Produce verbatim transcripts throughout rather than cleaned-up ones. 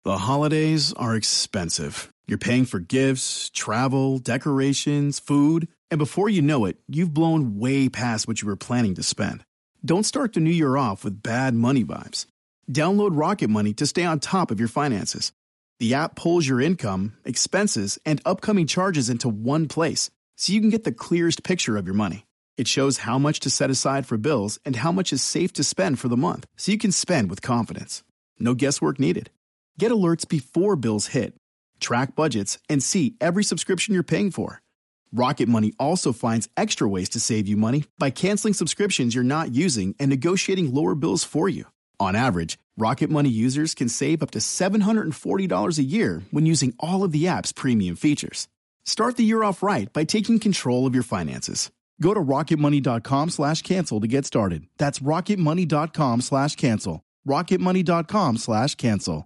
The holidays are expensive. You're paying for gifts, travel, decorations, food, and before you know it, you've blown way past what you were planning to spend. Don't start the new year off with bad money vibes. Download Rocket Money to stay on top of your finances. The app pulls your income, expenses, and upcoming charges into one place, so you can get the clearest picture of your money. It shows how much to set aside for bills and how much is safe to spend for the month, so you can spend with confidence. No guesswork needed. Get alerts before bills hit. Track budgets and see every subscription you're paying for. Rocket Money also finds extra ways to save you money by canceling subscriptions you're not using and negotiating lower bills for you. On average, Rocket Money users can save up to seven hundred forty dollars a year when using all of the app's premium features. Start the year off right by taking control of your finances. Go to rocketmoney.com slash cancel to get started. That's rocketmoney.com slash cancel. rocketmoney.com slash cancel.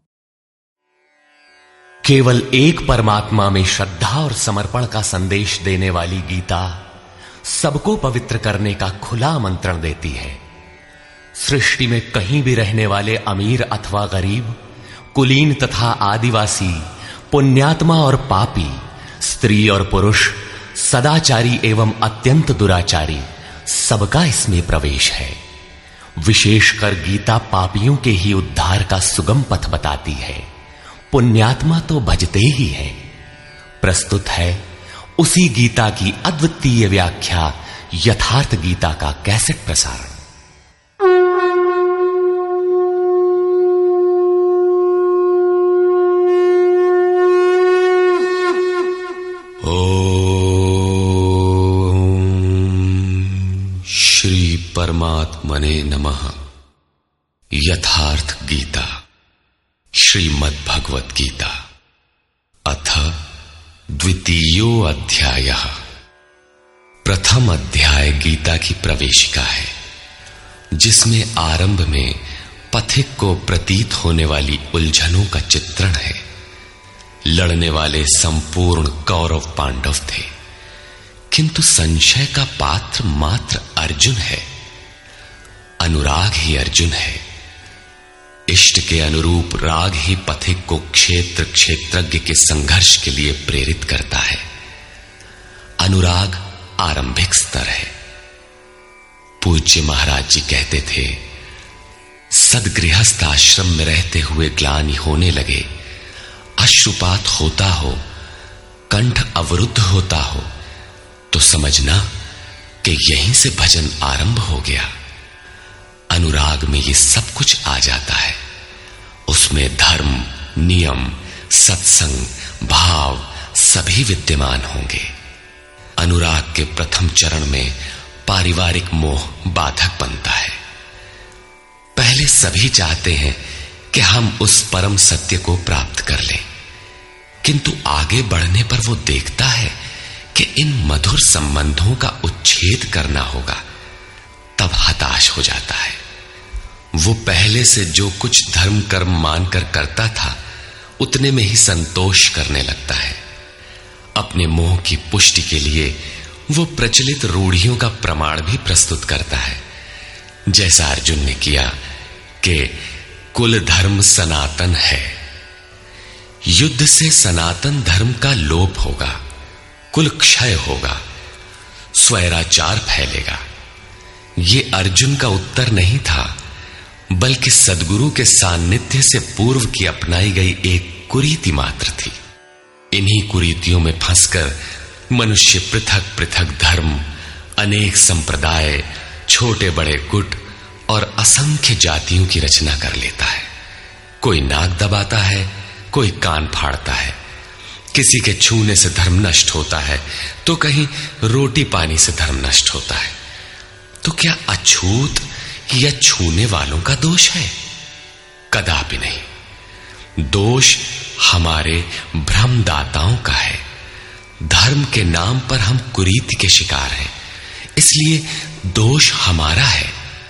केवल एक परमात्मा में श्रद्धा और समर्पण का संदेश देने वाली गीता सबको पवित्र करने का खुला आमंत्रण देती है। सृष्टि में कहीं भी रहने वाले अमीर अथवा गरीब, कुलीन तथा आदिवासी, पुण्यात्मा और पापी, स्त्री और पुरुष, सदाचारी एवं अत्यंत दुराचारी, सबका इसमें प्रवेश है। विशेषकर गीता पापियों के ही उद्धार का सुगम पथ बताती है। पुण्यात्मा तो भजते ही हैं। प्रस्तुत है उसी गीता की अद्वितीय व्याख्या यथार्थ गीता का कैसेट प्रसारण। श्री परमात्मने नमः। यथार्थ गीता श्रीमद् भगवत गीता अथ द्वितीयो अध्यायः। प्रथम अध्याय गीता की प्रवेशिका है, जिसमें आरंभ में पथिक को प्रतीत होने वाली उलझनों का चित्रण है। लड़ने वाले संपूर्ण कौरव पांडव थे, किंतु संशय का पात्र मात्र अर्जुन है। अनुराग ही अर्जुन है। इष्ट के अनुरूप राग ही पथिक को क्षेत्र क्षेत्रज्ञ के संघर्ष के लिए प्रेरित करता है। अनुराग आरंभिक स्तर है। पूज्य महाराज जी कहते थे, सदगृहस्थ आश्रम में रहते हुए ग्लानि होने लगे, अश्रुपात होता हो, कंठ अवरुद्ध होता हो, तो समझना कि यहीं से भजन आरंभ हो गया। अनुराग में ये सब कुछ आ जाता है। उसमें धर्म, नियम, सत्संग, भाव सभी विद्यमान होंगे। अनुराग के प्रथम चरण में पारिवारिक मोह बाधक बनता है। पहले सभी चाहते हैं कि हम उस परम सत्य को प्राप्त कर लें, किंतु आगे बढ़ने पर वो देखता है कि इन मधुर संबंधों का उच्छेद करना होगा। तब हताश हो जाता है। वो पहले से जो कुछ धर्म कर्म मानकर करता था, उतने में ही संतोष करने लगता है। अपने मोह की पुष्टि के लिए वो प्रचलित रूढ़ियों का प्रमाण भी प्रस्तुत करता है, जैसा अर्जुन ने किया कि कुल धर्म सनातन है। युद्ध से सनातन धर्म का लोप होगा, कुल क्षय होगा, स्वैराचार फैलेगा। ये अर्जुन का उत्तर नहीं था, बल्कि सद्गुरु के सान्निध्य से पूर्व की अपनाई गई एक कुरीति मात्र थी। इन्हीं कुरीतियों में फंसकर मनुष्य पृथक पृथक धर्म, अनेक संप्रदाय, छोटे बड़े गुट और असंख्य जातियों की रचना कर लेता है। कोई नाक दबाता है, कोई कान फाड़ता है। किसी के छूने से धर्म नष्ट होता है, तो कहीं रोटी पानी से धर्म नष्ट होता है। तो क्या अछूत या छूने वालों का दोष है? कदापि नहीं। दोष हमारे भ्रमदाताओं का है। धर्म के नाम पर हम कुरीति के शिकार हैं, इसलिए दोष हमारा है।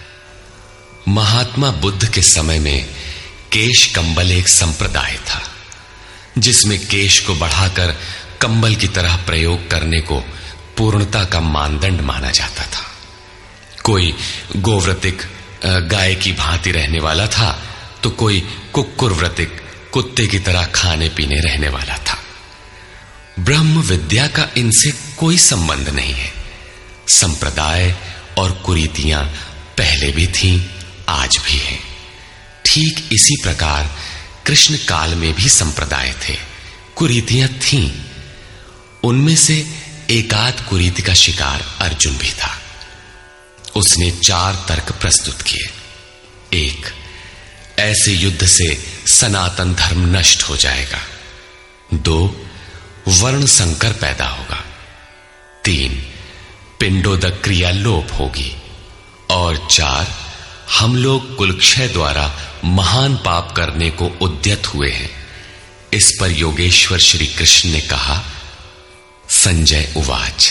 महात्मा बुद्ध के समय में केश कंबल एक संप्रदाय था, जिसमें केश को बढ़ाकर कंबल की तरह प्रयोग करने को पूर्णता का मानदंड माना जाता था। कोई गोव्रतिक गाय की भांति रहने वाला था, तो कोई कुक्कुर व्रतिक कुत्ते की तरह खाने पीने रहने वाला था। ब्रह्म विद्या का इनसे कोई संबंध नहीं है। संप्रदाय और कुरीतियां पहले भी थीं, आज भी हैं। ठीक इसी प्रकार कृष्ण काल में भी संप्रदाय थे, कुरीतियां थीं। उनमें से एकाध कुरीति का शिकार अर्जुन भी था। उसने चार तर्क प्रस्तुत किए। एक, ऐसे युद्ध से सनातन धर्म नष्ट हो जाएगा। दो, वर्ण संकर पैदा होगा। तीन, पिंडोदक क्रिया लोप होगी। और चार, हम लोग कुलक्षय द्वारा महान पाप करने को उद्यत हुए हैं। इस पर योगेश्वर श्री कृष्ण ने कहा। संजय उवाच।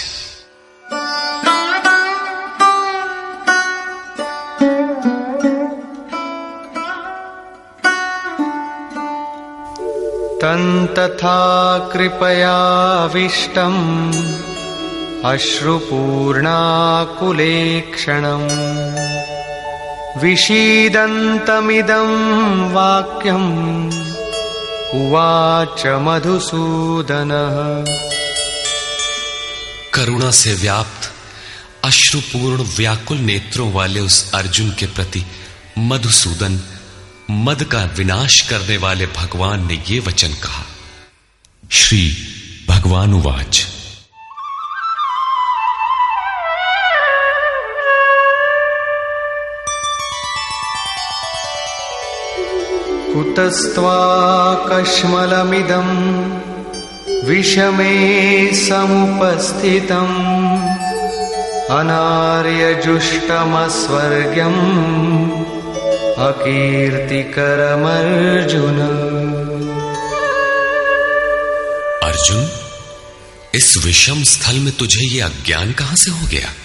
तन्तथा कृपयाविष्टम् अश्रुपूर्णाकुलेक्षणम् विषीदन्तमिदं वाक्यम् उवाच मधुसूदनः। करुणा से व्याप्त अश्रुपूर्ण व्याकुल नेत्रों वाले उस अर्जुन के प्रति मधुसूदन, मद का विनाश करने वाले भगवान ने ये वचन कहा। श्री भगवान उवाच। कुतस्त्वाकश्मलमिदम् विषमे समुपस्थितम् अनार्यजुष्टमस्वर्ग्यम् अकीर्तिकरमर्जुन। अर्जुन, इस विषम स्थल में तुझे ये अज्ञान कहां से हो गया?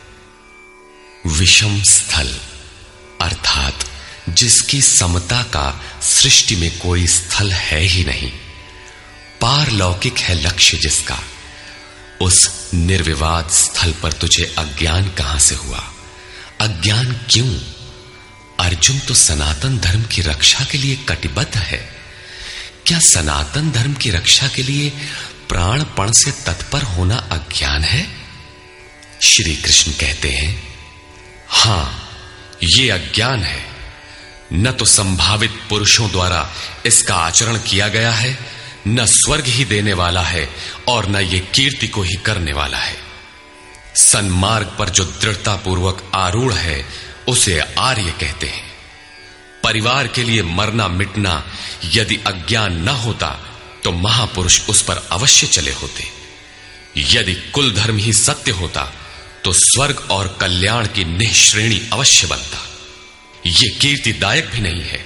विषम स्थल अर्थात जिसकी समता का सृष्टि में कोई स्थल है ही नहीं, पारलौकिक है लक्ष्य जिसका, उस निर्विवाद स्थल पर तुझे अज्ञान कहां से हुआ? अज्ञान क्यों? अर्जुन तो सनातन धर्म की रक्षा के लिए कटिबद्ध है। क्या सनातन धर्म की रक्षा के लिए प्राणपण से तत्पर होना अज्ञान है? श्री कृष्ण कहते हैं, हां, ये अज्ञान है। न तो संभावित पुरुषों द्वारा इसका आचरण किया गया है, न स्वर्ग ही देने वाला है और न ये कीर्ति को ही करने वाला है। सन्मार्ग पर जो दृढ़ता पूर्वक आरूढ़ है उसे आर्य कहते हैं। परिवार के लिए मरना मिटना यदि अज्ञान न होता तो महापुरुष उस पर अवश्य चले होते। यदि कुल धर्म ही सत्य होता तो स्वर्ग और कल्याण की निःश्रेणी अवश्य बनता। ये कीर्तिदायक भी नहीं है।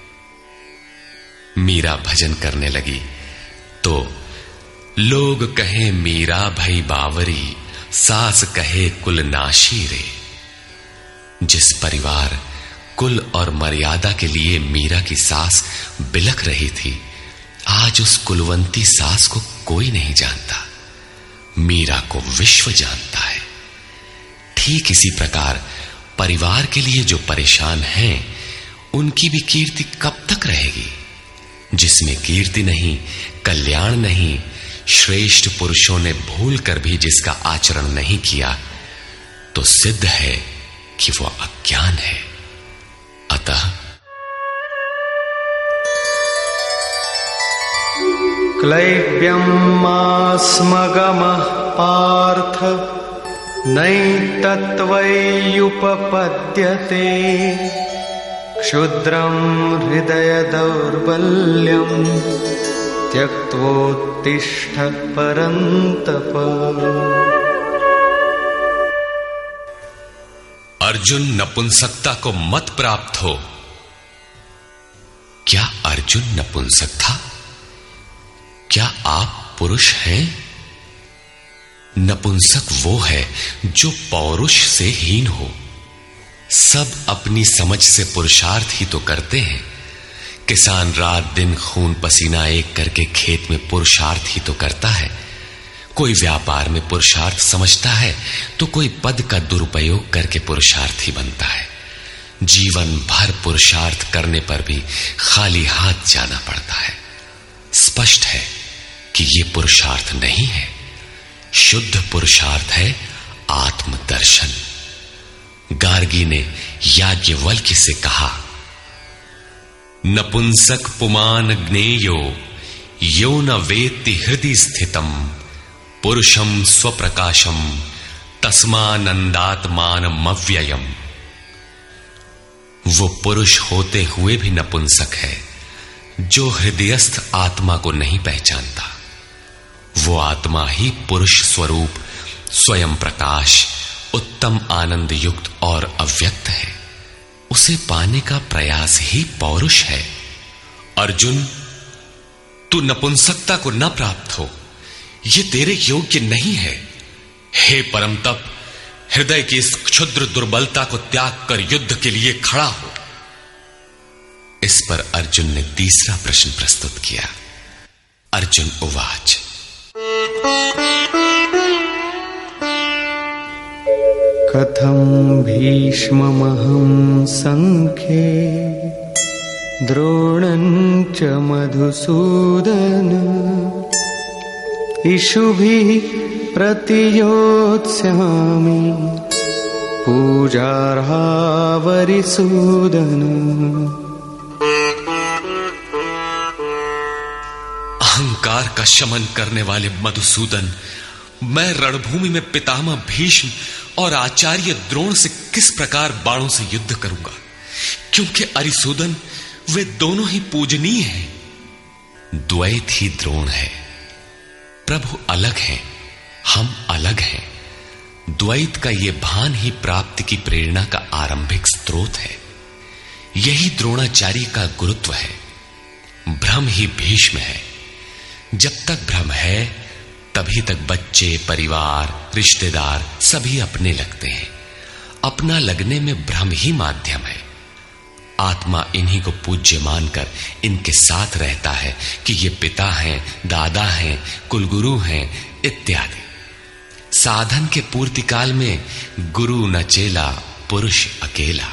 मीरा भजन करने लगी तो लोग कहें मीरा भई बावरी, सास कहे कुल नाशी रे। जिस परिवार, कुल और मर्यादा के लिए मीरा की सास बिलख रही थी, आज उस कुलवंती सास को कोई नहीं जानता, मीरा को विश्व जानता है। ठीक इसी प्रकार परिवार के लिए जो परेशान हैं, उनकी भी कीर्ति कब तक रहेगी? जिसमें कीर्ति नहीं, कल्याण नहीं, श्रेष्ठ पुरुषों ने भूल कर भी जिसका आचरण नहीं किया, तो सिद्ध है कि वो अज्ञान है। अतः क्लैब्यमास्मगमः पार्थ नैतत्त्वय्युपपद्यते क्षुद्रं हृदय दौर्बल्यं त्यक्त्वोत्तिष्ठ परन्तप। अर्जुन, नपुंसकता को मत प्राप्त हो। क्या अर्जुन नपुंसक था? क्या आप पुरुष हैं? नपुंसक वो है जो पौरुष से हीन हो। सब अपनी समझ से पुरुषार्थ ही तो करते हैं। किसान रात दिन खून पसीना एक करके खेत में पुरुषार्थ ही तो करता है। कोई व्यापार में पुरुषार्थ समझता है तो कोई पद का दुरुपयोग करके पुरुषार्थी बनता है। जीवन भर पुरुषार्थ करने पर भी खाली हाथ जाना पड़ता है। स्पष्ट है कि यह पुरुषार्थ नहीं है। शुद्ध पुरुषार्थ है आत्मदर्शन। गार्गी ने याज्ञवल्क्य से कहा, नपुंसक पुमान ज्ञेयो यो न वेत्ति हृदि स्थितम पुरुषम स्वप्रकाशम तस्मानंदात्मानमव्ययम्। वो पुरुष होते हुए भी नपुंसक है जो हृदयस्थ आत्मा को नहीं पहचानता। वो आत्मा ही पुरुष स्वरूप स्वयं प्रकाश, उत्तम आनंद युक्त और अव्यक्त है। उसे पाने का प्रयास ही पौरुष है। अर्जुन, तू नपुंसकता को न प्राप्त हो, यह तेरे योग्य नहीं है। हे परम तप, हृदय की इस क्षुद्र दुर्बलता को त्याग कर युद्ध के लिए खड़ा हो। इस पर अर्जुन ने तीसरा प्रश्न प्रस्तुत किया। अर्जुन उवाच, कथं भीष्ममहं संख्ये द्रोणं च मधुसूदन इषुभिः प्रतियोत्स्यामि पूजार्हा वरिसूदन। अहंकार का शमन करने वाले मधुसूदन, मैं रणभूमि में पितामह भीष्म और आचार्य द्रोण से किस प्रकार बाणों से युद्ध करूंगा, क्योंकि अरिसूदन वे दोनों ही पूजनीय हैं। द्वैत ही द्रोण है। प्रभु अलग हैं, हम अलग हैं। द्वैत का ये भान ही प्राप्ति की प्रेरणा का आरंभिक स्रोत है। यही द्रोणाचार्य का गुरुत्व है। भ्रम ही भीष्म है। जब तक भ्रम है तभी तक बच्चे, परिवार, रिश्तेदार सभी अपने लगते हैं। अपना लगने में भ्रम ही माध्यम है। आत्मा इन्हीं को पूज्य मानकर इनके साथ रहता है कि ये पिता हैं, दादा हैं, कुलगुरु हैं इत्यादि। साधन के पूर्ति काल में गुरु न चेला, पुरुष अकेला।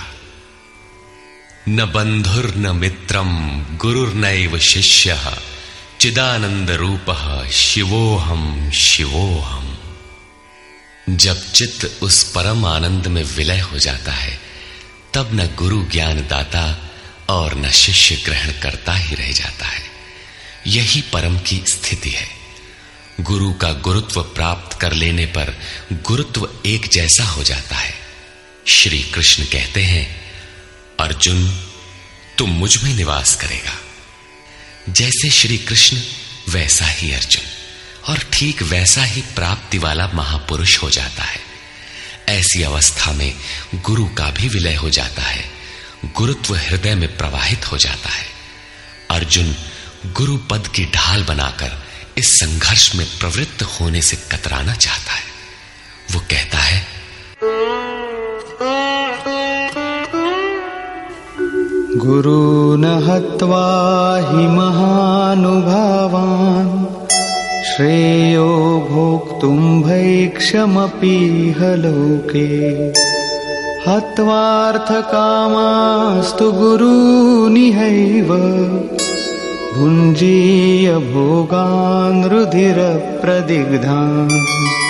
न बंधुर न मित्रम गुरुर्नैव शिष्यः चिदानंद रूपः शिवोहम शिवोहम। जब चित्त उस परम आनंद में विलय हो जाता है तब न गुरु ज्ञान दाता और न शिष्य ग्रहण करता ही रह जाता है। यही परम की स्थिति है। गुरु का गुरुत्व प्राप्त कर लेने पर गुरुत्व एक जैसा हो जाता है। श्री कृष्ण कहते हैं, अर्जुन तुम मुझ में निवास करेगा। जैसे श्री कृष्ण वैसा ही अर्जुन, और ठीक वैसा ही प्राप्ति वाला महापुरुष हो जाता है। ऐसी अवस्था में गुरु का भी विलय हो जाता है। गुरुत्व हृदय में प्रवाहित हो जाता है। अर्जुन गुरु पद की ढाल बनाकर इस संघर्ष में प्रवृत्त होने से कतराना चाहता है। वो कहता है, गुरून् हत्वा हि महानुभावान् श्रेयो भोक्तुं भैक्षमपीह लोके हत्वार्थकामास्तु गुरूनिहैव भुञ्जीय भोगान् रुधिरप्रदिग्धान्।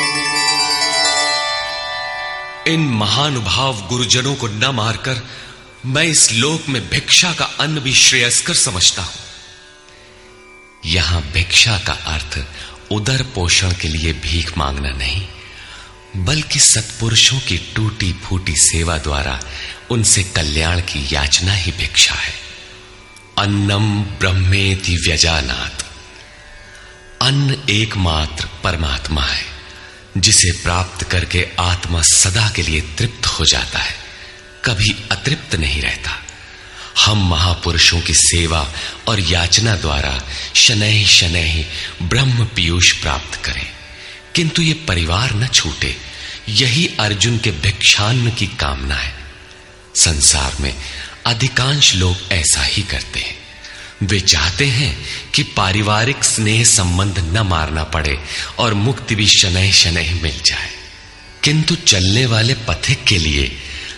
इन महानुभाव गुरुजनों को न मारकर मैं इस लोक में भिक्षा का अन्न भी श्रेयस्कर समझता हूं। यहां भिक्षा का अर्थ उदर पोषण के लिए भीख मांगना नहीं, बल्कि सत्पुरुषों की टूटी फूटी सेवा द्वारा उनसे कल्याण की याचना ही भिक्षा है। अन्नम ब्रह्मेति व्यजानात्। अन्न एकमात्र परमात्मा है, जिसे प्राप्त करके आत्मा सदा के लिए तृप्त हो जाता है, कभी अतृप्त नहीं रहता। हम महापुरुषों की सेवा और याचना द्वारा शनैः शनैः ब्रह्म पीयूष प्राप्त करें, किंतु ये परिवार न छूटे, यही अर्जुन के भिक्षान्न की कामना है। संसार में अधिकांश लोग ऐसा ही करते हैं। वे चाहते हैं कि पारिवारिक स्नेह संबंध न मारना पड़े और मुक्ति भी शनैः शनैः मिल जाए, किंतु चलने वाले पथिक के लिए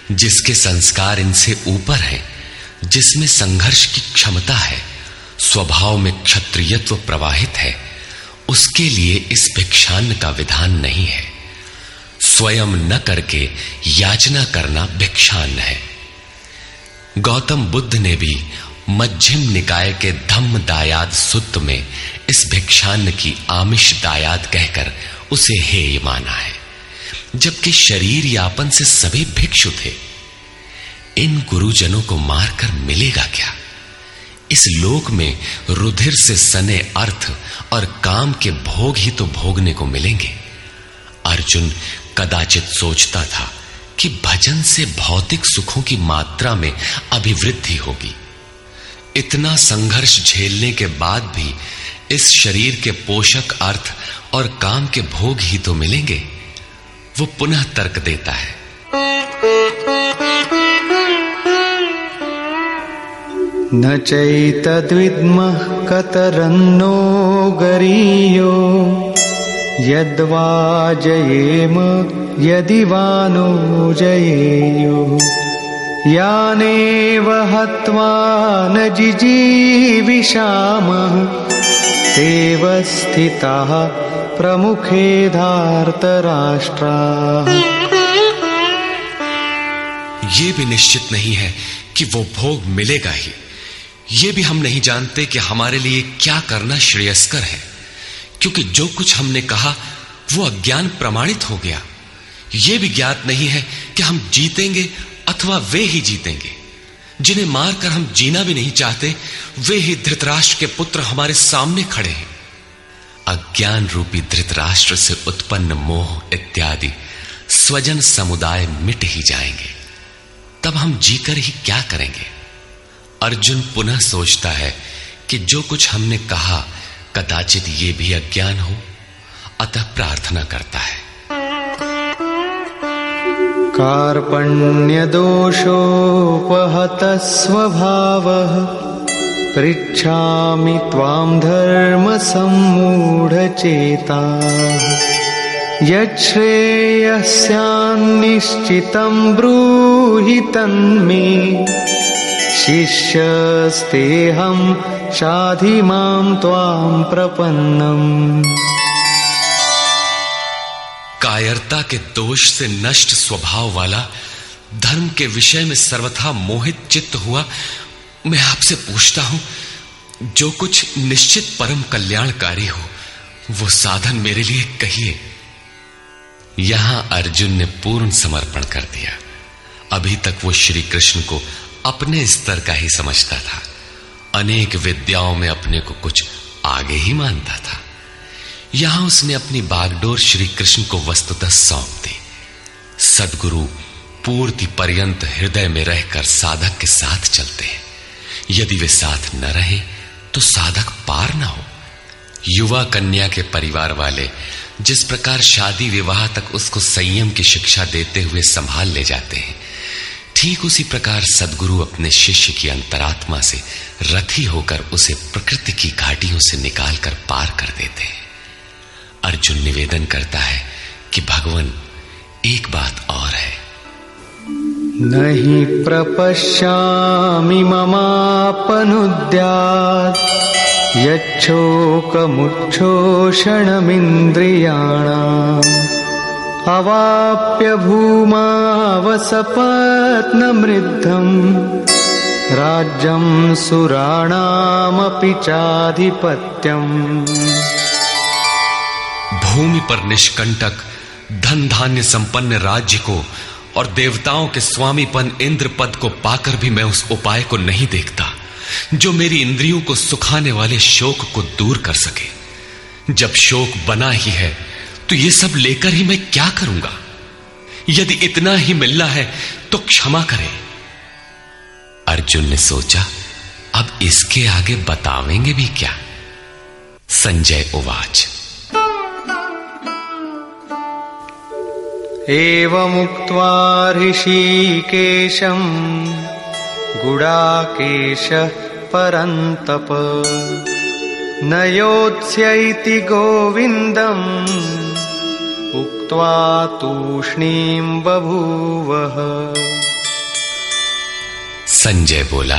जिसके संस्कार इनसे ऊपर हैं, जिसमें संघर्ष की क्षमता है, स्वभाव में क्षत्रियत्व प्रवाहित है, उसके लिए इस भिक्षान्न का विधान नहीं है। स्वयं न करके याचना करना भिक्षान्न है। गौतम बुद्ध ने भी मध्यम निकाय के धम्म दायाद सुत्त में इस भिक्षान्न की आमिष दायाद कहकर उसे हेय माना है, जबकि शरीर यापन से सभी भिक्षु थे। इन गुरुजनों को मारकर मिलेगा क्या? इस लोक में रुधिर से सने अर्थ और काम के भोग ही तो भोगने को मिलेंगे। अर्जुन कदाचित सोचता था कि भजन से भौतिक सुखों की मात्रा में अभिवृद्धि होगी। इतना संघर्ष झेलने के बाद भी इस शरीर के पोषक अर्थ और काम के भोग ही तो मिलेंगे। वो पुनः तर्क देता है, न चैतद्विद्मः कतरन्नो गरीयो यद्वा जयेम यदि वा नो जयेयुः यानेव हत्वा न जिजीविषामः तेव स्थिताः प्रमुखे धार्तराष्ट्राः। ये भी निश्चित नहीं है कि वो भोग मिलेगा ही। ये भी हम नहीं जानते कि हमारे लिए क्या करना श्रेयस्कर है, क्योंकि जो कुछ हमने कहा वो अज्ञान प्रमाणित हो गया। ये भी ज्ञात नहीं है कि हम जीतेंगे अथवा वे ही जीतेंगे। जिन्हें मारकर हम जीना भी नहीं चाहते, वे ही धृतराष्ट्र के पुत्र हमारे सामने खड़े हैं। अज्ञान रूपी धृतराष्ट्र से उत्पन्न मोह इत्यादि स्वजन समुदाय मिट ही जाएंगे, तब हम जीकर ही क्या करेंगे? अर्जुन पुनः सोचता है कि जो कुछ हमने कहा कदाचित ये भी अज्ञान हो, अतः प्रार्थना करता है, कार्पण्य दोषोपहत स्वभावः पृच्छामि त्वां धर्म सम्मूढचेताः यच्छ्रेयस्यान्निश्चितं ब्रूहि तन्मे शिष्यस्तेऽहं शाधि मां त्वां प्रपन्नम्। कायरता के दोष से नष्ट स्वभाव वाला, धर्म के विषय में सर्वथा मोहित चित्त हुआ मैं आपसे पूछता हूं, जो कुछ निश्चित परम कल्याणकारी हो वो साधन मेरे लिए कहिए। यहां अर्जुन ने पूर्ण समर्पण कर दिया। अभी तक वो श्री कृष्ण को अपने स्तर का ही समझता था, अनेक विद्याओं में अपने को कुछ आगे ही मानता था। यहां उसने अपनी बागडोर श्री कृष्ण को वस्तुतः सौंप दी। सद्गुरु पूर्ति पर्यंत हृदय में रहकर साधक के साथ चलते हैं। यदि वे साथ न रहे तो साधक पार न हो। युवा कन्या के परिवार वाले जिस प्रकार शादी विवाह तक उसको संयम की शिक्षा देते हुए संभाल ले जाते हैं, ठीक उसी प्रकार सद्गुरु अपने शिष्य की अंतरात्मा से रथी होकर उसे प्रकृति की घाटियों से निकालकर पार कर देते हैं। अर्जुन निवेदन करता है कि भगवान, एक बात और है, नहि प्रपश्यामि ममापनुद्यात् यच्छोकमुच्छोषणमिन्द्रियाणाम् अवाप्य भूमावसपत्नमृद्धम् राज्यं सुराणामपि चाधिपत्यम्। भूमि पर निष्कंटक धन धान्य संपन्न राज्य को और देवताओं के स्वामीपन इंद्र पद को पाकर भी मैं उस उपाय को नहीं देखता जो मेरी इंद्रियों को सुखाने वाले शोक को दूर कर सके। जब शोक बना ही है तो ये सब लेकर ही मैं क्या करूंगा? यदि इतना ही मिलना है तो क्षमा करें। अर्जुन ने सोचा, अब इसके आगे बतावेंगे भी क्या? संजय उवाच, एवमुक्त्वा ऋषिकेशं गुडाकेशः परन्तप न योत्स्यैति गोविन्दम् उक्त्वा तूष्णीं बभूवः। संजय बोला,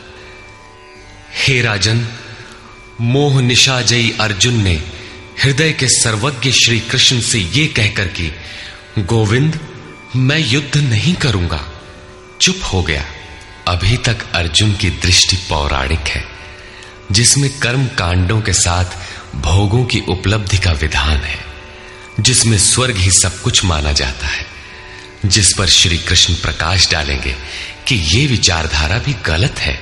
हे राजन, मोह निशाजयी अर्जुन ने हृदय के सर्वज्ञ श्री कृष्ण से ये कहकर कि गोविंद मैं युद्ध नहीं करूंगा, चुप हो गया। अभी तक अर्जुन की दृष्टि पौराणिक है, जिसमें कर्म कांडों के साथ भोगों की उपलब्धि का विधान है, जिसमें स्वर्ग ही सब कुछ माना जाता है, जिस पर श्री कृष्ण प्रकाश डालेंगे कि ये विचारधारा भी गलत है।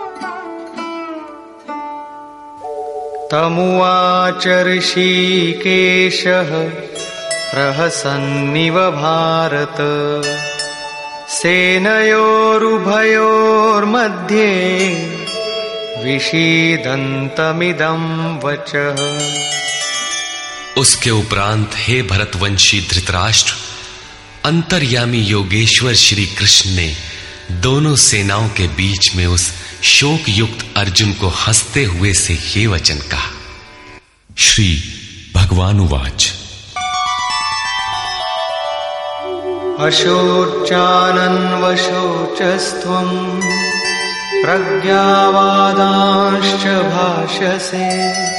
तमुवाच ऋषिकेशः प्रहसन्निव भारत, सेनयोरुभयोर्मध्ये विषीदन्तमिदं वचः। उसके उपरांत हे भरतवंशी धृतराष्ट्र, अंतर्यामी योगेश्वर श्री कृष्ण ने दोनों सेनाओं के बीच में उस शोक युक्त अर्जुन को हंसते हुए से ये वचन कहा। श्री भगवान उवाच, अशोचानन्वशोचस्त्वं प्रज्ञावादांश्च भाषसे,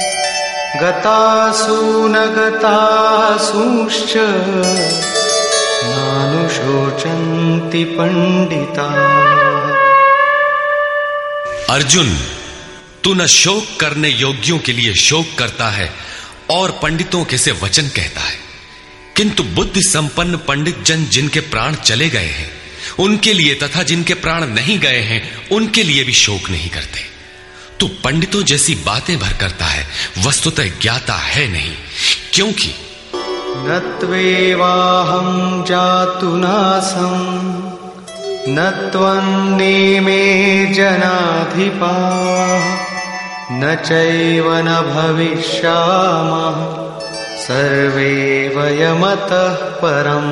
गतासून गतासूंश्च नानुशोचन्ति पंडिताः। अर्जुन, तू न शोक करने योग्यों के लिए शोक करता है और पंडितों के से वचन कहता है, किंतु बुद्धि संपन्न पंडित जन जिनके प्राण चले गए हैं उनके लिए तथा जिनके प्राण नहीं गए हैं उनके लिए भी शोक नहीं करते। तू पंडितों जैसी बातें भर करता है, वस्तुतः ज्ञाता है नहीं, क्योंकि न त्वेवाहं जातुनासं न त्वन्नेमे जनाधिपाः, न चैव न भविष्यामः सर्वे वयमतः परम्।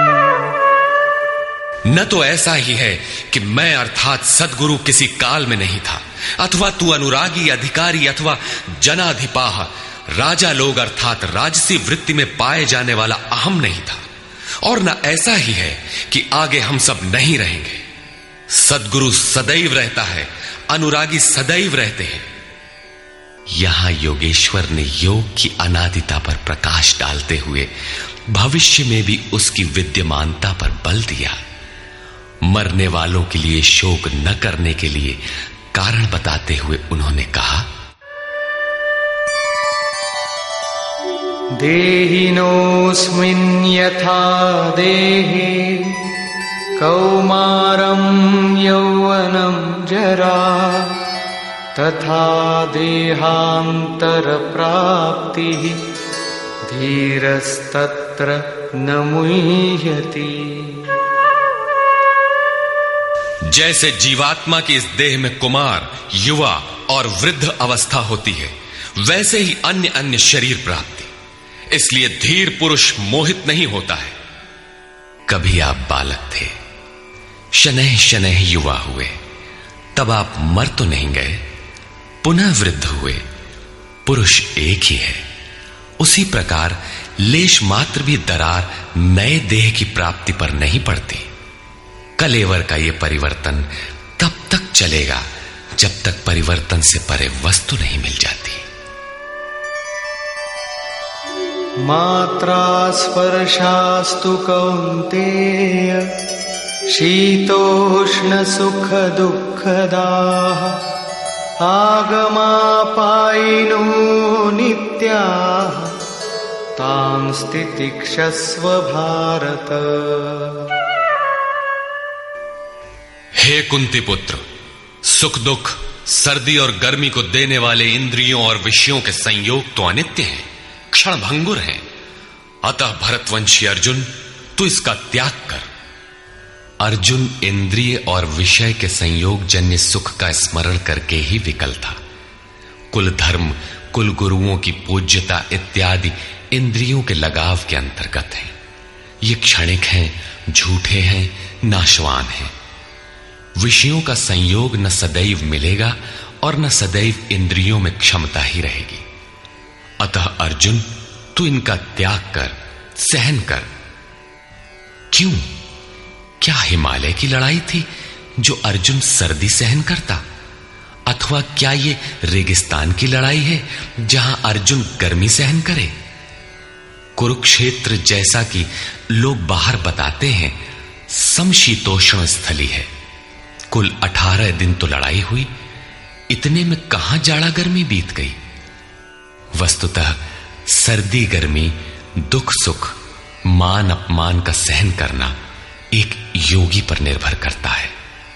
न तो ऐसा ही है कि मैं अर्थात सद्गुरु किसी काल में नहीं था, अथवा तू अनुरागी अधिकारी अथवा जनाधिपाह राजा लोग अर्थात राजसी वृत्ति में पाए जाने वाला अहम नहीं था, और न ऐसा ही है कि आगे हम सब नहीं रहेंगे। सद्गुरु सदैव रहता है, अनुरागी सदैव रहते हैं। यहां योगेश्वर ने योग की अनादिता पर प्रकाश डालते हुए भविष्य में भी उसकी विद्यमानता पर बल दिया। मरने वालों के लिए शोक न करने के लिए कारण बताते हुए उन्होंने कहा, देहिनोऽस्मिन् यथा देहे कौमारं यौवनं जरा, तथा देहान्तरप्राप्तिः धीरस्तत्र न मुह्यति। जैसे जीवात्मा की इस देह में कुमार, युवा और वृद्ध अवस्था होती है, वैसे ही अन्य अन्य शरीर प्राप्ति, इसलिए धीर पुरुष मोहित नहीं होता है। कभी आप बालक थे, शनैः शनैः युवा हुए, तब आप मर तो नहीं गए, पुनः वृद्ध हुए। पुरुष एक ही है। उसी प्रकार लेश मात्र भी दरार नए देह की प्राप्ति पर नहीं पड़ती। कलेवर का यह परिवर्तन तब तक चलेगा जब तक परिवर्तन से परे वस्तु नहीं मिल जाती। मात्रा स्पर्शास्तु कौन्तेय शीतोष्ण सुख दुःखदाः, आगमापायिनो नित्याः तान् स्थितिक्षस्व भारत। हे कुंती पुत्र, सुख दुख, सर्दी और गर्मी को देने वाले इंद्रियों और विषयों के संयोग तो अनित्य हैं, क्षण भंगुर हैं। अतः भरतवंशी अर्जुन, तू इसका त्याग कर। अर्जुन इंद्रिय और विषय के संयोग जन्य सुख का स्मरण करके ही विकल था। कुल धर्म, कुल गुरुओं की पूज्यता इत्यादि इंद्रियों के लगाव के अंतर्गत है। ये क्षणिक हैं, झूठे हैं, नाशवान हैं। विषयों का संयोग न सदैव मिलेगा और न सदैव इंद्रियों में क्षमता ही रहेगी। अतः अर्जुन, तू इनका त्याग कर सहन कर। क्यों? क्या हिमालय की लड़ाई थी जो अर्जुन सर्दी सहन करता, अथवा क्या ये रेगिस्तान की लड़ाई है जहां अर्जुन गर्मी सहन करे? कुरुक्षेत्र, जैसा कि लोग बाहर बताते हैं, समशीतोष्ण स्थली है। कुल अठारह दिन तो लड़ाई हुई, इतने में कहां जाड़ा गर्मी बीत गई। वस्तुतः सर्दी गर्मी, दुख सुख, मान अपमान का सहन करना एक योगी पर निर्भर करता है।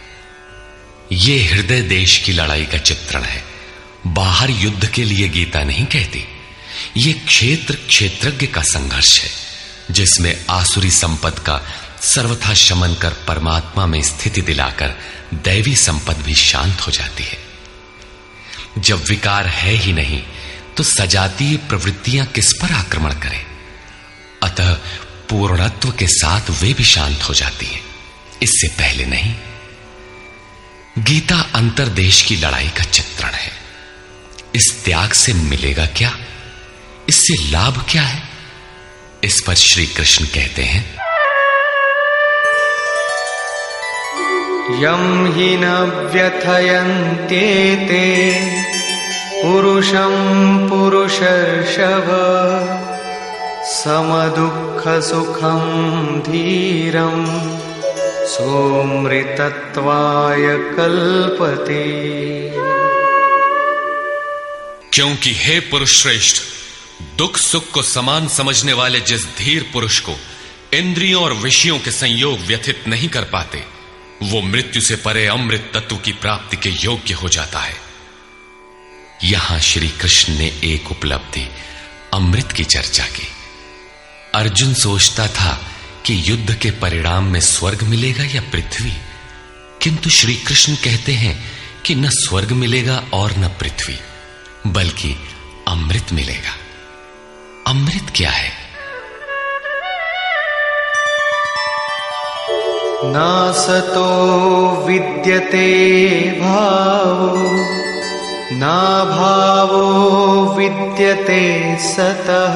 यह हृदय देश की लड़ाई का चित्रण है। बाहर युद्ध के लिए गीता नहीं कहती। यह क्षेत्र क्षेत्रज्ञ का संघर्ष है, जिसमें आसुरी संपद का सर्वथा शमन कर परमात्मा में स्थिति दिलाकर दैवी संपद भी शांत हो जाती है। जब विकार है ही नहीं तो सजातीय प्रवृत्तियां किस पर आक्रमण करें? अतः पूर्णत्व के साथ वे भी शांत हो जाती हैं, इससे पहले नहीं। गीता अंतरदेश की लड़ाई का चित्रण है। इस त्याग से मिलेगा क्या? इससे लाभ क्या है? इस पर श्री कृष्ण कहते हैं, यम हि न व्यथयन्त्येते पुरुषं पुरुषर्षभ समदुःख सुखं धीरं सोमृतत्वाय कल्पते। क्योंकि हे पुरुष श्रेष्ठ, दुख सुख को समान समझने वाले जिस धीर पुरुष को इंद्रियों और विषयों के संयोग व्यथित नहीं कर पाते, वो मृत्यु से परे अमृत तत्व की प्राप्ति के योग्य हो जाता है। यहां श्री कृष्ण ने एक उपलब्धि अमृत की चर्चा की। अर्जुन सोचता था कि युद्ध के परिणाम में स्वर्ग मिलेगा या पृथ्वी, किंतु श्री कृष्ण कहते हैं कि न स्वर्ग मिलेगा और न पृथ्वी, बल्कि अमृत मिलेगा। अमृत क्या है? नासतो विद्यते भावो ना भावो विद्यते सतः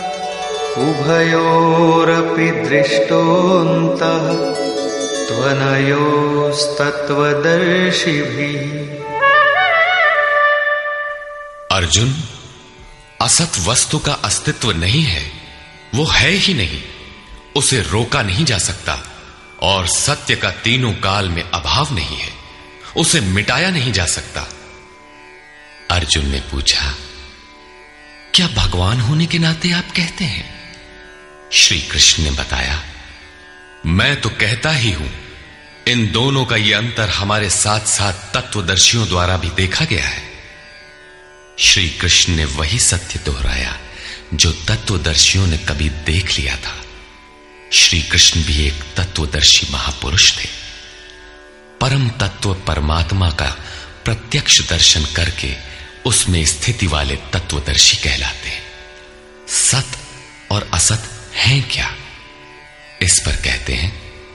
उभयोरपि दृष्टोऽन्तः त्वनयोस्तत्त्वदर्शिभिः। अर्जुन, असत वस्तु का अस्तित्व नहीं है, वो है ही नहीं, उसे रोका नहीं जा सकता, और सत्य का तीनों काल में अभाव नहीं है, उसे मिटाया नहीं जा सकता। अर्जुन ने पूछा, क्या भगवान होने के नाते आप कहते हैं? श्री कृष्ण ने बताया, मैं तो कहता ही हूं। इन दोनों का यह अंतर हमारे साथ साथ तत्वदर्शियों द्वारा भी देखा गया है। श्री कृष्ण ने वही सत्य दोहराया जो तत्वदर्शियों ने कभी देख लिया था। श्री कृष्ण भी एक तत्वदर्शी महापुरुष थे। परम तत्व परमात्मा का प्रत्यक्ष दर्शन करके उसमें स्थिति वाले तत्वदर्शी कहलाते हैं। सत और असत हैं क्या? इस पर कहते हैं,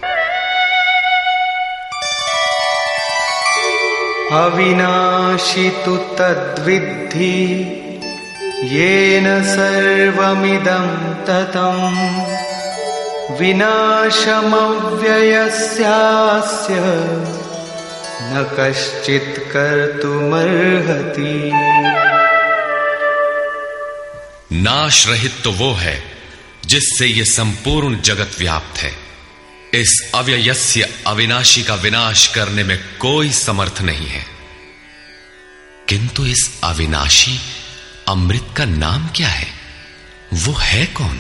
अविनाशी तु तद्विद्धि येन सर्वमिदं ततं विनाशमव्ययस्यास्य न कश्चित् कर्तुमर्हति। नाश रहित तो वो है जिससे ये संपूर्ण जगत व्याप्त है। इस अव्ययस्य अविनाशी का विनाश करने में कोई समर्थ नहीं है। किंतु इस अविनाशी अमृत का नाम क्या है? वो है कौन?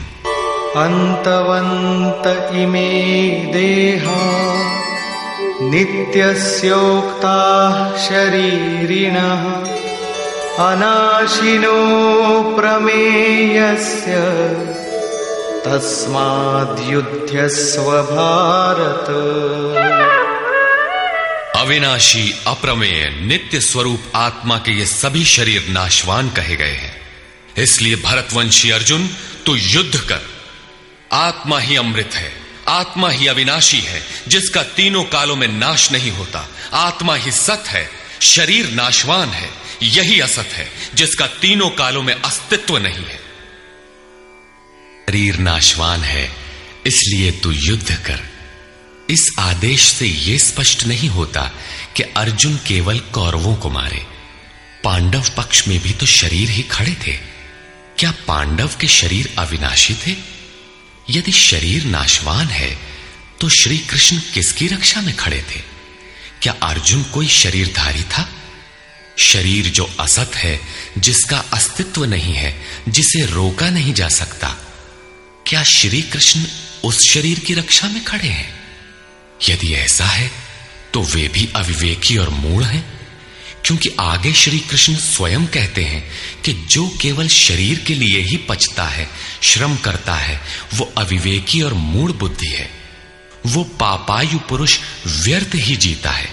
अंतवंत इमे देहा नित्यस्योक्ता शरीरिणः अनाशिनो प्रमेयस्य तस्माद्युध्यस्व भारत। अविनाशी, अप्रमेय, नित्य स्वरूप आत्मा के ये सभी शरीर नाशवान कहे गए हैं। इसलिए भरतवंशी अर्जुन, तू युद्ध कर। आत्मा ही अमृत है, आत्मा ही अविनाशी है जिसका तीनों कालों में नाश नहीं होता। आत्मा ही सत है, शरीर नाशवान है। यही असत है जिसका तीनों कालों में अस्तित्व नहीं है। शरीर नाशवान है, इसलिए तू युद्ध कर। इस आदेश से यह स्पष्ट नहीं होता कि अर्जुन केवल कौरवों को मारे। पांडव पक्ष में भी तो शरीर ही खड़े थे। क्या पांडव के शरीर अविनाशी थे? यदि शरीर नाशवान है तो श्री कृष्ण किसकी रक्षा में खड़े थे? क्या अर्जुन कोई शरीरधारी था? शरीर जो असत है, जिसका अस्तित्व नहीं है, जिसे रोका नहीं जा सकता, क्या श्री कृष्ण उस शरीर की रक्षा में खड़े हैं? यदि ऐसा है तो वे भी अविवेकी और मूढ़ हैं, क्योंकि आगे श्री कृष्ण स्वयं कहते हैं कि जो केवल शरीर के लिए ही पचता है, श्रम करता है, वो अविवेकी और मूढ़ बुद्धि है। वो पापायु पुरुष व्यर्थ ही जीता है।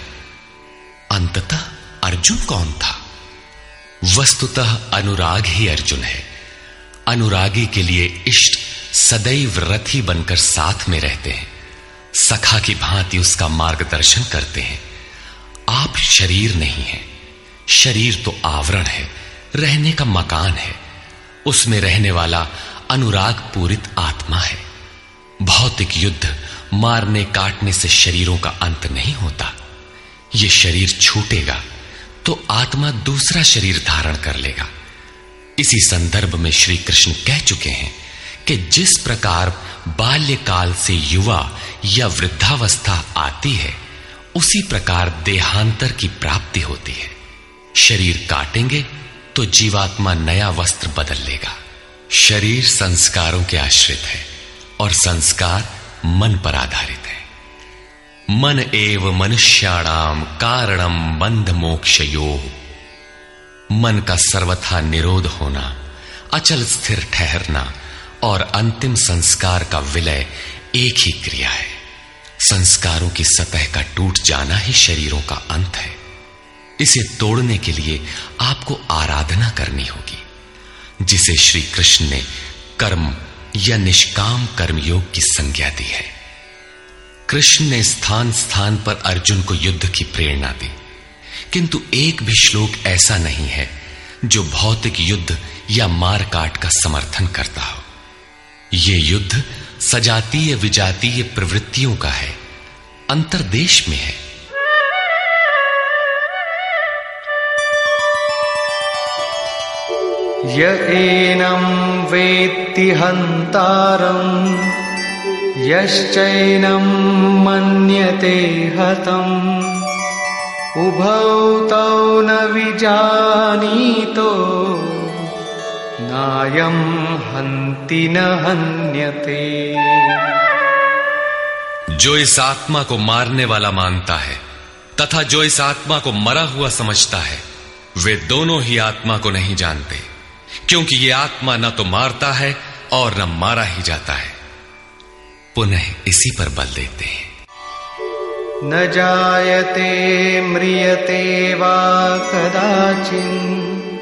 अंततः अर्जुन कौन था? वस्तुतः अनुराग ही अर्जुन है। अनुरागी के लिए इष्ट सदैव रथी बनकर साथ में रहते हैं, सखा की भांति उसका मार्गदर्शन करते हैं। आप शरीर नहीं हैं। शरीर तो आवरण है, रहने का मकान है। उसमें रहने वाला अनुराग पूरित आत्मा है। भौतिक युद्ध, मारने काटने से शरीरों का अंत नहीं होता। यह शरीर छूटेगा तो आत्मा दूसरा शरीर धारण कर लेगा। इसी संदर्भ में श्री कृष्ण कह चुके हैं कि जिस प्रकार बाल्यकाल से युवा या वृद्धावस्था आती है, उसी प्रकार देहांतर की प्राप्ति होती है। शरीर काटेंगे तो जीवात्मा नया वस्त्र बदल लेगा। शरीर संस्कारों के आश्रित है और संस्कार मन पर आधारित है। मन एव मनुष्याणाम कारणम बंध मोक्षयोः। मन का सर्वथा निरोध होना, अचल स्थिर ठहरना और अंतिम संस्कार का विलय एक ही क्रिया है। संस्कारों की सतह का टूट जाना ही शरीरों का अंत है। इसे तोड़ने के लिए आपको आराधना करनी होगी, जिसे श्री कृष्ण ने कर्म या निष्काम कर्मयोग की संज्ञा दी है। कृष्ण ने स्थान स्थान पर अर्जुन को युद्ध की प्रेरणा दी, किंतु एक भी श्लोक ऐसा नहीं है जो भौतिक युद्ध या मार काट का समर्थन करता हो। यह युद्ध सजातीय विजातीय प्रवृत्तियों का है, अंतर्देश में है। य एनं वेत्ति हन्तारम् यश्चैनं मन्यते हतम् उभौ तौ न विजानीतो नायं हन्ति न हन्यते। जो इस आत्मा को मारने वाला मानता है तथा जो इस आत्मा को मरा हुआ समझता है, वे दोनों ही आत्मा को नहीं जानते, क्योंकि ये आत्मा न तो मारता है और न मारा ही जाता है। पुनः इसी पर बल देते हैं। न जायते म्रियते वा कदाचिन्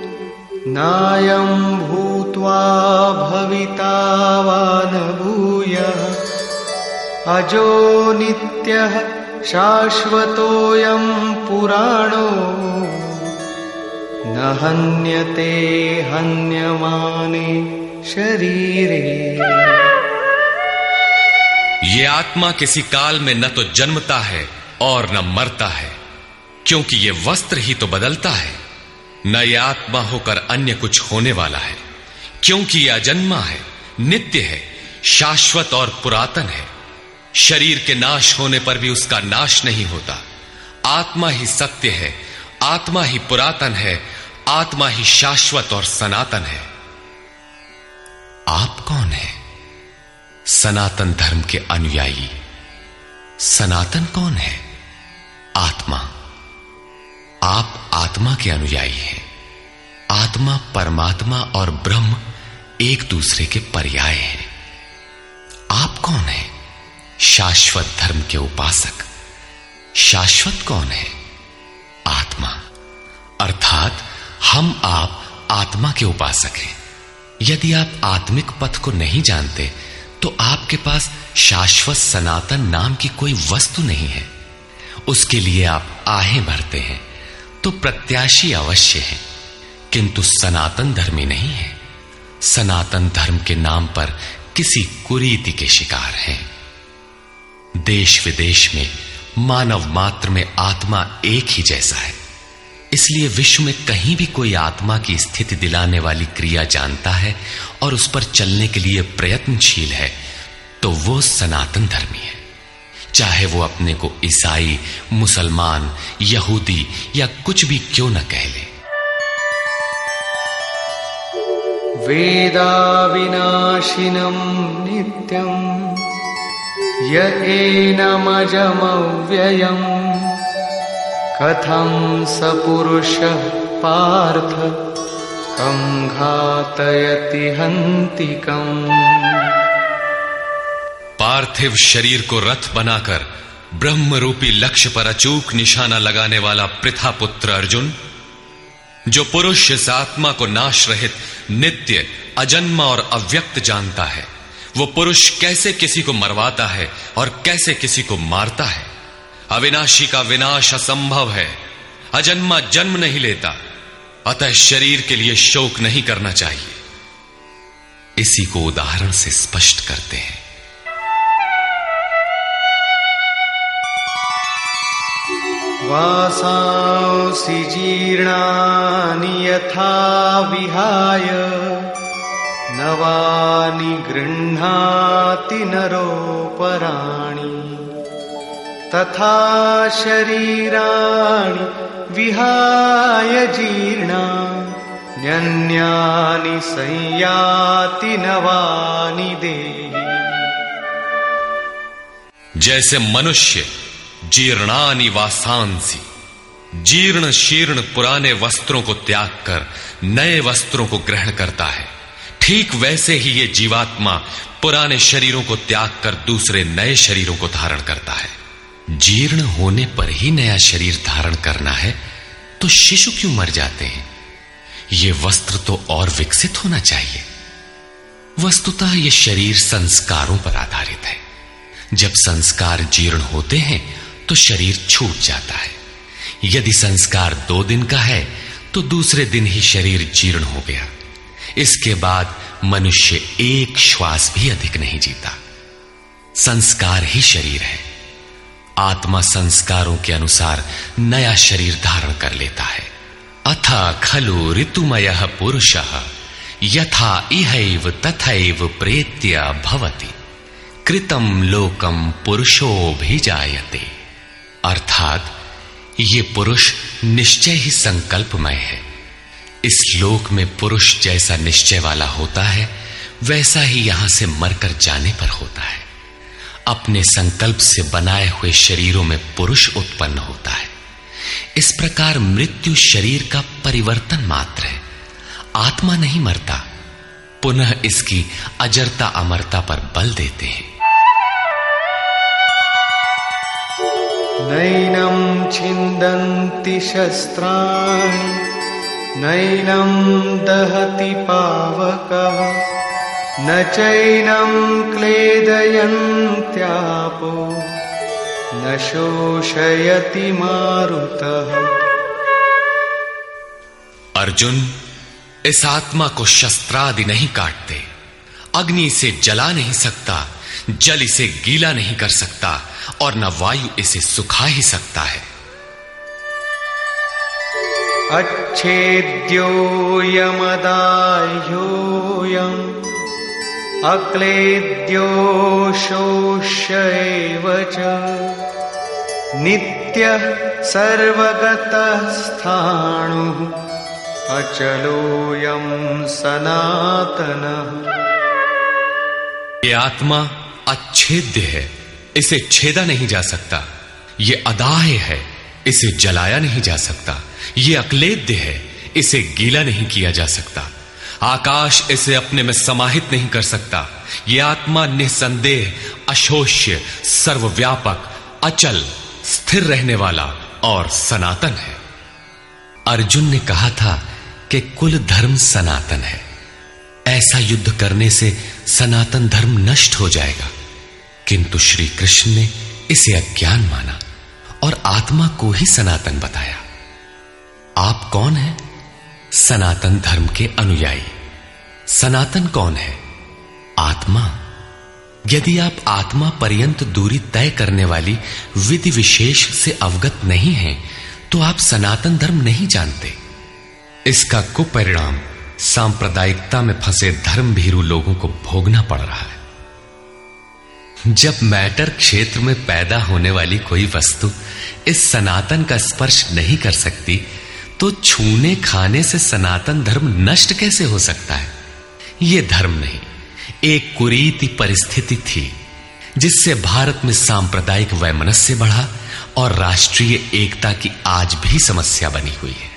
नायं भूत्वा भविता वा न भूयः अजो नित्यः शाश्वतोऽयं पुराणो न हन्यते हन्यमाने शरीरे। ये आत्मा किसी काल में न तो जन्मता है और न मरता है, क्योंकि ये वस्त्र ही तो बदलता है। न ये आत्मा होकर अन्य कुछ होने वाला है, क्योंकि यह अजन्मा है, नित्य है, शाश्वत और पुरातन है। शरीर के नाश होने पर भी उसका नाश नहीं होता। आत्मा ही सत्य है, आत्मा ही पुरातन है, आत्मा ही शाश्वत और सनातन है। आप कौन है? सनातन धर्म के अनुयायी। सनातन कौन है? आत्मा। आप आत्मा के अनुयायी हैं। आत्मा, परमात्मा और ब्रह्म एक दूसरे के पर्याय हैं। आप कौन है? शाश्वत धर्म के उपासक। शाश्वत कौन है? आत्मा। अर्थात हम आप आत्मा के उपासक हैं। यदि आप आत्मिक पथ को नहीं जानते तो आपके पास शाश्वत सनातन नाम की कोई वस्तु नहीं है। उसके लिए आप आहें भरते हैं तो प्रत्याशी अवश्य है, किंतु सनातन धर्मी नहीं है। सनातन धर्म के नाम पर किसी कुरीति के शिकार हैं। देश विदेश में मानव मात्र में आत्मा एक ही जैसा है, इसलिए विश्व में कहीं भी कोई आत्मा की स्थिति दिलाने वाली क्रिया जानता है और उस पर चलने के लिए प्रयत्नशील है, तो वो सनातन धर्मी है, चाहे वो अपने को ईसाई, मुसलमान, यहूदी या कुछ भी क्यों न कह ले। वेदा विनाशिनं नित्यं य एनमजमव्ययम् कथं स पुरुषः पार्थ कं घातयति हन्तिकम्। पार्थिव शरीर को रथ बनाकर ब्रह्म रूपी लक्ष्य पर अचूक निशाना लगाने वाला पृथा पुत्र अर्जुन, जो पुरुष इस आत्मा को नाश रहित, नित्य, अजन्मा और अव्यक्त जानता है, वो पुरुष कैसे किसी को मरवाता है और कैसे किसी को मारता है। अविनाशी का विनाश असंभव है, अजन्मा जन्म नहीं लेता, अतः शरीर के लिए शोक नहीं करना चाहिए। इसी को उदाहरण से स्पष्ट करते हैं। वासांसि जीर्णानि यथा विहाय नवानि गृह्णाति नरोपराणि तथा शरीराणि विहाय जीर्णान्यन्यानि संयाति नवानि देहि। जैसे मनुष्य जीर्णानि वासांसि, जीर्ण शीर्ण पुराने वस्त्रों को त्याग कर नए वस्त्रों को ग्रहण करता है, ठीक वैसे ही ये जीवात्मा पुराने शरीरों को त्याग कर दूसरे नए शरीरों को धारण करता है। जीर्ण होने पर ही नया शरीर धारण करना है तो शिशु क्यों मर जाते हैं? ये वस्त्र तो और विकसित होना चाहिए। वस्तुतः ये शरीर संस्कारों पर आधारित है। जब संस्कार जीर्ण होते हैं तो शरीर छूट जाता है। यदि संस्कार दो दिन का है तो दूसरे दिन ही शरीर जीर्ण हो गया। इसके बाद मनुष्य एक श्वास भी अधिक नहीं जीता। संस्कार ही शरीर है। आत्मा संस्कारों के अनुसार नया शरीर धारण कर लेता है। अथा खलु ऋतुमयः पुरुषः यथा इहैव तथैव प्रेत्य भवति कृतं लोकम पुरुषोऽभिजायते। अर्थात ये पुरुष निश्चय ही संकल्पमय है। इस लोक में पुरुष जैसा निश्चय वाला होता है वैसा ही यहां से मरकर जाने पर होता है। अपने संकल्प से बनाए हुए शरीरों में पुरुष उत्पन्न होता है। इस प्रकार मृत्यु शरीर का परिवर्तन मात्र है, आत्मा नहीं मरता। पुनः इसकी अजरता अमरता पर बल देते हैं। नैनं छिन्दन्ति शस्त्राणि नैनं दहति पावकः न चैनं क्लेदयन्त्यापो न शोषयति मारुतः। अर्जुन, इस आत्मा को शस्त्रादि नहीं काटते, अग्नि से जला नहीं सकता, जल इसे गीला नहीं कर सकता और न वायु इसे सुखा ही सकता है। अच्छेद्योऽयमदाह्योऽयम् अक्लेद्यो शोष्यैव च नित्यः सर्वगतः स्थाणुः अचलोऽयं सनातनः। ये आत्मा अच्छेद्य है, इसे छेदा नहीं जा सकता। ये अदाह्य है, इसे जलाया नहीं जा सकता। ये अक्लेद्य है, इसे गीला नहीं किया जा सकता। आकाश इसे अपने में समाहित नहीं कर सकता। यह आत्मा निसंदेह, अशोष्य, सर्वव्यापक, अचल, स्थिर रहने वाला और सनातन है। अर्जुन ने कहा था कि कुल धर्म सनातन है। ऐसा युद्ध करने से सनातन धर्म नष्ट हो जाएगा, किंतु श्री कृष्ण ने इसे अज्ञान माना और आत्मा को ही सनातन बताया। आप कौन हैं? सनातन धर्म के अनुयायी। सनातन कौन है? आत्मा। यदि आप आत्मा पर्यंत दूरी तय करने वाली विधि विशेष से अवगत नहीं हैं, तो आप सनातन धर्म नहीं जानते। इसका कुपरिणाम सांप्रदायिकता में फंसे धर्म भीरू लोगों को भोगना पड़ रहा है। जब मैटर क्षेत्र में पैदा होने वाली कोई वस्तु इस सनातन का स्पर्श नहीं कर सकती, तो छूने खाने से सनातन धर्म नष्ट कैसे हो सकता है? यह धर्म नहीं, एक कुरीति परिस्थिति थी जिससे भारत में सांप्रदायिक वैमनस्य बढ़ा और राष्ट्रीय एकता की आज भी समस्या बनी हुई है।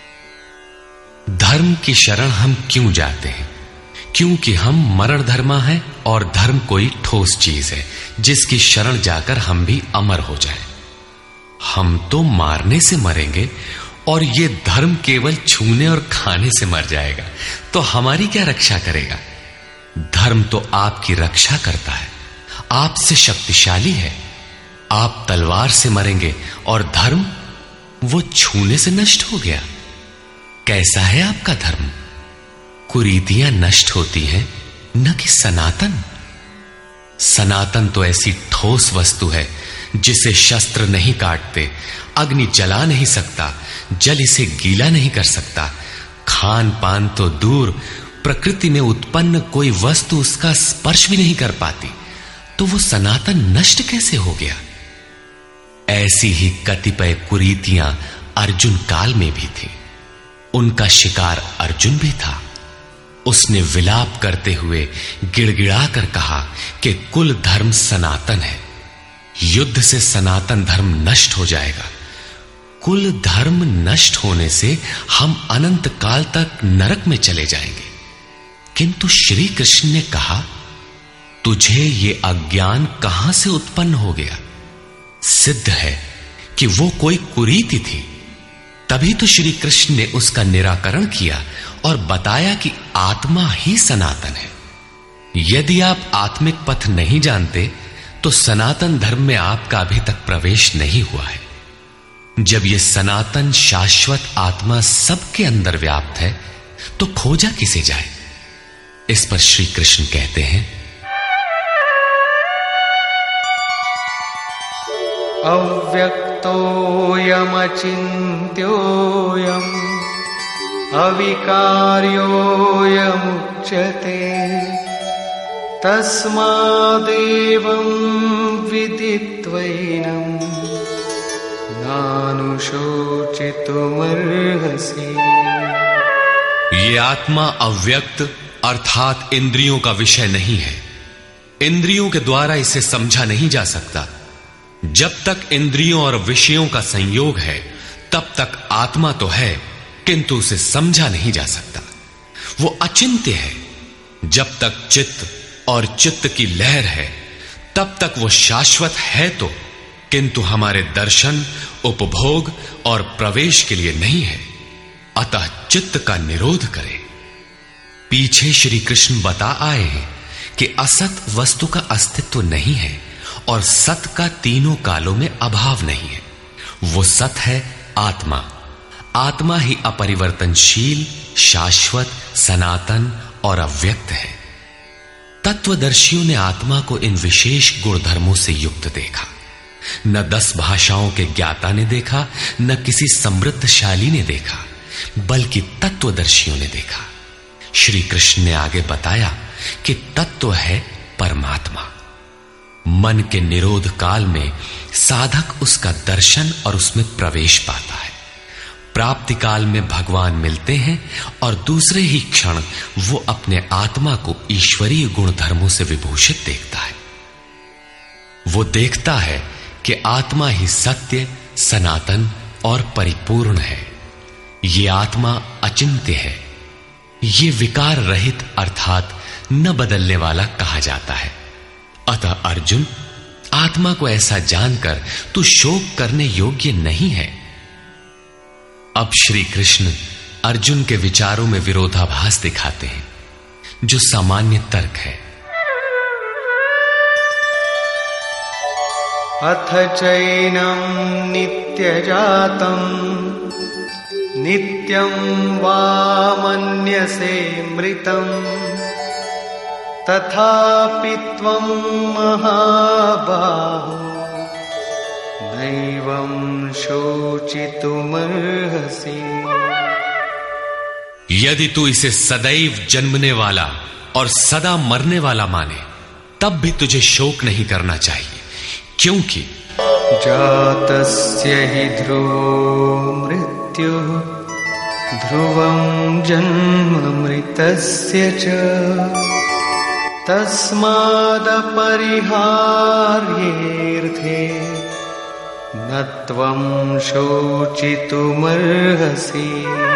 धर्म की शरण हम क्यों जाते हैं? क्योंकि हम मरण धर्मा हैं और धर्म कोई ठोस चीज है जिसकी शरण जाकर हम भी अमर हो जाएं। हम तो मारने से मरेंगे और ये धर्म केवल छूने और खाने से मर जाएगा, तो हमारी क्या रक्षा करेगा? धर्म तो आपकी रक्षा करता है, आपसे शक्तिशाली है। आप तलवार से मरेंगे और धर्म वो छूने से नष्ट हो गया। कैसा है आपका धर्म? कुरीतियां नष्ट होती हैं, न कि सनातन। सनातन तो ऐसी ठोस वस्तु है जिसे शस्त्र नहीं काटते, अग्नि जला नहीं सकता, जल इसे गीला नहीं कर सकता। खान पान तो दूर, प्रकृति में उत्पन्न कोई वस्तु उसका स्पर्श भी नहीं कर पाती, तो वो सनातन नष्ट कैसे हो गया? ऐसी ही कतिपय कुरीतियां अर्जुन काल में भी थी। उनका शिकार अर्जुन भी था। उसने विलाप करते हुए गिड़गिड़ाकर कहा कि कुल धर्म सनातन है, युद्ध से सनातन धर्म नष्ट हो जाएगा। कुल धर्म नष्ट होने से हम अनंत काल तक नरक में चले जाएंगे। किंतु श्री कृष्ण ने कहा, तुझे ये अज्ञान कहां से उत्पन्न हो गया? सिद्ध है कि वो कोई कुरीति थी। तभी तो श्री कृष्ण ने उसका निराकरण किया और बताया कि आत्मा ही सनातन है। यदि आप आत्मिक पथ नहीं जानते, तो सनातन धर्म में आपका अभी तक प्रवेश नहीं हुआ है। जब यह सनातन शाश्वत आत्मा सबके अंदर व्याप्त है, तो खोजा किसे जाए? इस पर श्री कृष्ण कहते हैं, अव्यक्तोऽयमचिन्त्योऽयम् अविकार्योऽयमुच्यते तस्मादेवं विदित्वैनं नानुशोचितुमर्हसि। ये आत्मा अव्यक्त अर्थात इंद्रियों का विषय नहीं है। इंद्रियों के द्वारा इसे समझा नहीं जा सकता। जब तक इंद्रियों और विषयों का संयोग है, तब तक आत्मा तो है, किंतु उसे समझा नहीं जा सकता। वो अचिंत्य है। जब तक चित्त और चित्त की लहर है, तब तक वो शाश्वत है तो, किंतु हमारे दर्शन, उपभोग और प्रवेश के लिए नहीं है। अतः चित्त का निरोध करें। पीछे श्री कृष्ण बता आए हैं कि असत वस्तु का अस्तित्व नहीं है और सत का तीनों कालों में अभाव नहीं है। वो सत है आत्मा। आत्मा ही अपरिवर्तनशील, शाश्वत, सनातन और अव्यक्त है। तत्वदर्शियों ने आत्मा को इन विशेष गुणधर्मों से युक्त देखा। न दस भाषाओं के ज्ञाता ने देखा, न किसी समृद्धशाली ने देखा, बल्कि तत्वदर्शियों ने देखा। श्री कृष्ण ने आगे बताया कि तत्व है परमात्मा। मन के निरोध काल में साधक उसका दर्शन और उसमें प्रवेश पाता है। प्राप्ति काल में भगवान मिलते हैं और दूसरे ही क्षण वो अपने आत्मा को ईश्वरीय गुणधर्मों से विभूषित देखता है। वो देखता है कि आत्मा ही सत्य, सनातन और परिपूर्ण है। ये आत्मा अचिंत्य है। ये विकार रहित अर्थात न बदलने वाला कहा जाता है। अतः अर्जुन, आत्मा को ऐसा जानकर तू शोक करने योग्य नहीं है। अब श्री कृष्ण अर्जुन के विचारों में विरोधाभास दिखाते हैं, जो सामान्य तर्क है। अथ चैनं नित्यजातं नित्यं वा मन्यसे मृतं तथापि त्वं महाबाहो नैवं शोचितुमर्हसि। यदि तू इसे सदैव जन्मने वाला और सदा मरने वाला माने तब भी तुझे शोक नहीं करना चाहिए, क्योंकि जातस्य हि ध्रुवो मृत्युः ध्रुवं जन्म मृतस्य च तस्मादपरिहार्येऽर्थे न त्वं शोचितुमर्हसि।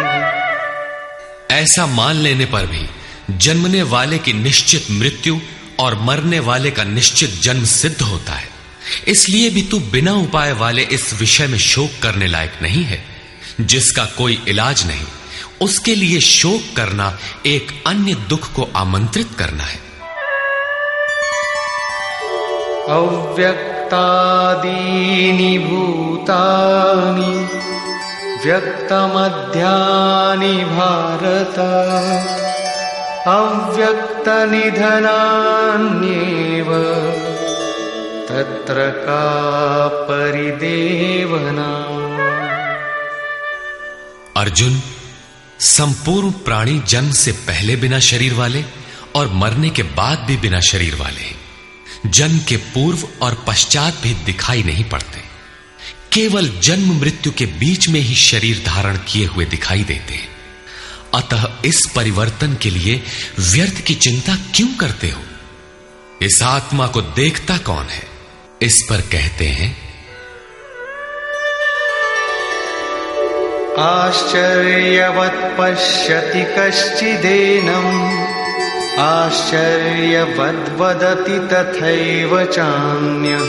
ऐसा मान लेने पर भी जन्मने वाले की निश्चित मृत्यु और मरने वाले का निश्चित जन्म सिद्ध होता है, इसलिए भी तू बिना उपाय वाले इस विषय में शोक करने लायक नहीं है। जिसका कोई इलाज नहीं, उसके लिए शोक करना एक अन्य दुख को आमंत्रित करना है। अव्यक्तादीनि भूतानि व्यक्तमध्यानि भारत अव्यक्तनिधनान्येव तत्र का परिदेवना। अर्जुन, संपूर्ण प्राणी जन्म से पहले बिना शरीर वाले और मरने के बाद भी बिना शरीर वाले, जन्म के पूर्व और पश्चात भी दिखाई नहीं पड़ते, केवल जन्म मृत्यु के बीच में ही शरीर धारण किए हुए दिखाई देते हैं। अतः इस परिवर्तन के लिए व्यर्थ की चिंता क्यों करते हो? इस आत्मा को देखता कौन है? इस पर कहते हैं, आश्चर्यवत् पश्यति कश्चिदेनम् आश्चर्यवद् वदति तथैव चान्यः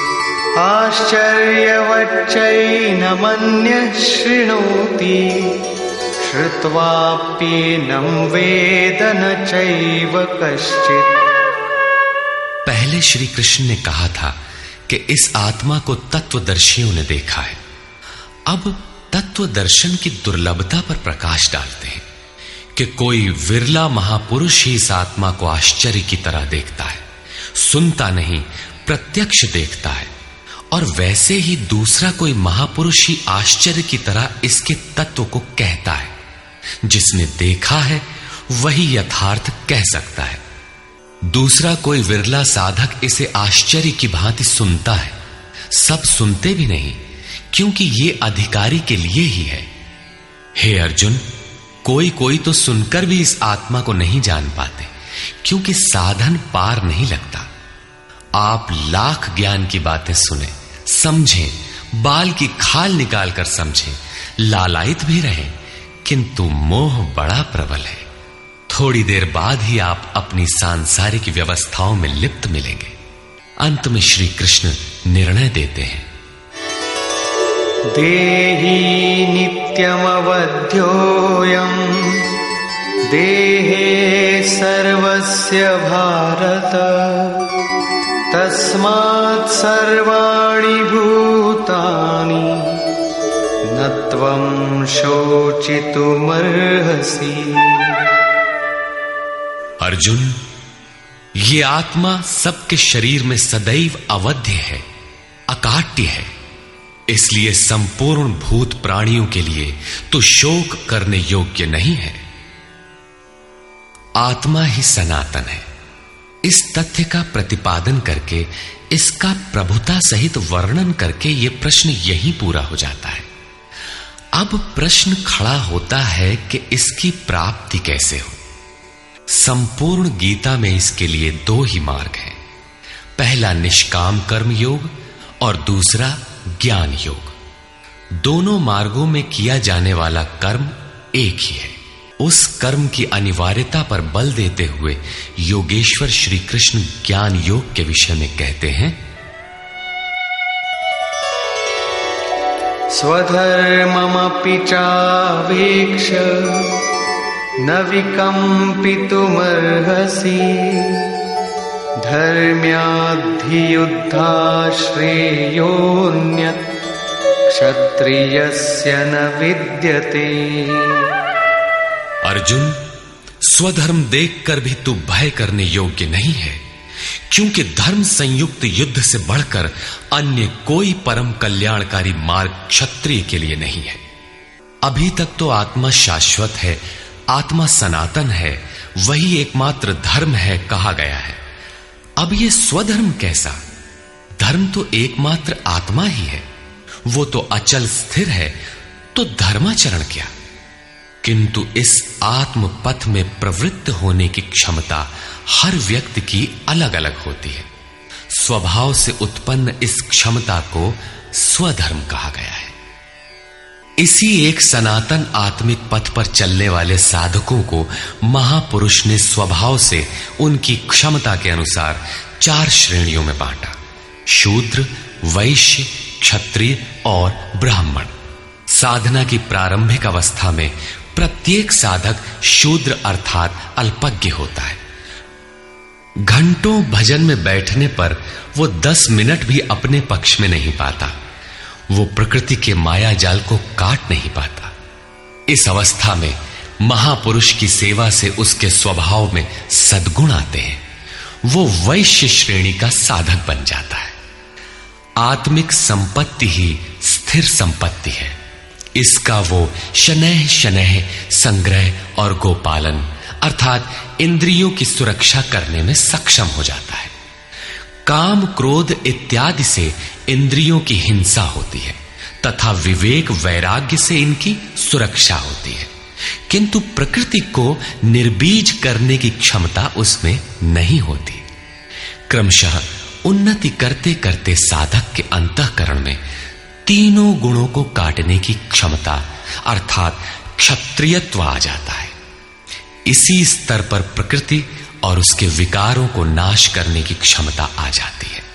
आश्चर्यवच्चैनमन्यः शृणोति श्रुत्वाप्येनं वेद न चैव कश्चित्। पहले श्री कृष्ण ने कहा था कि इस आत्मा को तत्वदर्शियों ने देखा है। अब तत्व दर्शन की दुर्लभता पर प्रकाश डालते हैं कि कोई विरला महापुरुष ही इस आत्मा को आश्चर्य की तरह देखता है, सुनता नहीं प्रत्यक्ष देखता है, और वैसे ही दूसरा कोई महापुरुष ही आश्चर्य की तरह इसके तत्व को कहता है। जिसने देखा है वही यथार्थ कह सकता है। दूसरा कोई विरला साधक इसे आश्चर्य की भांति सुनता है। सब सुनते भी नहीं, क्योंकि ये अधिकारी के लिए ही है। हे अर्जुन, कोई कोई तो सुनकर भी इस आत्मा को नहीं जान पाते, क्योंकि साधन पार नहीं लगता। आप लाख ज्ञान की बातें सुने, समझें, बाल की खाल निकाल कर समझें, लालायित भी रहें, किंतु मोह बड़ा प्रबल है। थोड़ी देर बाद ही आप अपनी सांसारिक व्यवस्थाओं में लिप्त मिलेंगे। अंत में श्री कृष्ण निर्णय देते हैं, देहि नित्यमवध्योऽयं देहे सर्वस्य भारत तस्मात् सर्वाणि भूतानि न त्वं शोचितुमर्हसि। अर्जुन, ये आत्मा सबके शरीर में सदैव अवध्य है, अकाट्य है, इसलिए संपूर्ण भूत प्राणियों के लिए तो शोक करने योग्य नहीं है। आत्मा ही सनातन है। इस तथ्य का प्रतिपादन करके, इसका प्रभुता सहित वर्णन करके यह प्रश्न यहीं पूरा हो जाता है। अब प्रश्न खड़ा होता है कि इसकी प्राप्ति कैसे हो। संपूर्ण गीता में इसके लिए दो ही मार्ग हैं। पहला निष्काम कर्म योग और दूसरा ज्ञान योग। दोनों मार्गों में किया जाने वाला कर्म एक ही है। उस कर्म की अनिवार्यता पर बल देते हुए योगेश्वर श्री कृष्ण ज्ञान योग के विषय में कहते हैं, स्वधर्ममपि चावेक्ष न विकम्पितुमर्हसि धर्म्याद्धियुद्धा श्रेयोऽन्यत् क्षत्रियस्य न विद्यते। अर्जुन, स्वधर्म देखकर भी तू भय करने योग्य नहीं है, क्योंकि धर्म संयुक्त युद्ध से बढ़कर अन्य कोई परम कल्याणकारी मार्ग क्षत्रिय के लिए नहीं है। अभी तक तो आत्मा शाश्वत है, आत्मा सनातन है, वही एकमात्र धर्म है कहा गया है। अब ये स्वधर्म कैसा? धर्म तो एकमात्र आत्मा ही है, वो तो अचल स्थिर है, तो धर्माचरण क्या? किंतु इस आत्म पथ में प्रवृत्त होने की क्षमता हर व्यक्ति की अलग अलग होती है। स्वभाव से उत्पन्न इस क्षमता को स्वधर्म कहा गया है। इसी एक सनातन आत्मिक पथ पर चलने वाले साधकों को महापुरुष ने स्वभाव से उनकी क्षमता के अनुसार चार श्रेणियों में बांटा: शूद्र, वैश्य, क्षत्रिय और ब्राह्मण। साधना की प्रारंभिक अवस्था में प्रत्येक साधक शूद्र अर्थात अल्पज्ञ होता है। घंटों भजन में बैठने पर वो दस मिनट भी अपने पक्ष में नहीं पाता, वो प्रकृति के माया जाल को काट नहीं पाता। इस अवस्था में महापुरुष की सेवा से उसके स्वभाव में सद्गुण आते हैं, वो वैश्य श्रेणी का साधक बन जाता है। आत्मिक संपत्ति ही स्थिर संपत्ति है, इसका वो शनैः शनैः संग्रह और गोपालन अर्थात इंद्रियों की सुरक्षा करने में सक्षम हो जाता है। काम, क्रोध इत्यादि से इंद्रियों की हिंसा होती है तथा विवेक, वैराग्य से इनकी सुरक्षा होती है, किंतु प्रकृति को निर्बीज करने की क्षमता उसमें नहीं होती। क्रमशः उन्नति करते करते साधक के अंतःकरण में तीनों गुणों को काटने की क्षमता अर्थात क्षत्रियत्व आ जाता है। इसी स्तर पर प्रकृति और उसके विकारों को नाश करने की क्षमता आ जाती है।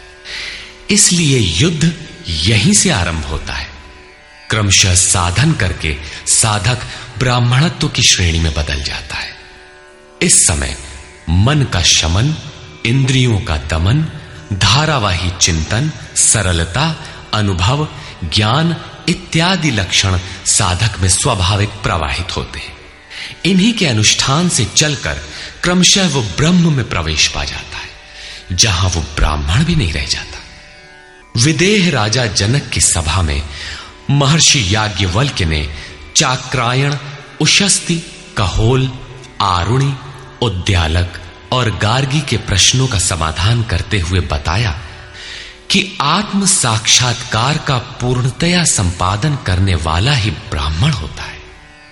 इसलिए युद्ध यहीं से आरंभ होता है। क्रमशः साधन करके साधक ब्राह्मणत्व की श्रेणी में बदल जाता है। इस समय मन का शमन, इंद्रियों का दमन, धारावाही चिंतन, सरलता, अनुभव, ज्ञान इत्यादि लक्षण साधक में स्वाभाविक प्रवाहित होते हैं। इन्हीं के अनुष्ठान से चलकर क्रमशः वो ब्रह्म में प्रवेश पा जाता है, जहां वो ब्राह्मण भी नहीं रह जाता। विदेह राजा जनक की सभा में महर्षि याज्ञवल्क्य ने चाक्रायण, उशस्ति, कहोल, आरुणि, उद्यालक और गार्गी के प्रश्नों का समाधान करते हुए बताया कि आत्म साक्षात्कार का पूर्णतया संपादन करने वाला ही ब्राह्मण होता है।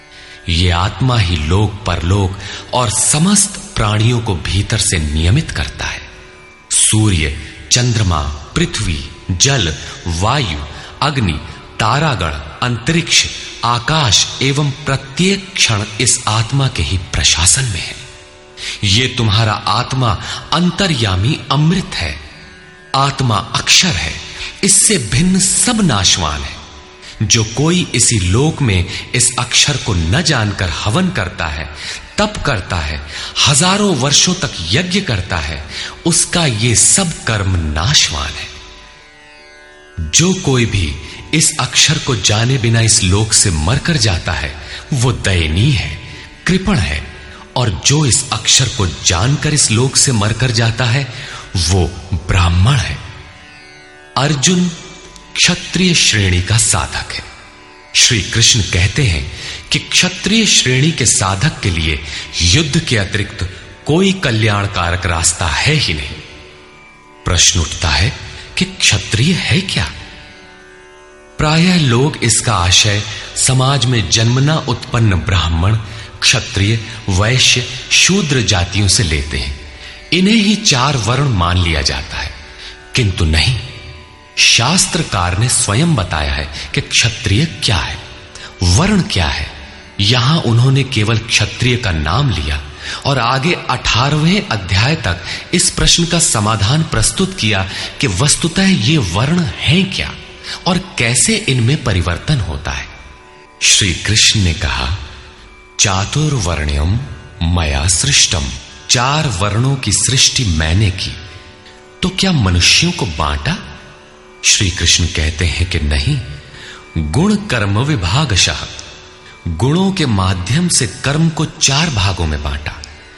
यह आत्मा ही लोक, परलोक और समस्त प्राणियों को भीतर से नियमित करता है। सूर्य, चंद्रमा, पृथ्वी, जल, वायु, अग्नि, तारागण, अंतरिक्ष, आकाश एवं प्रत्येक क्षण इस आत्मा के ही प्रशासन में है। ये तुम्हारा आत्मा अंतर्यामी अमृत है। आत्मा अक्षर है, इससे भिन्न सब नाशवान है। जो कोई इसी लोक में इस अक्षर को न जानकर हवन करता है, तप करता है, हजारों वर्षों तक यज्ञ करता है, उसका ये सब कर्म नाशवान है। जो कोई भी इस अक्षर को जाने बिना इस लोक से मरकर जाता है, वो दयनीय है, कृपण है, और जो इस अक्षर को जानकर इस लोक से मरकर जाता है, वो ब्राह्मण है। अर्जुन क्षत्रिय श्रेणी का साधक है। श्री कृष्ण कहते हैं कि क्षत्रिय श्रेणी के साधक के लिए युद्ध के अतिरिक्त कोई कल्याणकारक रास्ता है ही नहीं। प्रश्न उठता है कि क्षत्रिय है क्या? प्रायः लोग इसका आशय समाज में जन्मना उत्पन्न ब्राह्मण, क्षत्रिय, वैश्य, शूद्र जातियों से लेते हैं। इन्हें ही चार वर्ण मान लिया जाता है, किंतु नहीं। शास्त्रकार ने स्वयं बताया है कि क्षत्रिय क्या है, वर्ण क्या है। यहां उन्होंने केवल क्षत्रिय का नाम लिया और आगे अठारहवें अध्याय तक इस प्रश्न का समाधान प्रस्तुत किया कि वस्तुतः ये वर्ण हैं क्या और कैसे इनमें परिवर्तन होता है। श्री कृष्ण ने कहा, चातुर्वर्ण्यम मया सृष्टम, चार वर्णों की सृष्टि मैंने की, तो क्या मनुष्यों को बांटा? श्री कृष्ण कहते हैं कि नहीं, गुण कर्म विभागशः, गुणों के माध्यम से कर्म को चार भागों में बांटा।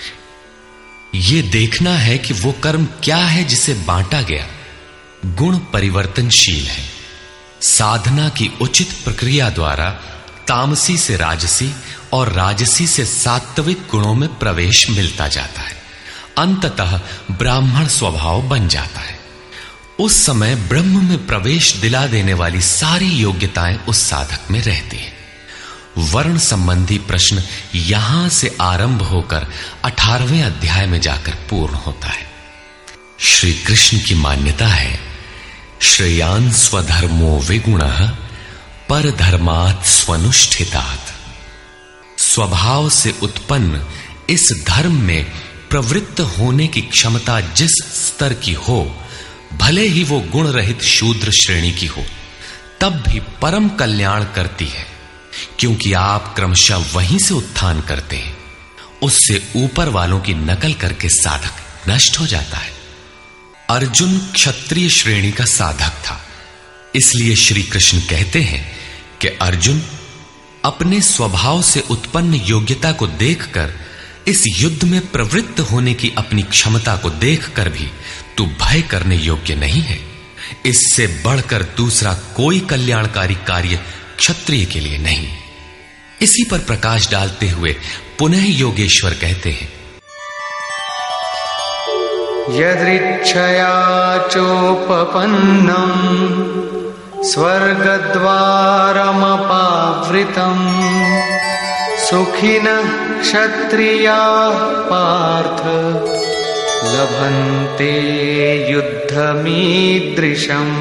यह देखना है कि वो कर्म क्या है जिसे बांटा गया। गुण परिवर्तनशील है। साधना की उचित प्रक्रिया द्वारा तामसी से राजसी और राजसी से सात्विक गुणों में प्रवेश मिलता जाता है। अंततः ब्राह्मण स्वभाव बन जाता है। उस समय ब्रह्म में प्रवेश दिला देने वाली सारी योग्यताएं उस साधक में रहती हैं। वर्ण संबंधी प्रश्न यहां से आरंभ होकर अठारहवें अध्याय में जाकर पूर्ण होता है। श्री कृष्ण की मान्यता है, श्रेयान् स्वधर्मो विगुणः परधर्मात् स्वनुष्ठितात्। स्वभाव से उत्पन्न इस धर्म में प्रवृत्त होने की क्षमता जिस स्तर की हो, भले ही वो गुण रहित शूद्र श्रेणी की हो, तब भी परम कल्याण करती है, क्योंकि आप क्रमशः वहीं से उत्थान करते हैं। उससे ऊपर वालों की नकल करके साधक नष्ट हो जाता है। अर्जुन क्षत्रिय श्रेणी का साधक था, इसलिए श्री कृष्ण कहते हैं कि अर्जुन, अपने स्वभाव से उत्पन्न योग्यता को देखकर, इस युद्ध में प्रवृत्त होने की अपनी क्षमता को देखकर भी तू भय करने योग्य नहीं है। इससे बढ़कर दूसरा कोई कल्याणकारी कार्य क्षत्रिय के लिए नहीं। इसी पर प्रकाश डालते हुए पुनः योगेश्वर कहते हैं, यदृच्छया चोपपन्नम् स्वर्गद्वारमपावृतम् सुखिनः क्षत्रियाः पार्थ लभन्ते युद्धमीदृशम्।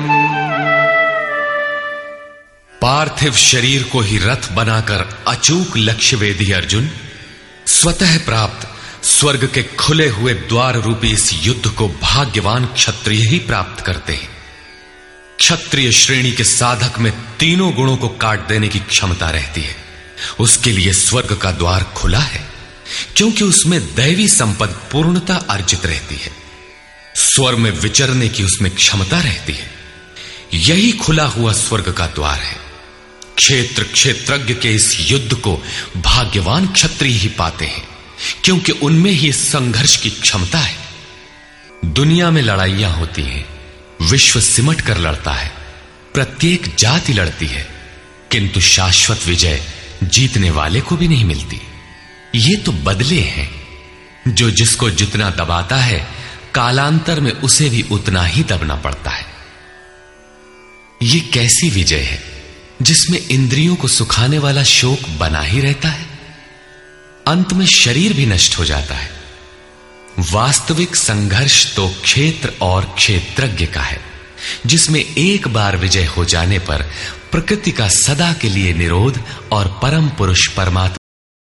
पार्थिव शरीर को ही रथ बनाकर अचूक लक्ष्य वेदी अर्जुन, स्वतः प्राप्त स्वर्ग के खुले हुए द्वार रूपी इस युद्ध को भाग्यवान क्षत्रिय ही प्राप्त करते हैं। क्षत्रिय श्रेणी के साधक में तीनों गुणों को काट देने की क्षमता रहती है। उसके लिए स्वर्ग का द्वार खुला है, क्योंकि उसमें दैवी संपद पूर्णता अर्जित रहती है। स्वर में विचरने की उसमें क्षमता रहती है। यही खुला हुआ स्वर्ग का द्वार है। क्षेत्र क्षेत्रज्ञ के इस युद्ध को भाग्यवान क्षत्रिय ही पाते हैं, क्योंकि उनमें ही संघर्ष की क्षमता है। दुनिया में लड़ाइयां होती हैं, विश्व सिमट कर लड़ता है, प्रत्येक जाति लड़ती है, किंतु शाश्वत विजय जीतने वाले को भी नहीं मिलती। ये तो बदले हैं। जो जिसको जितना दबाता है, कालांतर में उसे भी उतना ही दबना पड़ता है। ये कैसी विजय है जिसमें इंद्रियों को सुखाने वाला शोक बना ही रहता है, अंत में शरीर भी नष्ट हो जाता है। वास्तविक संघर्ष तो क्षेत्र और क्षेत्रज्ञ का है, जिसमें एक बार विजय हो जाने पर प्रकृति का सदा के लिए निरोध और परम पुरुष परमात्मा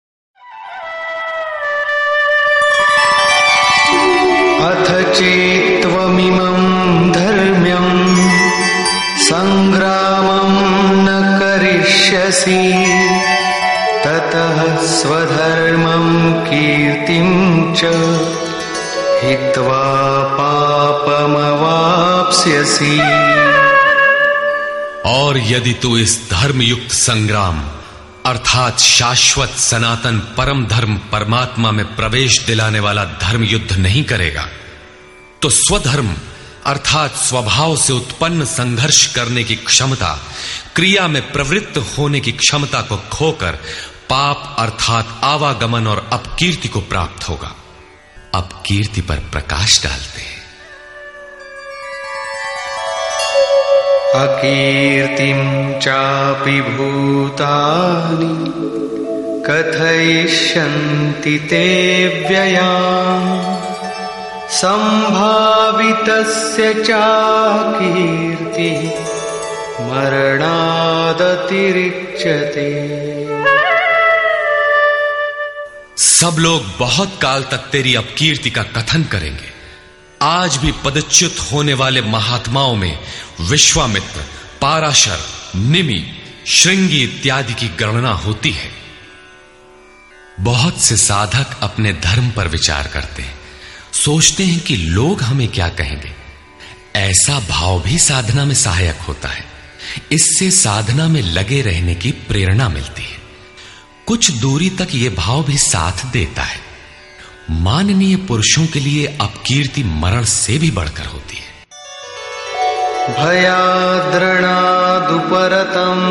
अथ चेत्त्वमिमं धर्म्यं संग्रामं न करिष्यसि ततः स्वधर्मं कीर्तिं च हित्वा पापमवाप्स्यसि। और यदि तू इस धर्मयुक्त संग्राम अर्थात शाश्वत सनातन परम धर्म परमात्मा में प्रवेश दिलाने वाला धर्म युद्ध नहीं करेगा, तो स्वधर्म अर्थात स्वभाव से उत्पन्न संघर्ष करने की क्षमता, क्रिया में प्रवृत्त होने की क्षमता को खोकर पाप अर्थात आवागमन और अपकीर्ति को प्राप्त होगा। अपकीर्ति पर प्रकाश डालते हैं। अकीर्तिं चापि भूतानि कथयिष्यन्ति ते व्ययाम् संभावितस्य चाकीर्तिः मरणादतिरिच्यते। सब लोग बहुत काल तक तेरी अपकीर्ति का कथन करेंगे। आज भी पदच्युत होने वाले महात्माओं में विश्वामित्र, पाराशर, निमि, श्रृंगी इत्यादि की गणना होती है। बहुत से साधक अपने धर्म पर विचार करते हैं, सोचते हैं कि लोग हमें क्या कहेंगे। ऐसा भाव भी साधना में सहायक होता है। इससे साधना में लगे रहने की प्रेरणा मिलती है। कुछ दूरी तक यह भाव भी साथ देता है। माननीय पुरुषों के लिए अपकीर्ति मरण से भी बढ़कर होती है। भयाद्रणादुपरतम्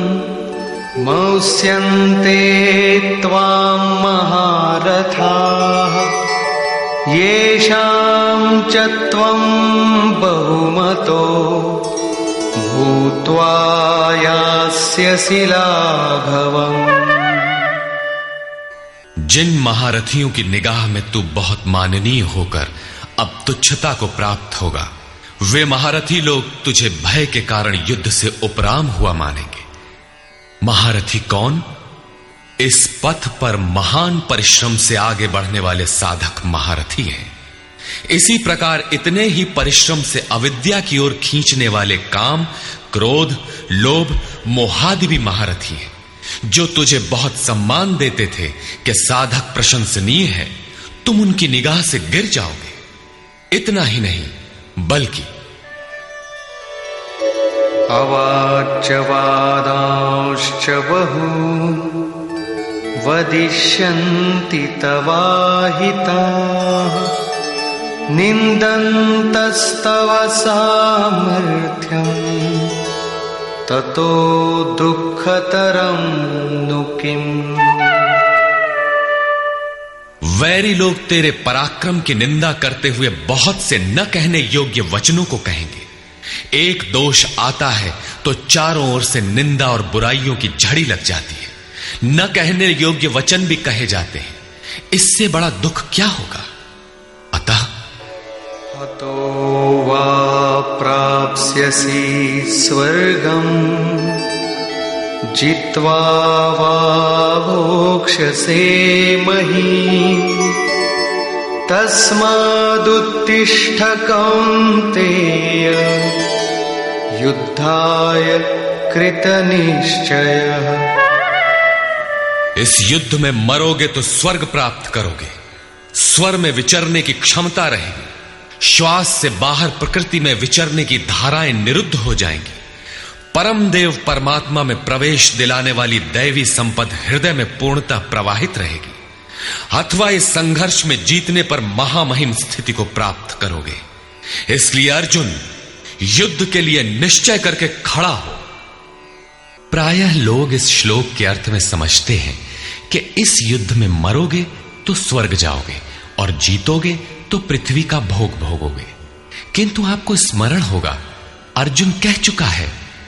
मौस्यन्ते त्वां महारथाः येषां च त्वं बहुमतो भूत्वा यास्यसि लाघवम्। जिन महारथियों की निगाह में तू बहुत माननीय होकर अब तुच्छता को प्राप्त होगा, वे महारथी लोग तुझे भय के कारण युद्ध से उपराम हुआ मानेंगे। महारथी कौन? इस पथ पर महान परिश्रम से आगे बढ़ने वाले साधक महारथी हैं। इसी प्रकार इतने ही परिश्रम से अविद्या की ओर खींचने वाले काम, क्रोध, लोभ, मोहादि भी महारथी हैं, जो तुझे बहुत सम्मान देते थे कि साधक प्रशंसनीय है, तुम उनकी निगाह से गिर जाओगे। इतना ही नहीं बल्कि अवाच्य वादांश्च बहून् वदिष्यन्ति तवाहिताः निन्दन्तस्तव सामर्थ्यम् ततो दुःखतरं नु किम्। वैरी लोग तेरे पराक्रम की निंदा करते हुए बहुत से न कहने योग्य वचनों को कहेंगे। एक दोष आता है तो चारों ओर से निंदा और बुराइयों की झड़ी लग जाती है। न कहने योग्य वचन भी कहे जाते हैं। इससे बड़ा दुख क्या होगा? अतः हतो वा प्राप्स्यसि स्वर्गम् जित्वा वा भोक्ष्यसे महीम् तस्मादुत्तिष्ठ कौन्तेय युद्धाय कृतनिश्चयः। इस युद्ध में मरोगे तो स्वर्ग प्राप्त करोगे, स्वर में विचरने की क्षमता रहेगी, श्वास से बाहर प्रकृति में विचरने की धाराएं निरुद्ध हो जाएंगी, परम देव परमात्मा में प्रवेश दिलाने वाली दैवी संपद हृदय में पूर्णतः प्रवाहित रहेगी, अथवा इस संघर्ष में जीतने पर महामहिम स्थिति को प्राप्त करोगे। इसलिए अर्जुन, युद्ध के लिए निश्चय करके खड़ा हो। प्रायः लोग इस श्लोक के अर्थ में समझते हैं कि इस युद्ध में मरोगे तो स्वर्ग जाओगे और जीतोगे तो पृथ्वी का भोग भोगोगे। किंतु आपको स्मरण होगा, अर्जुन कह चुका है,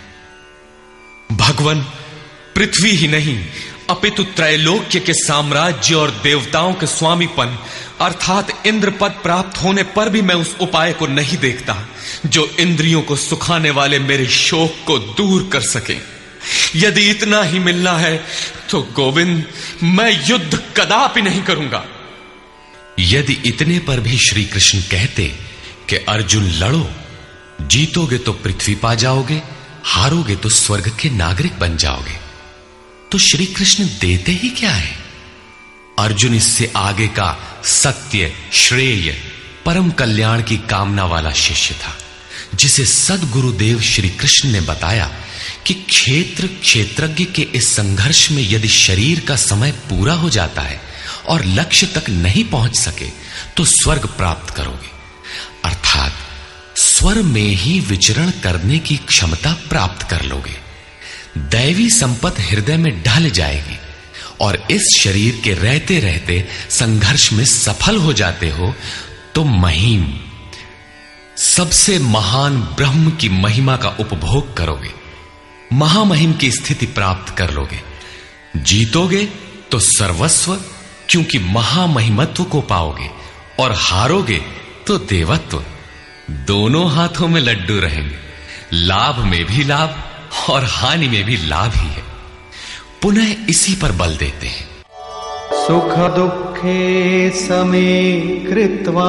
भगवान पृथ्वी ही नहीं अपितु त्रैलोक्य के साम्राज्य और देवताओं के स्वामीपन अर्थात इंद्र पद प्राप्त होने पर भी मैं उस उपाय को नहीं देखता जो इंद्रियों को सुखाने वाले मेरे शोक को दूर कर सके। यदि इतना ही मिलना है तो गोविंद, मैं युद्ध कदापि नहीं करूंगा। यदि इतने पर भी श्री कृष्ण कहते कि अर्जुन लड़ो, जीतोगे तो पृथ्वी पा जाओगे, हारोगे तो स्वर्ग के नागरिक बन जाओगे, तो श्री कृष्ण देते ही क्या है? अर्जुन इससे आगे का सत्य, श्रेय, परम कल्याण की कामना वाला शिष्य था, जिसे सद्गुरुदेव श्री कृष्ण ने बताया कि क्षेत्र क्षेत्रज्ञ के इस संघर्ष में यदि शरीर का समय पूरा हो जाता है और लक्ष्य तक नहीं पहुंच सके तो स्वर्ग प्राप्त करोगे, अर्थात स्वर में ही विचरण करने की क्षमता प्राप्त कर लोगे। दैवी संपत्ति हृदय में ढल जाएगी और इस शरीर के रहते रहते संघर्ष में सफल हो जाते हो तो महिम, सबसे महान ब्रह्म की महिमा का उपभोग करोगे, महामहिम की स्थिति प्राप्त कर लोगे। जीतोगे तो सर्वस्व, क्योंकि महामहिमत्व को पाओगे, और हारोगे तो देवत्व। दोनों हाथों में लड्डू रहेंगे, लाभ में भी लाभ और हानि में भी लाभ ही है। पुनः इसी पर बल देते हैं, सुख दुखे समे कृत्वा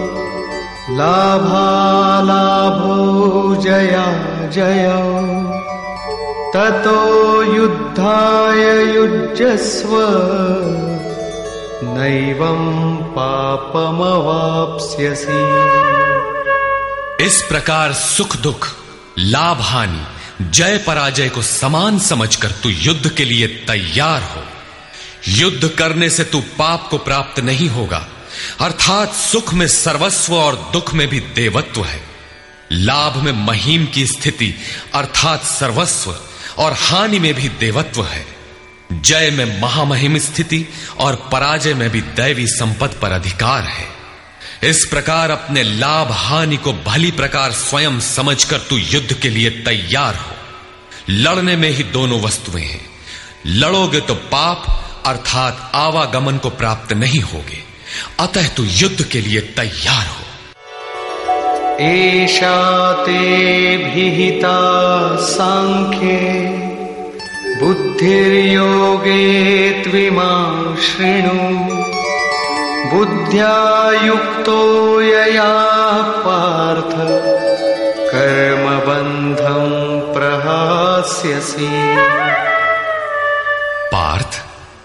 लाभालाभो जया जया ततो युद्धाय युज्यस्व नैवं पापमवाप्स्यसि। इस प्रकार सुख दुख, लाभ हानि, जय पराजय को समान समझकर तू युद्ध के लिए तैयार हो। युद्ध करने से तू पाप को प्राप्त नहीं होगा, अर्थात सुख में सर्वस्व और दुख में भी देवत्व है। लाभ में महीम की स्थिति अर्थात सर्वस्व और हानि में भी देवत्व है। जय में महामहिम स्थिति और पराजय में भी दैवी संपत्ति पर अधिकार है। इस प्रकार अपने लाभ हानि को भली प्रकार स्वयं समझकर तू युद्ध के लिए तैयार हो। लड़ने में ही दोनों वस्तुएं हैं। लड़ोगे तो पाप अर्थात आवागमन को प्राप्त नहीं होगे। अतः तू युद्ध के लिए तैयार हो। एषा ते विहिता सांख्ये बुद्धिर्योगे त्विमां शृणु। बुद्ध्या युक्तो यया पार्थ कर्मबन्धं प्रहास्यसि। पार्थ,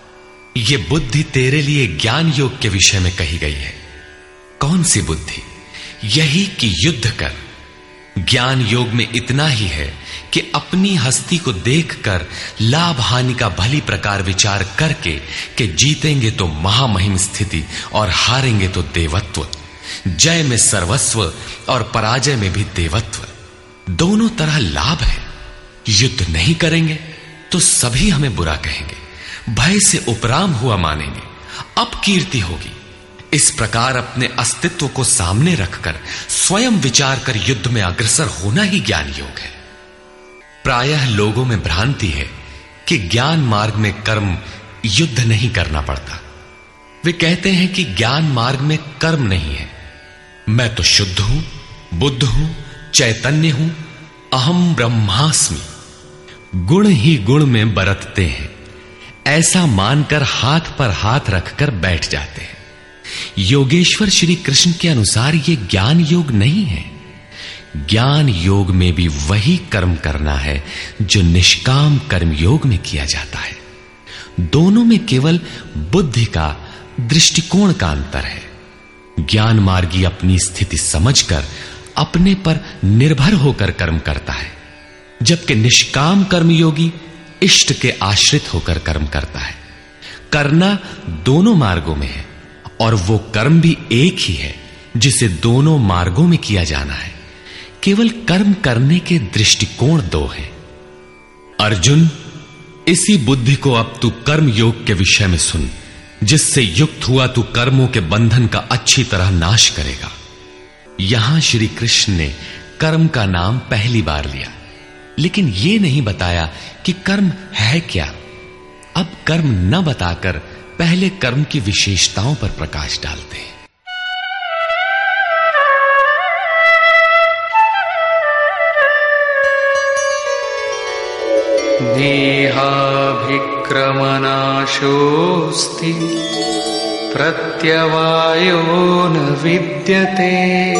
ये बुद्धि तेरे लिए ज्ञान योग के विषय में कही गई है। कौन सी बुद्धि? यही कि युद्ध कर। ज्ञान योग में इतना ही है कि अपनी हस्ती को देखकर लाभ हानि का भली प्रकार विचार करके कि जीतेंगे तो महामहिम स्थिति और हारेंगे तो देवत्व। जय में सर्वस्व और पराजय में भी देवत्व। दोनों तरह लाभ है। युद्ध नहीं करेंगे तो सभी हमें बुरा कहेंगे, भय से उपराम हुआ मानेंगे, अपकीर्ति होगी। इस प्रकार अपने अस्तित्व को सामने रखकर स्वयं विचार कर युद्ध में अग्रसर होना ही ज्ञान योग है। प्रायः लोगों में भ्रांति है कि ज्ञान मार्ग में कर्म युद्ध नहीं करना पड़ता। वे कहते हैं कि ज्ञान मार्ग में कर्म नहीं है। मैं तो शुद्ध हूं, बुद्ध हूं, चैतन्य हूं, अहम ब्रह्मास्मि। गुण ही गुण में बरतते हैं, ऐसा मानकर हाथ पर हाथ रखकर बैठ जाते हैं। योगेश्वर श्री कृष्ण के अनुसार यह ज्ञान योग नहीं है। ज्ञान योग में भी वही कर्म करना है जो निष्काम कर्म योग में किया जाता है। दोनों में केवल बुद्धि का, दृष्टिकोण का अंतर है। ज्ञान मार्गी अपनी स्थिति समझकर अपने पर निर्भर होकर कर्म करता है, जबकि निष्काम कर्मयोगी इष्ट के आश्रित होकर कर्म करता है। करना दोनों मार्गों में है और वो कर्म भी एक ही है जिसे दोनों मार्गों में किया जाना है। केवल कर्म करने के दृष्टिकोण दो हैं। अर्जुन, इसी बुद्धि को अब तू कर्म योग के विषय में सुन, जिससे युक्त हुआ तू कर्मों के बंधन का अच्छी तरह नाश करेगा। यहां श्री कृष्ण ने कर्म का नाम पहली बार लिया, लेकिन यह नहीं बताया कि कर्म है क्या। अब कर्म न बताकर पहले कर्म की विशेषताओं पर प्रकाश डालते हैं। नेहाभिक्रमनाशोऽस्ति प्रत्यवायो न विद्यते।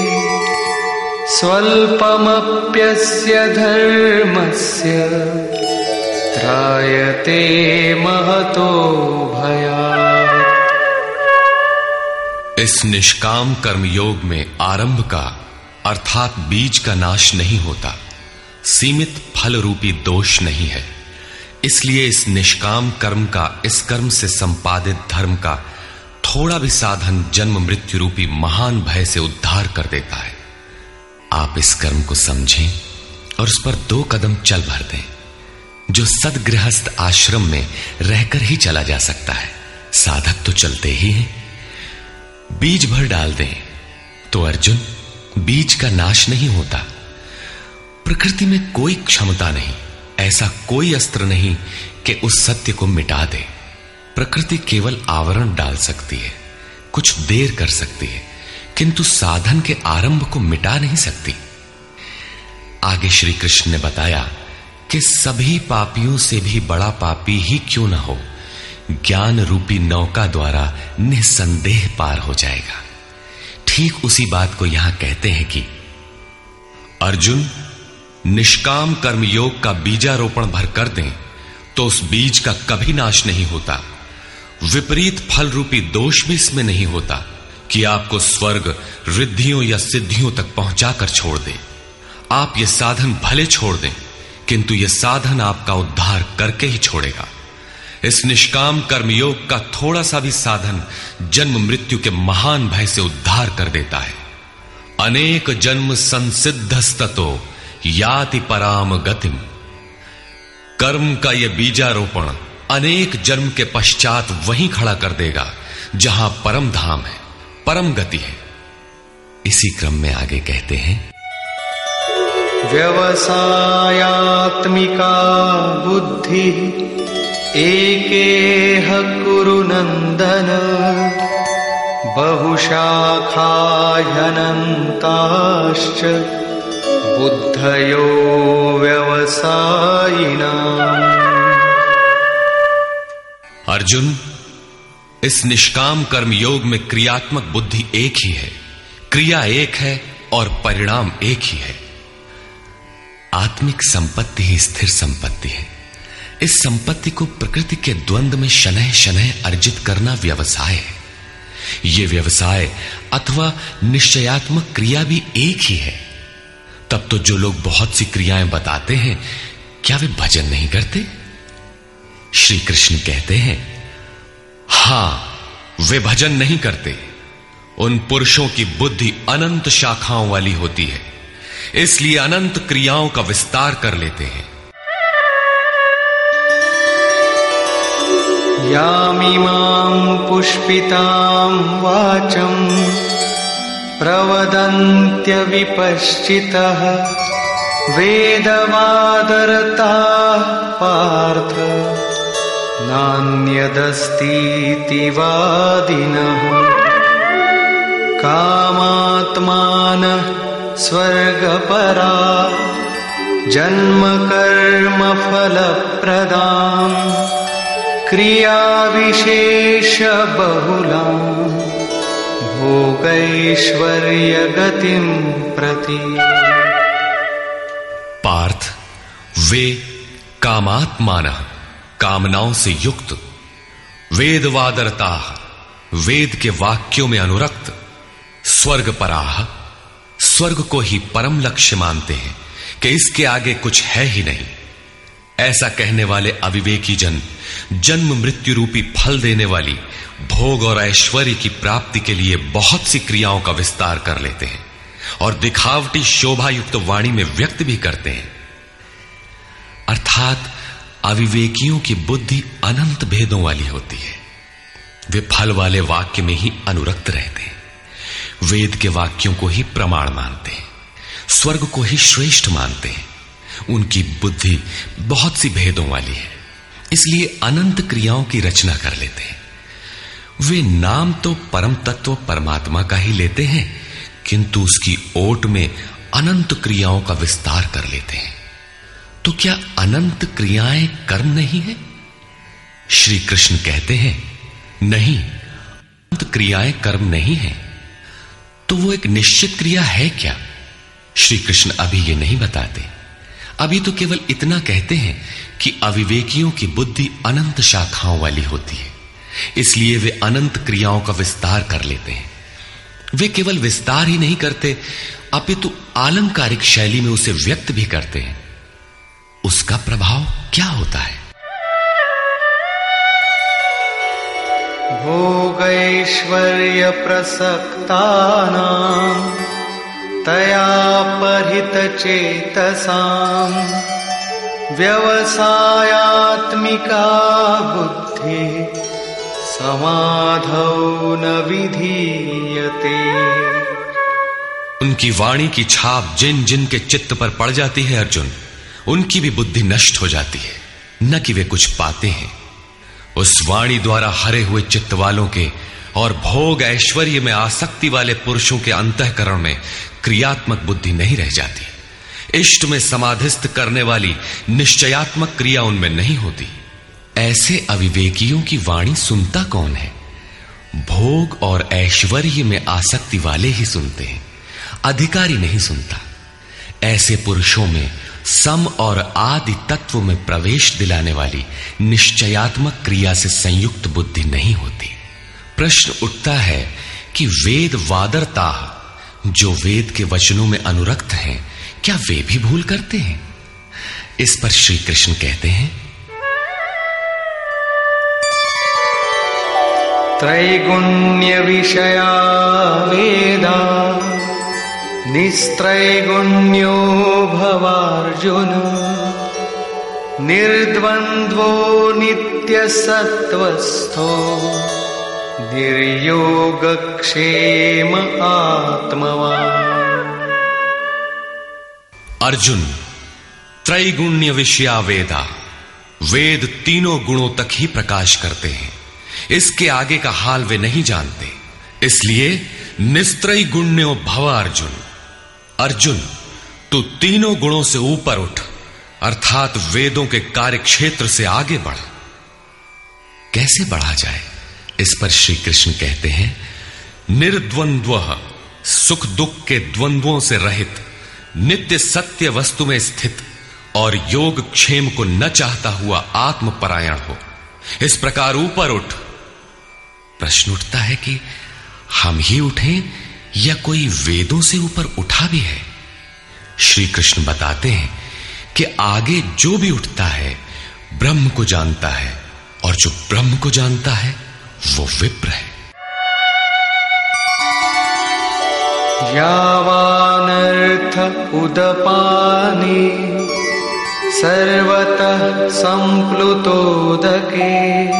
स्वल्पमप्यस्य धर्मस्य त्रायते महतो भयात्। इस निष्काम कर्मयोग में आरंभ का अर्थात बीज का नाश नहीं होता, सीमित फल रूपी दोष नहीं है। इसलिए इस निष्काम कर्म का, इस कर्म से संपादित धर्म का थोड़ा भी साधन जन्म मृत्यु रूपी महान भय से उद्धार कर देता है। आप इस कर्म को समझें और उस पर दो कदम चल भर दें, जो सदगृहस्थ आश्रम में रहकर ही चला जा सकता है। साधक तो चलते ही हैं। बीज भर डाल दें तो अर्जुन, बीज का नाश नहीं होता। प्रकृति में कोई क्षमता नहीं, ऐसा कोई अस्त्र नहीं कि उस सत्य को मिटा दे। प्रकृति केवल आवरण डाल सकती है, कुछ देर कर सकती है, किंतु साधन के आरंभ को मिटा नहीं सकती। आगे श्री कृष्ण ने बताया कि सभी पापियों से भी बड़ा पापी ही क्यों न हो, ज्ञान रूपी नौका द्वारा निसंदेह पार हो जाएगा। ठीक उसी बात को यहां कहते हैं कि अर्जुन, निष्काम कर्मयोग का बीजारोपण भर कर दें तो उस बीज का कभी नाश नहीं होता। विपरीत फल रूपी दोष भी इसमें नहीं होता कि आपको स्वर्ग, रिद्धियों या सिद्धियों तक पहुंचाकर छोड़ दे। आप ये साधन भले छोड़ दें, किंतु यह साधन आपका उद्धार करके ही छोड़ेगा। इस निष्काम कर्मयोग का थोड़ा सा भी साधन जन्म मृत्यु के महान भय से उद्धार कर देता है। अनेक जन्म संसिद्धस्ततो याति पराम गतिम। कर्म का यह बीजारोपण अनेक जन्म के पश्चात वहीं खड़ा कर देगा जहां परम धाम है, परम गति है। इसी क्रम में आगे कहते हैं, व्यवसायात्मिका बुद्धि एकेह कुरु नंदन बहुशाखा ह्यनन्ताश्च बुद्धयो व्यवसायिनाम्। अर्जुन, इस निष्काम कर्म योग में क्रियात्मक बुद्धि एक ही है, क्रिया एक है और परिणाम एक ही है। आत्मिक संपत्ति ही स्थिर संपत्ति है। इस संपत्ति को प्रकृति के द्वंद्व में शनैः शनैः अर्जित करना व्यवसाय है। यह व्यवसाय अथवा निश्चयात्मक क्रिया भी एक ही है। तब तो जो लोग बहुत सी क्रियाएं बताते हैं, क्या वे भजन नहीं करते? श्री कृष्ण कहते हैं, हां, वे भजन नहीं करते। उन पुरुषों की बुद्धि अनंत शाखाओं वाली होती है, इसलिए अनंत क्रियाओं का विस्तार कर लेते हैं। यामिमां पुष्पितां वाचं प्रवदन्त्य विपश्चितः वेदवादरताः पार्थ नान्यदस्तीति वादिनः। कामात्मानः स्वर्गपरा जन्म कर्म फलप्रदाम् क्रिया विशेष बहुलाम् भोगैश्वर्य गतिं प्रति। पार्थ, वे कामात्मानः, कामनाओं से युक्त, वेदवादरताः, वेद के वाक्यों में अनुरक्त, स्वर्गपराः, स्वर्ग को ही परम लक्ष्य मानते हैं कि इसके आगे कुछ है ही नहीं। ऐसा कहने वाले अविवेकी जन जन्म मृत्यु रूपी फल देने वाली भोग और ऐश्वर्य की प्राप्ति के लिए बहुत सी क्रियाओं का विस्तार कर लेते हैं और दिखावटी शोभायुक्त वाणी में व्यक्त भी करते हैं। अर्थात अविवेकियों की बुद्धि अनंत भेदों वाली होती है। वे फल वाले वाक्य में ही अनुरक्त रहते हैं, वेद के वाक्यों को ही प्रमाण मानते हैं, स्वर्ग को ही श्रेष्ठ मानते हैं। उनकी बुद्धि बहुत सी भेदों वाली है, इसलिए अनंत क्रियाओं की रचना कर लेते हैं। वे नाम तो परम तत्व परमात्मा का ही लेते हैं, किंतु उसकी ओट में अनंत क्रियाओं का विस्तार कर लेते हैं। तो क्या अनंत क्रियाएं कर्म नहीं है? श्री कृष्ण कहते हैं, नहीं, अनंत क्रियाएं कर्म नहीं है। तो वो एक निश्चित क्रिया है क्या? श्री कृष्ण अभी ये नहीं बताते। अभी तो केवल इतना कहते हैं कि अविवेकियों की बुद्धि अनंत शाखाओं वाली होती है, इसलिए वे अनंत क्रियाओं का विस्तार कर लेते हैं। वे केवल विस्तार ही नहीं करते, अपितु आलंकारिक शैली में उसे व्यक्त भी करते हैं। उसका प्रभाव क्या होता है? भोगैश्वर्य प्रसक्तानां तया परित चेतसां व्यवसायात्मिका बुद्धि समाधौ न विधीयते। उनकी वाणी की छाप जिन जिन के चित्त पर पड़ जाती है अर्जुन, उनकी भी बुद्धि नष्ट हो जाती है, न कि वे कुछ पाते हैं। उस वाणी द्वारा हरे हुए चित्त वालों के और भोग ऐश्वर्य में आसक्ति वाले पुरुषों के अंतःकरण में क्रियात्मक बुद्धि नहीं रह जाती। इष्ट में समाधिस्थ करने वाली निश्चयात्मक क्रिया उनमें नहीं होती। ऐसे अविवेकियों की वाणी सुनता कौन है? भोग और ऐश्वर्य में आसक्ति वाले ही सुनते हैं, अधिकारी नहीं सुनता। ऐसे पुरुषों में सम और आदि तत्व में प्रवेश दिलाने वाली निश्चयात्मक क्रिया से संयुक्त बुद्धि नहीं होती। प्रश्न उठता है कि वेद वादरता, जो वेद के वचनों में अनुरक्त हैं, क्या वे भी भूल करते हैं? इस पर श्री कृष्ण कहते हैं, त्रैगुण्य विषया वेदा निस्त्रैगुण्यो भवार्जुन निर्द्वन्द्वो नित्यसत्त्वस्थो निर्योगक्षेम आत्मवान्। अर्जुन, त्रैगुण्य विषया वेदा, वेद तीनों गुणों तक ही प्रकाश करते हैं, इसके आगे का हाल वे नहीं जानते, इसलिए निस्त्रय गुण्यो भव अर्जुन। अर्जुन, तू तीनों गुणों से ऊपर उठ, अर्थात वेदों के कार्य क्षेत्र से आगे बढ़। कैसे बढ़ा जाए, इस पर श्री कृष्ण कहते हैं, निर्द्वंद्वः, सुख दुख के द्वंद्वों से रहित, नित्य सत्य वस्तु में स्थित और योग क्षेम को न चाहता हुआ आत्मपरायण हो, इस प्रकार ऊपर उठ। प्रश्न उठता है कि हम ही उठें या कोई वेदों से ऊपर उठा भी है? श्री कृष्ण बताते हैं कि आगे जो भी उठता है ब्रह्म को जानता है, और जो ब्रह्म को जानता है वो विप्र है। यावानर्थ उदपाने सर्वतः संप्लुतोदके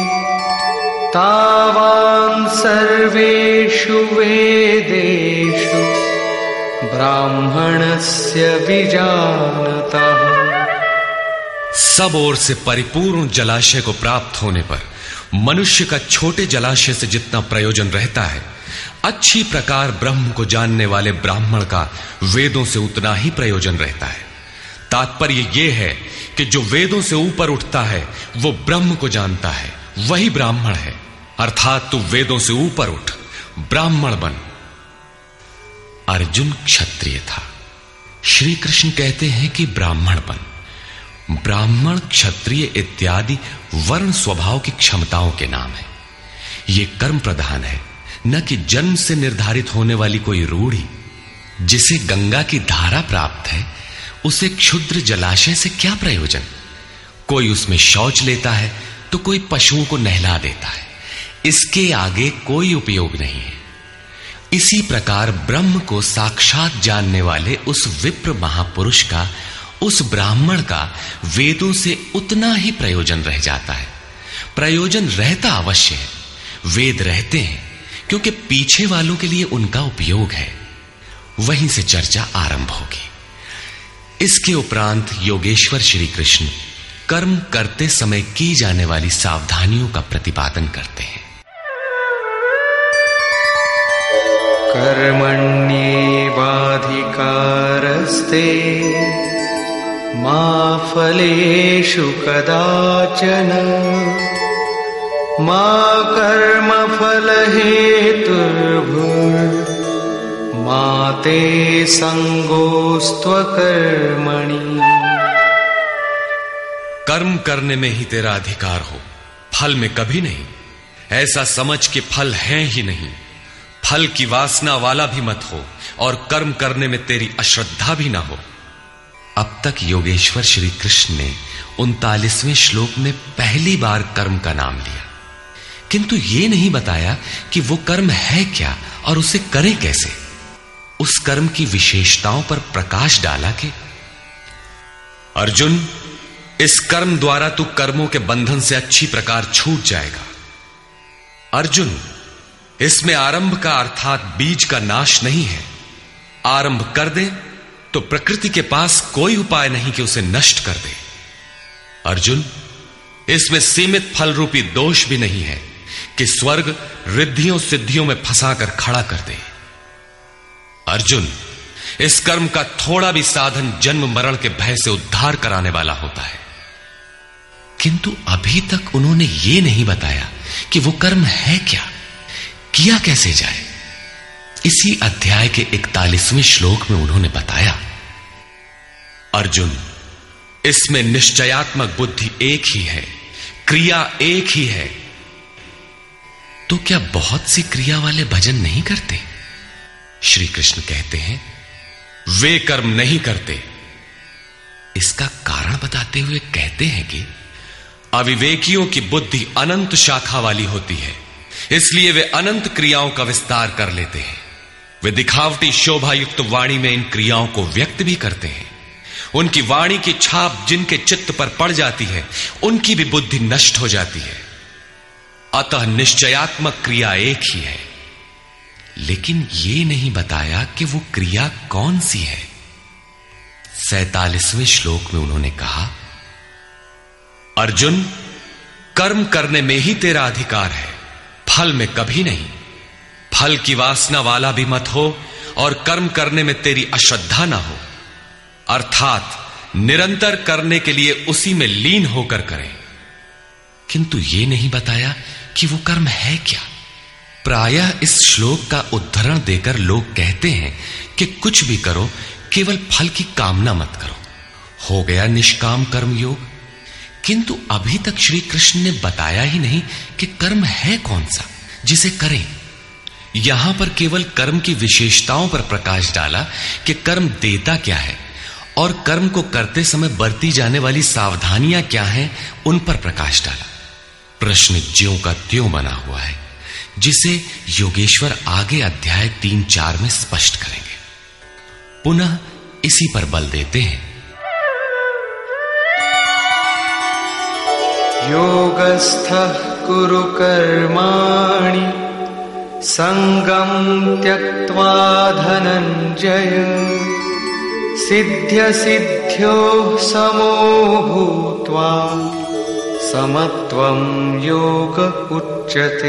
तावान् सर्वेषु वेदेषु ब्राह्मणस्य विजानतः। सब ओर से परिपूर्ण जलाशय को प्राप्त होने पर मनुष्य का छोटे जलाशय से जितना प्रयोजन रहता है, अच्छी प्रकार ब्रह्म को जानने वाले ब्राह्मण का वेदों से उतना ही प्रयोजन रहता है। तात्पर्य यह है कि जो वेदों से ऊपर उठता है वो ब्रह्म को जानता है, वही ब्राह्मण है। अर्थात तू वेदों से ऊपर उठ, ब्राह्मण बन। अर्जुन क्षत्रिय था, श्री कृष्ण कहते हैं कि ब्राह्मण बन। ब्राह्मण, क्षत्रिय इत्यादि वर्ण स्वभाव की क्षमताओं के नाम है। ये कर्म प्रधान है, न कि जन्म से निर्धारित होने वाली कोई रूढ़ी। जिसे गंगा की धारा प्राप्त है उसे क्षुद्र जलाशय से क्या प्रयोजन? कोई उसमें शौच लेता है तो कोई पशुओं को नहला देता है, इसके आगे कोई उपयोग नहीं है। इसी प्रकार ब्रह्म को साक्षात जानने वाले उस विप्र महापुरुष का, उस ब्राह्मण का वेदों से उतना ही प्रयोजन रह जाता है। प्रयोजन रहता अवश्य है, वेद रहते हैं क्योंकि पीछे वालों के लिए उनका उपयोग है। वहीं से चर्चा आरंभ होगी। इसके उपरांत योगेश्वर श्री कृष्ण कर्म करते समय की जाने वाली सावधानियों का प्रतिपादन करते हैं। कर्मण्येवाधिकारस्ते मा फलेषु कदाचन मा कर्मफलहेतुर्भुर् मा ते संगोस्त्वकर्मणि। कर्म करने में ही तेरा अधिकार हो, फल में कभी नहीं। ऐसा समझ के फल है ही नहीं। फल की वासना वाला भी मत हो और कर्म करने में तेरी अश्रद्धा भी ना हो। अब तक योगेश्वर श्री कृष्ण ने उनतालीसवें श्लोक में पहली बार कर्म का नाम लिया, किंतु यह नहीं बताया कि वो कर्म है क्या और उसे करें कैसे। उस कर्म की विशेषताओं पर प्रकाश डाला कि अर्जुन, इस कर्म द्वारा तू कर्मों के बंधन से अच्छी प्रकार छूट जाएगा। अर्जुन, इसमें आरंभ का अर्थात बीज का नाश नहीं है। आरंभ कर दे तो प्रकृति के पास कोई उपाय नहीं कि उसे नष्ट कर दे। अर्जुन, इसमें सीमित फल रूपी दोष भी नहीं है कि स्वर्ग रिद्धियों सिद्धियों में फंसाकर खड़ा कर दे। अर्जुन, इस कर्म का थोड़ा भी साधन जन्म मरण के भय से उद्धार कराने वाला होता है। किंतु अभी तक उन्होंने यह नहीं बताया कि वो कर्म है क्या, किया कैसे जाए। इसी अध्याय के इकतालीसवें श्लोक में उन्होंने बताया, अर्जुन, इसमें निश्चयात्मक बुद्धि एक ही है, क्रिया एक ही है। तो क्या बहुत सी क्रिया वाले भजन नहीं करते? श्री कृष्ण कहते हैं, वे कर्म नहीं करते। इसका कारण बताते हुए कहते हैं कि अविवेकियों की बुद्धि अनंत शाखा वाली होती है, इसलिए वे अनंत क्रियाओं का विस्तार कर लेते हैं। वे दिखावटी शोभा युक्त वाणी में इन क्रियाओं को व्यक्त भी करते हैं। उनकी वाणी की छाप जिनके चित्त पर पड़ जाती है, उनकी भी बुद्धि नष्ट हो जाती है। अतः निश्चयात्मक क्रिया एक ही है, लेकिन यह नहीं बताया कि वो क्रिया कौन सी है। सैतालीसवें श्लोक में उन्होंने कहा, अर्जुन, कर्म करने में ही तेरा अधिकार है, फल में कभी नहीं। फल की वासना वाला भी मत हो और कर्म करने में तेरी अश्रद्धा ना हो, अर्थात निरंतर करने के लिए उसी में लीन होकर करें। किंतु यह नहीं बताया कि वो कर्म है क्या। प्रायः इस श्लोक का उद्धरण देकर लोग कहते हैं कि कुछ भी करो, केवल फल की कामना मत करो, हो गया निष्काम कर्म योग। किंतु अभी तक श्री कृष्ण ने बताया ही नहीं कि कर्म है कौन सा जिसे करें। यहां पर केवल कर्म की विशेषताओं पर प्रकाश डाला कि कर्म देता क्या है और कर्म को करते समय बरती जाने वाली सावधानियां क्या हैं, उन पर प्रकाश डाला। प्रश्न ज्यों का त्यों बना हुआ है, जिसे योगेश्वर आगे अध्याय तीन चार में स्पष्ट करेंगे। पुनः इसी पर बल देते हैं। योगस्थः कुरु कर्माणि संगं त्यक्त्वा धनंजय सिद्ध्य सिद्ध्योः समो भूत्वा समत्वं योग उच्यते।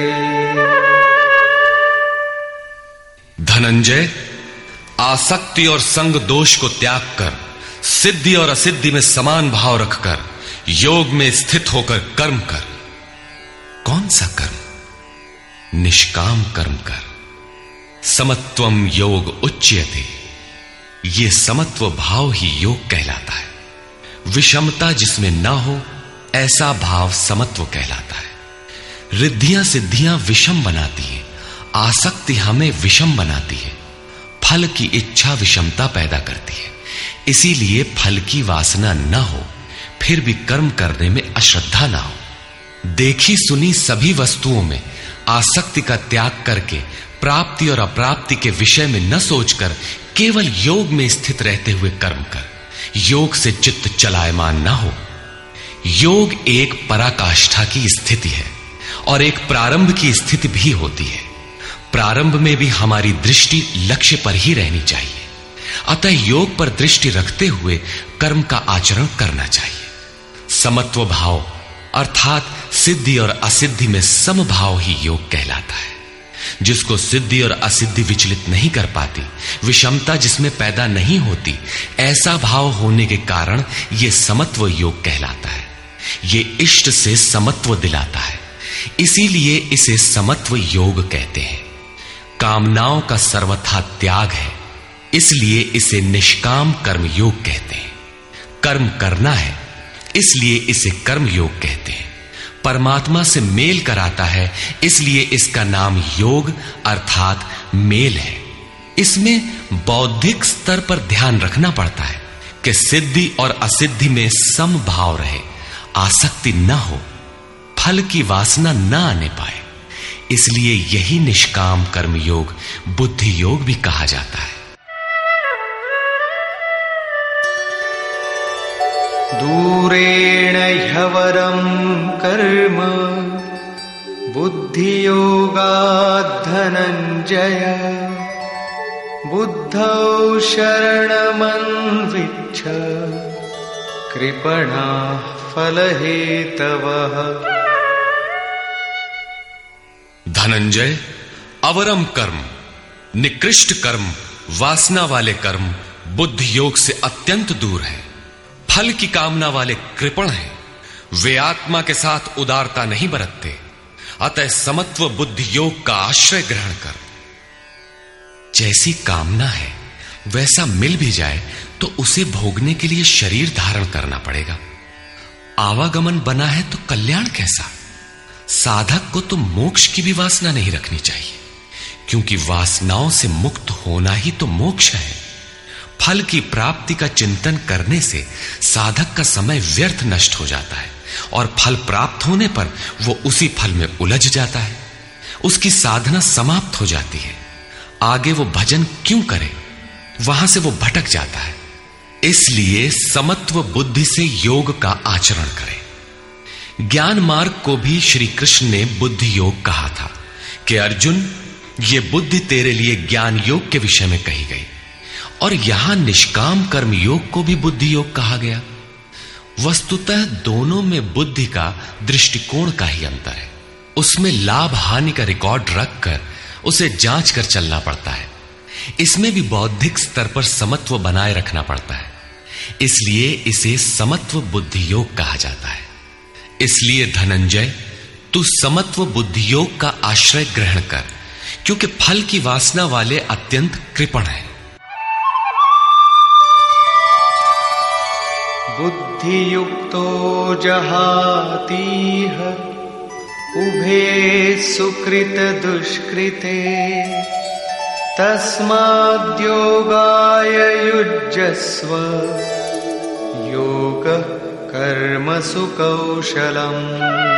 धनंजय, आसक्ति और संग दोष को त्याग कर सिद्धि और असिद्धि में समान भाव रखकर योग में स्थित होकर कर्म कर। कौन सा कर्म? निष्काम कर्म कर। समत्वम योग उच्यते। ये समत्व भाव ही योग कहलाता है। विषमता जिसमें ना हो, ऐसा भाव समत्व कहलाता है। रिद्धियां सिद्धियां विषम बनाती है, आसक्ति हमें विषम बनाती है, फल की इच्छा विषमता पैदा करती है। इसीलिए फल की वासना न हो, फिर भी कर्म करने में अश्रद्धा ना हो। देखी सुनी सभी वस्तुओं में आसक्ति का त्याग करके प्राप्ति और अप्राप्ति के विषय में न सोचकर केवल योग में स्थित रहते हुए कर्म कर। योग से चित्त चलायमान ना हो। योग एक पराकाष्ठा की स्थिति है और एक प्रारंभ की स्थिति भी होती है। प्रारंभ में भी हमारी दृष्टि लक्ष्य पर ही रहनी चाहिए। अतः योग पर दृष्टि रखते हुए कर्म का आचरण करना चाहिए। समत्व भाव अर्थात सिद्धि और असिद्धि में समभाव ही योग कहलाता है। जिसको सिद्धि और असिद्धि विचलित नहीं कर पाती, विषमता जिसमें पैदा नहीं होती, ऐसा भाव होने के कारण यह समत्व योग कहलाता है। ये इष्ट से समत्व दिलाता है, इसीलिए इसे समत्व योग कहते हैं। कामनाओं का सर्वथा त्याग है, इसलिए इसे निष्काम कर्म योग कहते हैं। कर्म करना है, इसलिए इसे कर्म योग कहते हैं। परमात्मा से मेल कराता है, इसलिए इसका नाम योग अर्थात मेल है। इसमें बौद्धिक स्तर पर ध्यान रखना पड़ता है कि सिद्धि और असिद्धि में समभाव रहे, आसक्ति न हो, फल की वासना न आने पाए। इसलिए यही निष्काम कर्म योग बुद्धि योग भी कहा जाता है। दूरेण ह्यवरं कर्म बुद्धियोगात् धनंजय बुद्धौ शरणमन्विच्छ कृपणाः फलहेतवः। धनंजय, अवरम कर्म, निकृष्ट कर्म, वासना वाले कर्म बुद्धि योग से अत्यंत दूर है। फल की कामना वाले कृपण हैं। वे आत्मा के साथ उदारता नहीं बरतते। अतः समत्व बुद्धि योग का आश्रय ग्रहण कर। जैसी कामना है वैसा मिल भी जाए तो उसे भोगने के लिए शरीर धारण करना पड़ेगा। आवागमन बना है तो कल्याण कैसा। साधक को तो मोक्ष की भी वासना नहीं रखनी चाहिए, क्योंकि वासनाओं से मुक्त होना ही तो मोक्ष है। फल की प्राप्ति का चिंतन करने से साधक का समय व्यर्थ नष्ट हो जाता है और फल प्राप्त होने पर वो उसी फल में उलझ जाता है। उसकी साधना समाप्त हो जाती है। आगे वो भजन क्यों करे? वहां से वो भटक जाता है। इसलिए समत्व बुद्धि से योग का आचरण करे। ज्ञान मार्ग को भी श्री कृष्ण ने बुद्धि योग कहा था कि अर्जुन, ये बुद्धि तेरे लिए ज्ञान योग के विषय में कही गई। और यहां निष्काम कर्म योग को भी बुद्धि योग कहा गया। वस्तुतः दोनों में बुद्धि का दृष्टिकोण का ही अंतर है। उसमें लाभ हानि का रिकॉर्ड रखकर उसे जांच कर चलना पड़ता है। इसमें भी बौद्धिक स्तर पर समत्व बनाए रखना पड़ता है। इसलिए इसे समत्व बुद्धि योग कहा जाता है। इसलिए धनंजय, तू समत्व बुद्धि योग का आश्रय ग्रहण कर, क्योंकि फल की वासना वाले अत्यंत कृपण हैं। बुद्धियुक्तो जहातीह उभे सुकृत दुष्कृते तस्माद्योगाय युज्यस्व योग कर्मसु कौशलम्।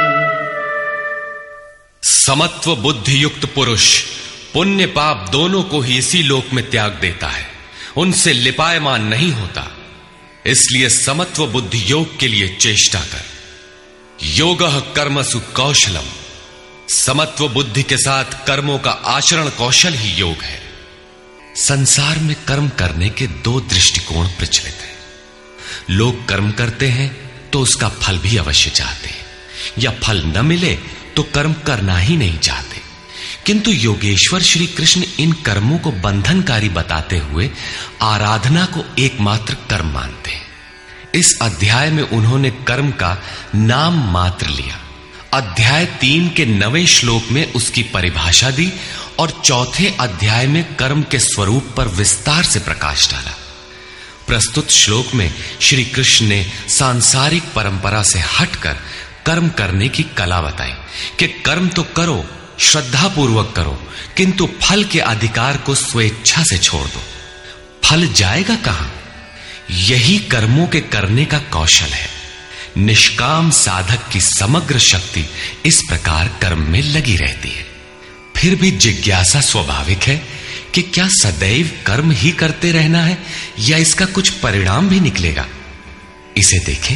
समत्व बुद्धि युक्त पुरुष पुण्य पाप दोनों को ही इसी लोक में त्याग देता है, उनसे लिपायमान नहीं होता। इसलिए समत्व बुद्धि योग के लिए चेष्टा कर। योगः कर्मसु कौशलम। समत्व बुद्धि के साथ कर्मों का आचरण कौशल ही योग है। संसार में कर्म करने के दो दृष्टिकोण प्रचलित हैं। लोग कर्म करते हैं तो उसका फल भी अवश्य चाहते हैं, या फल न मिले तो कर्म करना ही नहीं चाहते। किंतु योगेश्वर श्री कृष्ण इन कर्मों को बंधनकारी बताते हुए आराधना को एकमात्र कर्म मानते हैं। इस अध्याय में उन्होंने कर्म का नाम मात्र लिया। अध्याय तीन के नवें श्लोक में उसकी परिभाषा दी और चौथे अध्याय में कर्म के स्वरूप पर विस्तार से प्रकाश डाला। प्रस्तुत श्लोक में श्री कृष्ण ने सांसारिक परंपरा से हटकर कर्म करने की कला बताई कि कर्म तो करो, श्रद्धा पूर्वक करो, किंतु फल के अधिकार को स्वेच्छा से छोड़ दो। फल जाएगा कहां? यही कर्मों के करने का कौशल है। निष्काम साधक की समग्र शक्ति इस प्रकार कर्म में लगी रहती है। फिर भी जिज्ञासा स्वाभाविक है कि क्या सदैव कर्म ही करते रहना है या इसका कुछ परिणाम भी निकलेगा? इसे देखें।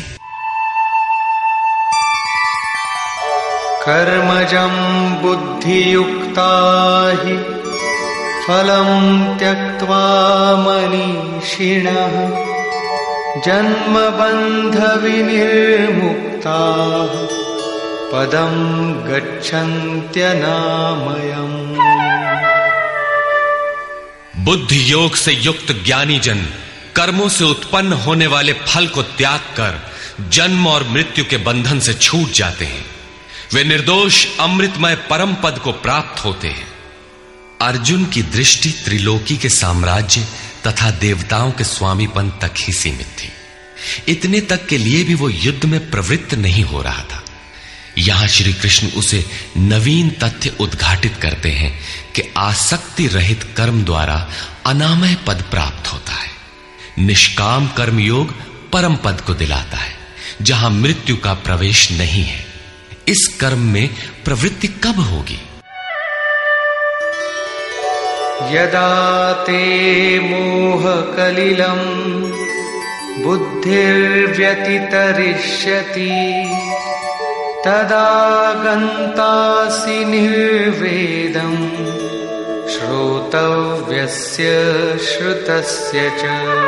कर्मजं बुद्धियुक्ता हि फलं त्यक्त्वा मनीषिणः जन्म बंध विनिर्मुक्ताः पदं गच्छन्त्यनामयम्। बुद्धि योग से युक्त ज्ञानी जन कर्मों से उत्पन्न होने वाले फल को त्याग कर जन्म और मृत्यु के बंधन से छूट जाते हैं। वे निर्दोष अमृतमय परम पद को प्राप्त होते हैं। अर्जुन की दृष्टि त्रिलोकी के साम्राज्य तथा देवताओं के स्वामीपन तक ही सीमित थी। इतने तक के लिए भी वो युद्ध में प्रवृत्त नहीं हो रहा था। यहां श्री कृष्ण उसे नवीन तथ्य उद्घाटित करते हैं कि आसक्ति रहित कर्म द्वारा अनामय पद प्राप्त होता है। निष्काम कर्म योग परम पद को दिलाता है, जहां मृत्यु का प्रवेश नहीं है। इस कर्म में प्रवृत्ति कब होगी? यदा ते मोह कलिलं बुद्धिर्व्यतितरिष्यति तदा गन्तासि निर्वेदं श्रोतव्यस्य श्रुतस्य च।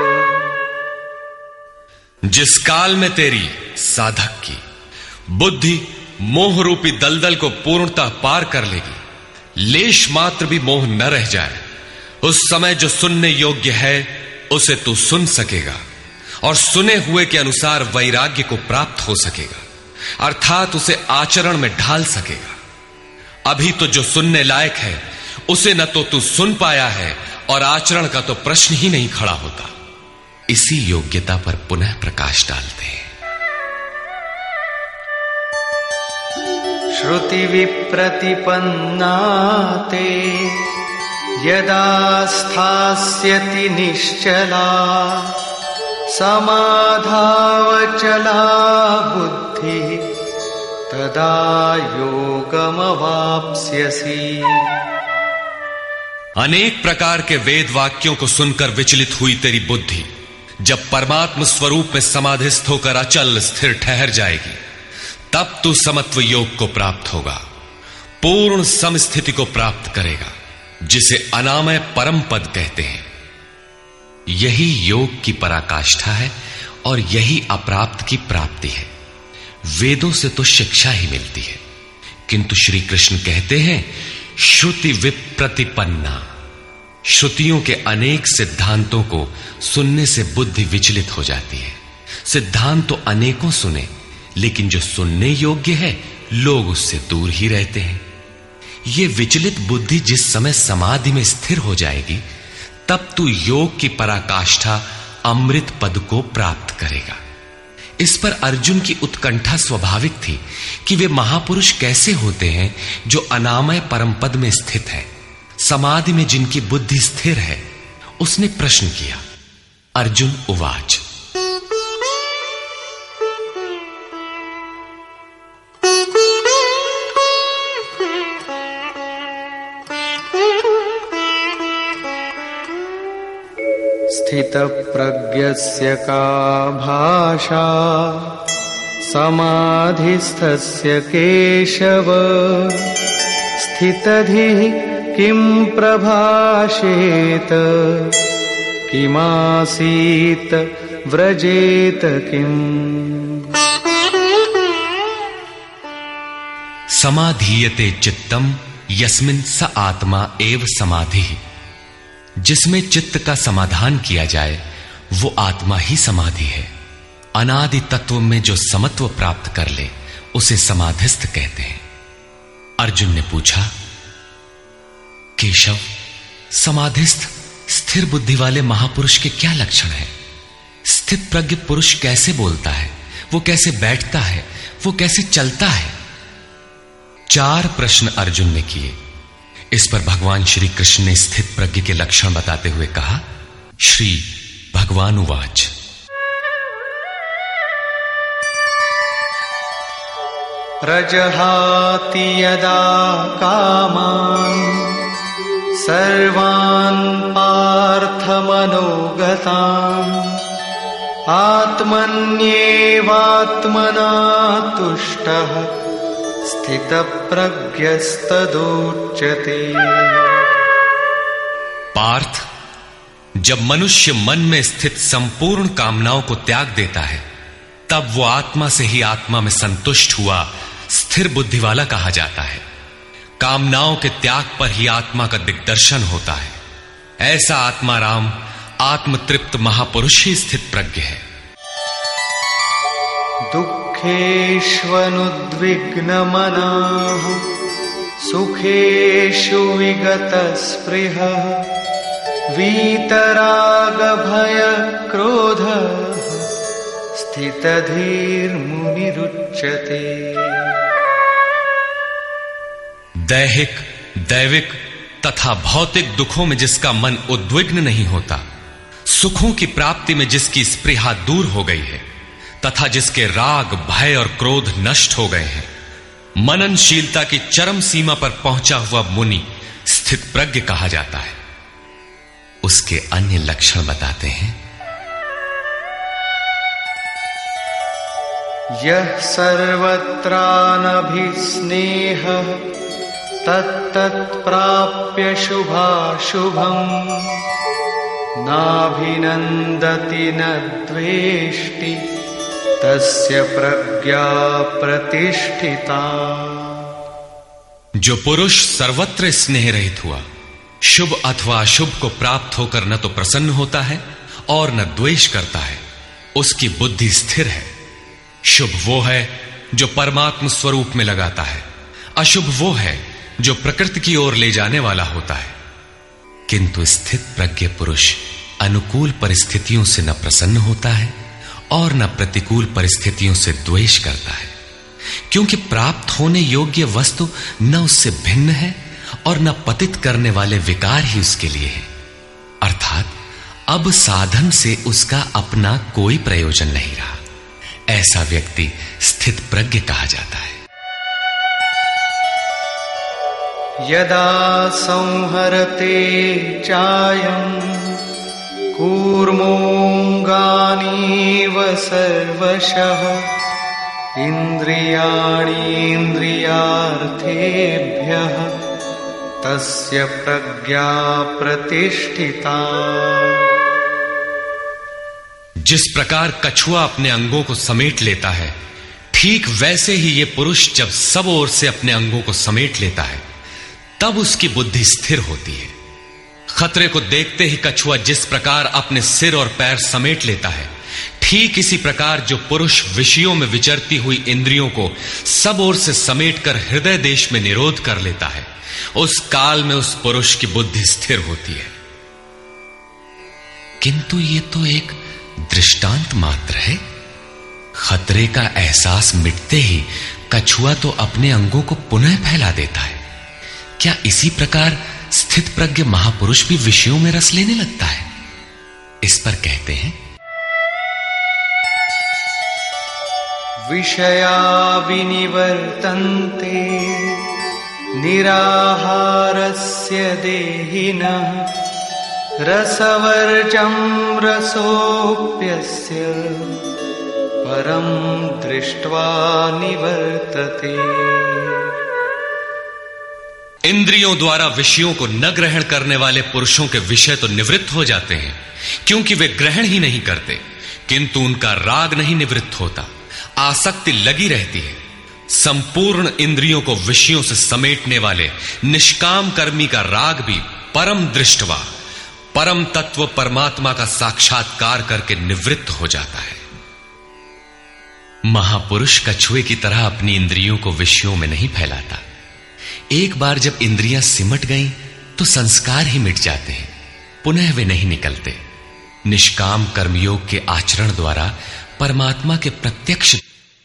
जिस काल में तेरी साधक की बुद्धि मोह रूपी दलदल को पूर्णतः पार कर लेगी, लेश मात्र भी मोह न रह जाए, उस समय जो सुनने योग्य है उसे तू सुन सकेगा और सुने हुए के अनुसार वैराग्य को प्राप्त हो सकेगा, अर्थात उसे आचरण में ढाल सकेगा। अभी तो जो सुनने लायक है उसे न तो तू सुन पाया है और आचरण का तो प्रश्न ही नहीं खड़ा होता। इसी योग्यता पर पुनः प्रकाश डालते हैं। श्रुति विप्रतिपन्ना ते यदा स्थास्यति निश्चला समाधावचला बुद्धि तदा योगमवाप्स्यसि। अनेक प्रकार के वेद वाक्यों को सुनकर विचलित हुई तेरी बुद्धि जब परमात्म स्वरूप में समाधिस्थ होकर अचल स्थिर ठहर जाएगी, तब तू समत्व योग को प्राप्त होगा, पूर्ण समस्थिति को प्राप्त करेगा, जिसे अनामय परम पद कहते हैं। यही योग की पराकाष्ठा है और यही अप्राप्त की प्राप्ति है। वेदों से तो शिक्षा ही मिलती है, किंतु श्री कृष्ण कहते हैं श्रुति विप्रतिपन्ना। श्रुतियों के अनेक सिद्धांतों को सुनने से बुद्धि विचलित हो जाती है। सिद्धांत तो अनेकों सुने, लेकिन जो सुनने योग्य है लोग उससे दूर ही रहते हैं। ये विचलित बुद्धि जिस समय समाधि में स्थिर हो जाएगी, तब तू योग की पराकाष्ठा अमृत पद को प्राप्त करेगा। इस पर अर्जुन की उत्कंठा स्वाभाविक थी कि वे महापुरुष कैसे होते हैं जो अनामय परम पद में स्थित है, समाधि में जिनकी बुद्धि स्थिर है। उसने प्रश्न किया। अर्जुन उवाच, स्थितप्रज्ञस्य का भाषा समाधिस्थस्य केशव। स्थितधिः किं प्रभाषेत किमासीत व्रजेत किम्। समाधीयते चित्तम यस्मिन् स आत्मा एव समाधिः। जिसमें चित्त का समाधान किया जाए वो आत्मा ही समाधि है। अनादि तत्व में जो समत्व प्राप्त कर ले उसे समाधिस्थ कहते हैं। अर्जुन ने पूछा, केशव, समाधिस्थ स्थिर बुद्धि वाले महापुरुष के क्या लक्षण हैं? स्थित प्रज्ञ पुरुष कैसे बोलता है, वो कैसे बैठता है, वो कैसे चलता है? चार प्रश्न अर्जुन ने किए। इस पर भगवान श्री कृष्ण ने स्थित प्रज्ञ के लक्षण बताते हुए कहा। श्री भगवान उवाच, प्रजहाति यदा कामान् सर्वान् पार्थमनोगतान् आत्मन्येवात्मना तुष्टः स्थितप्रज्ञस्तदुच्यते। पार्थ, जब मनुष्य मन में स्थित संपूर्ण कामनाओं को त्याग देता है, तब वो आत्मा से ही आत्मा में संतुष्ट हुआ स्थिर बुद्धि वाला कहा जाता है। कामनाओं के त्याग पर ही आत्मा का दिग्दर्शन होता है। ऐसा आत्माराम आत्मतृप्त महापुरुष ही स्थित प्रज्ञ है। दुःखेष्वनुद्विग्नमनः सुखेषु विगतस्पृहः वीतरागभयक्रोधः स्थितधीर्मुनिरुच्यते। दैहिक, दैविक तथा भौतिक दुखों में जिसका मन उद्विग्न नहीं होता, सुखों की प्राप्ति में जिसकी स्पृहा दूर हो गई है तथा जिसके राग, भय और क्रोध नष्ट हो गए हैं, मननशीलता की चरम सीमा पर पहुंचा हुआ मुनि स्थित प्रज्ञ कहा जाता है। उसके अन्य लक्षण बताते हैं। यः सर्वत्रानभिस्नेहः तत्तत्प्राप्य शुभाशुभम् नाभिनन्दति न द्वेष्टि तस्य प्रज्ञा प्रतिष्ठिता। जो पुरुष सर्वत्र स्नेह रहित हुआ, शुभ अथवा अशुभ को प्राप्त होकर न तो प्रसन्न होता है और न द्वेष करता है, उसकी बुद्धि स्थिर है। शुभ वो है जो परमात्म स्वरूप में लगाता है, अशुभ वो है जो प्रकृति की ओर ले जाने वाला होता है। किंतु स्थित प्रज्ञ पुरुष अनुकूल परिस्थितियों से न प्रसन्न होता है और न प्रतिकूल परिस्थितियों से द्वेष करता है, क्योंकि प्राप्त होने योग्य वस्तु न उससे भिन्न है और न पतित करने वाले विकार ही उसके लिए है। अर्थात अब साधन से उसका अपना कोई प्रयोजन नहीं रहा। ऐसा व्यक्ति स्थित प्रज्ञ कहा जाता है। यदा संहरते चायं कूर्मोऽङ्गानीव सर्वशः इन्द्रियाणीन्द्रियार्थेभ्यः तस्य प्रज्ञा प्रतिष्ठिता। जिस प्रकार कछुआ अपने अंगों को समेट लेता है, ठीक वैसे ही ये पुरुष जब सब ओर से अपने अंगों को समेट लेता है, तब उसकी बुद्धि स्थिर होती है। खतरे को देखते ही कछुआ जिस प्रकार अपने सिर और पैर समेट लेता है, ठीक इसी प्रकार जो पुरुष विषयों में विचरती हुई इंद्रियों को सब ओर से समेटकर हृदय देश में निरोध कर लेता है, उस काल में उस पुरुष की बुद्धि स्थिर होती है। किंतु ये तो एक दृष्टांत मात्र है। खतरे का एहसास मिटते ही कछुआ तो अपने अंगों को पुनः फैला देता है। क्या इसी प्रकार स्थित प्रज्ञ महापुरुष भी विषयों में रस लेने लगता है? इस पर कहते हैं, विषया विनिवर्तन्ते निराहारस्य देहिनः रसवर्जं रसोऽप्यस्य परं दृष्ट्वा निवर्तते। इंद्रियों द्वारा विषयों को न ग्रहण करने वाले पुरुषों के विषय तो निवृत्त हो जाते हैं, क्योंकि वे ग्रहण ही नहीं करते, किंतु उनका राग नहीं निवृत्त होता, आसक्ति लगी रहती है। संपूर्ण इंद्रियों को विषयों से समेटने वाले निष्काम कर्मी का राग भी परम दृष्टवा, परम तत्व परमात्मा का साक्षात्कार करके निवृत्त हो जाता है। महापुरुष कछुए की तरह अपनी इंद्रियों को विषयों में नहीं फैलाता। एक बार जब इंद्रियां सिमट गईं, तो संस्कार ही मिट जाते हैं, पुनः वे नहीं निकलते। निष्काम कर्मयोग के आचरण द्वारा परमात्मा के प्रत्यक्ष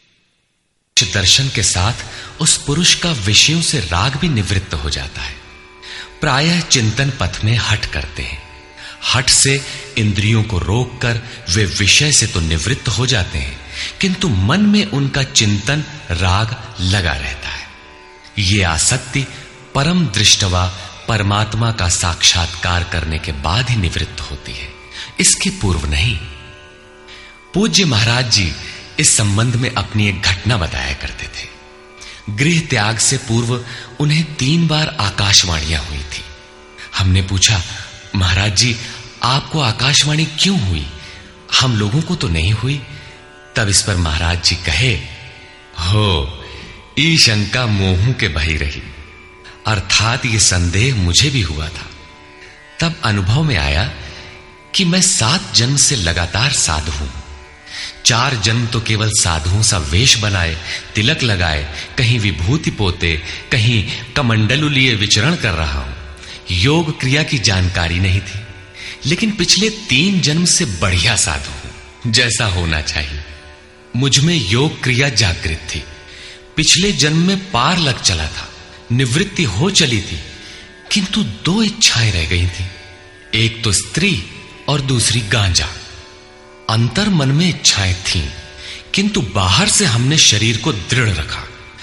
दर्शन के साथ उस पुरुष का विषयों से राग भी निवृत्त हो जाता है। प्रायः चिंतन पथ में हठ करते हैं। हठ से इंद्रियों को रोककर वे विषय से तो निवृत्त हो जाते हैं, किंतु मन में उनका चिंतन राग लगा रहता है। ये आसक्ति परम दृष्टवा परमात्मा का साक्षात्कार करने के बाद ही निवृत्त होती है, इसके पूर्व नहीं। पूज्य महाराज जी इस संबंध में अपनी एक घटना बताया करते थे। गृह त्याग से पूर्व उन्हें तीन बार आकाशवाणियां हुई थी। हमने पूछा, महाराज जी आपको आकाशवाणी क्यों हुई, हम लोगों को तो नहीं हुई? तब इस पर महाराज जी कहे, हो ई शंका मोहू के बही रही, अर्थात ये संदेह मुझे भी हुआ था। तब अनुभव में आया कि मैं सात जन्म से लगातार साधु हूं। चार जन्म तो केवल साधुओं सा वेश बनाए, तिलक लगाए, कहीं विभूति पोते, कहीं कमंडलू लिए विचरण कर रहा हूं। योग क्रिया की जानकारी नहीं थी, लेकिन पिछले तीन जन्म से बढ़िया साधु हूं, जैसा होना चाहिए। मुझ में योग क्रिया जागृत थी। पिछले जन्म में पार लग चला था, निवृत्ति हो चली थी, किंतु दो इच्छाएं रह गई थी, एक तो स्त्री और दूसरी गांजा। अंतर मन में इच्छाएं थीं, किंतु बाहर से हमने शरीर को दृढ़ रखा।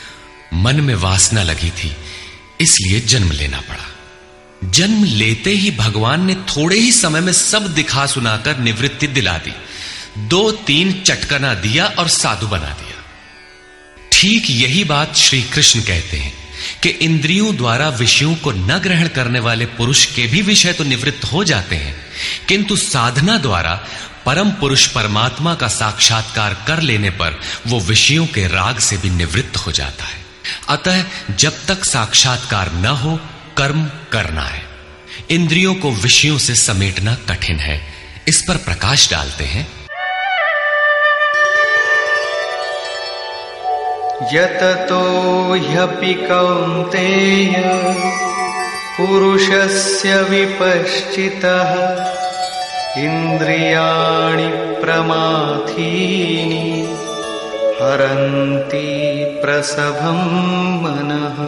मन में वासना लगी थी, इसलिए जन्म लेना पड़ा। जन्म लेते ही भगवान ने थोड़े ही समय में सब दिखा सुनाकर निवृत्ति दिला दी। दो तीन चटकना दिया और साधु बना दिया। ठीक यही बात श्री कृष्ण कहते हैं कि इंद्रियों द्वारा विषयों को न ग्रहण करने वाले पुरुष के भी विषय तो निवृत्त हो जाते हैं, किंतु साधना द्वारा परम पुरुष परमात्मा का साक्षात्कार कर लेने पर वो विषयों के राग से भी निवृत्त हो जाता है। अतः जब तक साक्षात्कार न हो, कर्म करना है। इंद्रियों को विषयों से समेटना कठिन है। इस पर प्रकाश डालते हैं, यततो ह्यपि कौन्तेय पुरुषस्य विपश्चितः इंद्रियाणि प्रमाथीनि हरन्ति प्रसभं मनः।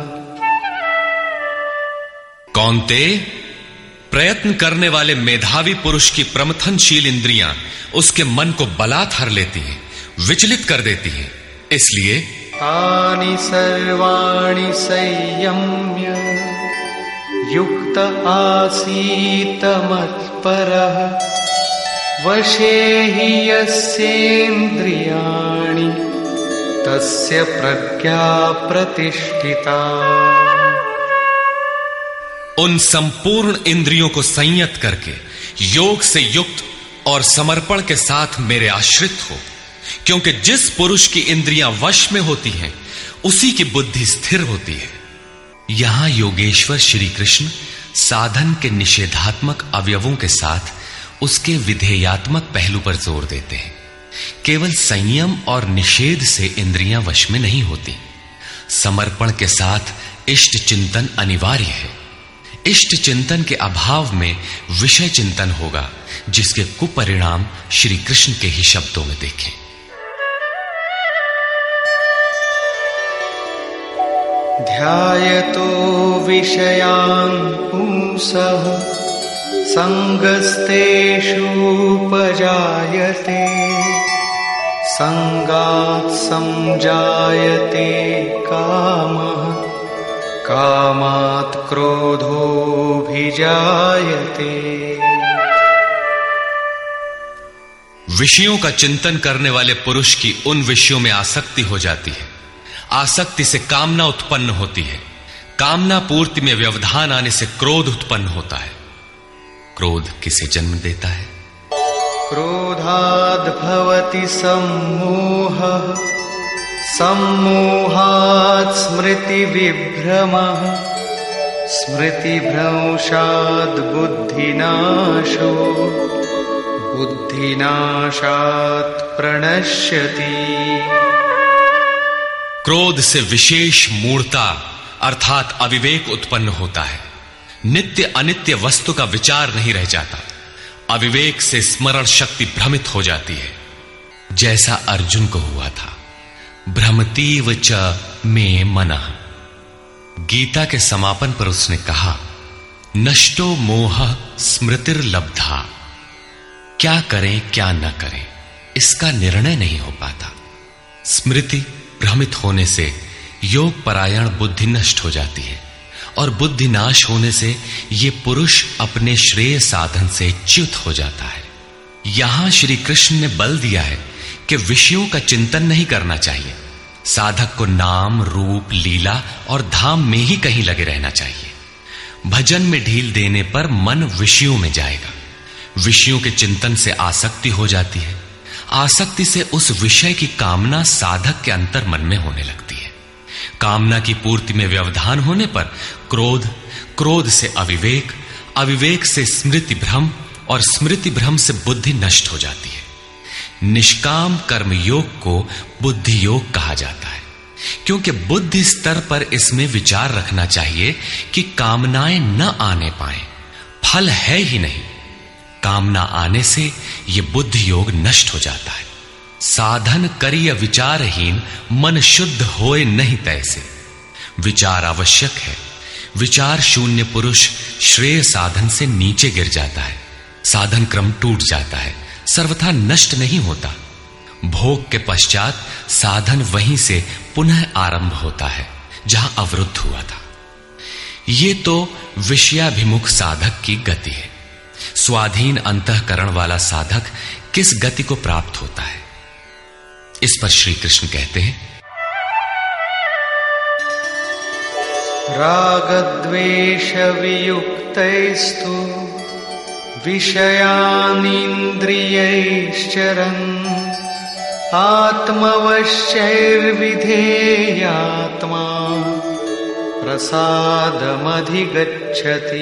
कौन्तेय, प्रयत्न करने वाले मेधावी पुरुष की प्रमथनशील इंद्रियां उसके मन को बलात् हर लेती हैं, विचलित कर देती हैं। इसलिए तानि सर्वाणि संयम्य युक्त आसीत मत्परः वशे हि यस्येन्द्रियाणि तस्य प्रज्ञा प्रतिष्ठिता। उन संपूर्ण इंद्रियों को संयत करके योग से युक्त और समर्पण के साथ मेरे आश्रित हो, क्योंकि जिस पुरुष की इंद्रियां वश में होती हैं उसी की बुद्धि स्थिर होती है। यहां योगेश्वर श्री कृष्ण साधन के निषेधात्मक अवयवों के साथ उसके विधेयात्मक पहलू पर जोर देते हैं। केवल संयम और निषेध से इंद्रियां वश में नहीं होती। समर्पण के साथ इष्ट चिंतन अनिवार्य है। इष्ट चिंतन के अभाव में विषय चिंतन होगा, जिसके कुपरिणाम श्री कृष्ण के ही शब्दों में देखें। ध्यायतो विषयान् पुंसः संगस्तेषुपजायते संगात् संजायते कामः कामात् क्रोधोऽभिजायते। विषयों का चिंतन करने वाले पुरुष की उन विषयों में आसक्ति हो जाती है। आसक्ति से कामना उत्पन्न होती है। कामना पूर्ति में व्यवधान आने से क्रोध उत्पन्न होता है। क्रोध किसे जन्म देता है? क्रोधाद् भवति सम्मोहः सम्मोहात् स्मृति विभ्रमः स्मृतिभ्रंशात् बुद्धिनाशो बुद्धिनाशात् प्रणश्यति। क्रोध से विशेष मूढ़ता अर्थात अविवेक उत्पन्न होता है। नित्य अनित्य वस्तु का विचार नहीं रह जाता। अविवेक से स्मरण शक्ति भ्रमित हो जाती है, जैसा अर्जुन को हुआ था। भ्रमतीव च मे मनः। गीता के समापन पर उसने कहा, नष्टो मोह स्मृतिर्लब्धा। क्या करें क्या न करें इसका निर्णय नहीं हो पाता। स्मृति भ्रमित होने से योग परायण बुद्धि नष्ट हो जाती है, और बुद्धि नाश होने से ये पुरुष अपने श्रेय साधन से च्युत हो जाता है। यहां श्री कृष्ण ने बल दिया है कि विषयों का चिंतन नहीं करना चाहिए। साधक को नाम रूप लीला और धाम में ही कहीं लगे रहना चाहिए। भजन में ढील देने पर मन विषयों में जाएगा। विषयों के चिंतन से आसक्ति हो जाती है। आसक्ति से उस विषय की कामना साधक के अंतर मन में होने लगती है। कामना की पूर्ति में व्यवधान होने पर क्रोध, क्रोध से अविवेक, अविवेक से स्मृति भ्रम और स्मृति भ्रम से बुद्धि नष्ट हो जाती है। निष्काम कर्म योग को बुद्धि योग कहा जाता है, क्योंकि बुद्धि स्तर पर इसमें विचार रखना चाहिए कि कामनाएं न आने पाए। फल है ही नहीं। कामना आने से यह बुद्धि योग नष्ट हो जाता है। साधन करिय विचारहीन मन शुद्ध होए नहीं तैसे। विचार आवश्यक है। विचार शून्य पुरुष श्रेय साधन से नीचे गिर जाता है। साधन क्रम टूट जाता है, सर्वथा नष्ट नहीं होता। भोग के पश्चात साधन वहीं से पुनः आरंभ होता है जहां अवरुद्ध हुआ था। ये तो विषयाभिमुख साधक की गति है। स्वाधीन अंतःकरण वाला साधक किस गति को प्राप्त होता है? इस पर श्री कृष्ण कहते हैं, रागद्वेष वियुक्तैस्तु विषयानिन्द्रियैश्चरन् आत्मवश्यैर्विधेयात्मा प्रसादमधिगच्छति।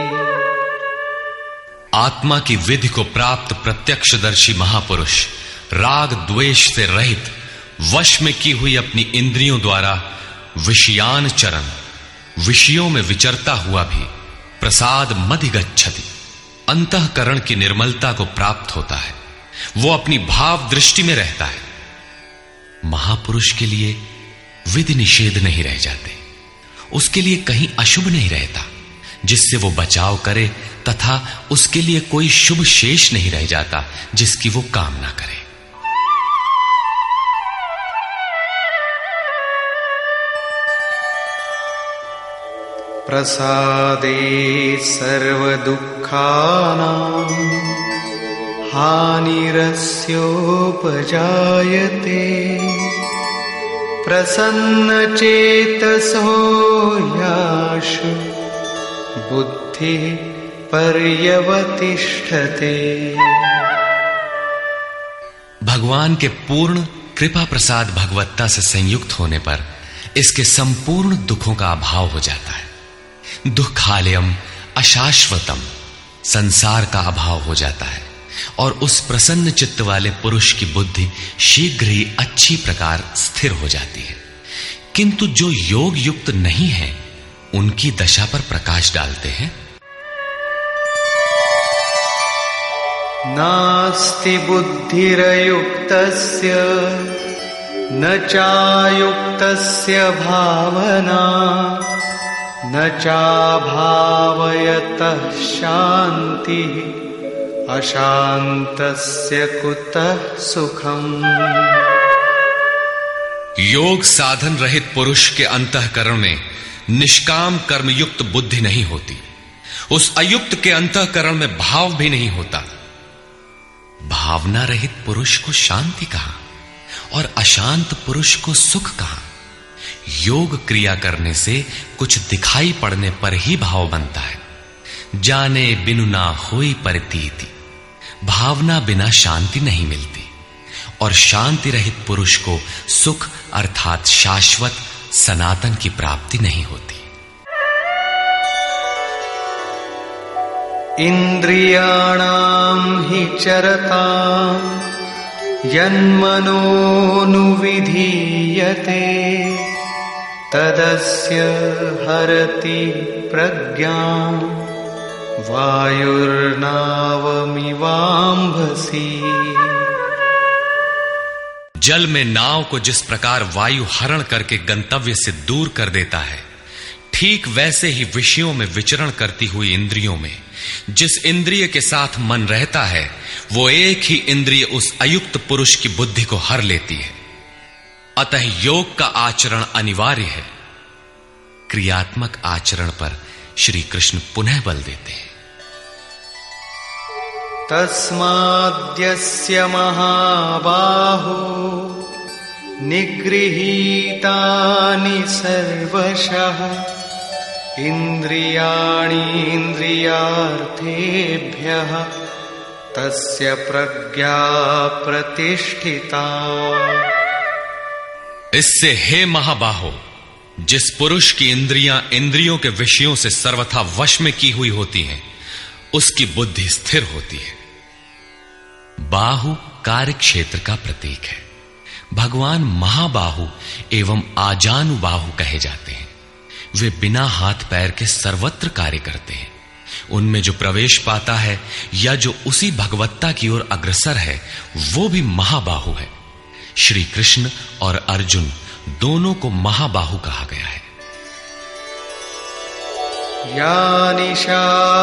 आत्मा की विधि को प्राप्त प्रत्यक्षदर्शी महापुरुष राग द्वेष से रहित वश में की हुई अपनी इंद्रियों द्वारा विषयान चरण, विषयों में विचरता हुआ भी प्रसाद मधिगच्छति, अंतःकरण की निर्मलता को प्राप्त होता है। वो अपनी भाव दृष्टि में रहता है। महापुरुष के लिए विधि निषेध नहीं रह जाते। उसके लिए कहीं अशुभ नहीं रहता जिससे वो बचाव करे, तथा उसके लिए कोई शुभ शेष नहीं रह जाता जिसकी वो कामना करे। प्रसादे सर्वदुःखानां हानिरस्योपजायते प्रसन्नचेतसो याशु बुद्धिः पर्यवतिष्ठते। भगवान के पूर्ण कृपा प्रसाद भगवत्ता से संयुक्त होने पर इसके संपूर्ण दुखों का अभाव हो जाता है। दुखालयम अशाश्वतम, संसार का अभाव हो जाता है और उस प्रसन्न चित्त वाले पुरुष की बुद्धि शीघ्र ही अच्छी प्रकार स्थिर हो जाती है। किंतु जो योग युक्त नहीं है उनकी दशा पर प्रकाश डालते हैं। नास्ति बुद्धिरयुक्तस्य न चायुक्तस्य भावना न चाभावयतः शान्तिः अशान्तस्य कुतः सुखम्। योग साधन रहित पुरुष के अंतःकरण में निष्काम कर्म युक्त बुद्धि नहीं होती। उस अयुक्त के अंतःकरण में भाव भी नहीं होता। भावना रहित पुरुष को शांति कहां और अशांत पुरुष को सुख कहां। योग क्रिया करने से कुछ दिखाई पड़ने पर ही भाव बनता है। जाने बिनु ना होई प्रतीति, भावना बिना शांति नहीं मिलती और शांति रहित पुरुष को सुख अर्थात शाश्वत सनातन की प्राप्ति नहीं होती। इंद्रियाणां हि चरतां यन्मनोनुविधीयते तदस्य हरति प्रज्ञां वायुर्नावमिवाम्भसि। जल में नाव को जिस प्रकार वायु हरण करके गंतव्य से दूर कर देता है, ठीक वैसे ही विषयों में विचरण करती हुई इंद्रियों में जिस इंद्रिय के साथ मन रहता है वो एक ही इंद्रिय उस अयुक्त पुरुष की बुद्धि को हर लेती है। अतः योग का आचरण अनिवार्य है। क्रियात्मक आचरण पर श्री कृष्ण पुनः बल देते हैं। तस्माद्यस्य महाबाहो निगृहीतानि सर्वशः इंद्रियाणीन्द्रियार्थेभ्यः तस्य प्रज्ञा प्रतिष्ठिता। इससे हे महाबाहो, जिस पुरुष की इंद्रियां इंद्रियों के विषयों से सर्वथा वश में की हुई होती हैं, उसकी बुद्धि स्थिर होती है। बाहु कार्य क्षेत्र का प्रतीक है। भगवान महाबाहु एवं आजानुबाहु कहे जाते हैं। वे बिना हाथ पैर के सर्वत्र कार्य करते हैं। उनमें जो प्रवेश पाता है या जो उसी भगवत्ता की ओर अग्रसर है वो भी महाबाहु है। श्री कृष्ण और अर्जुन दोनों को महाबाहु कहा गया है। या निशा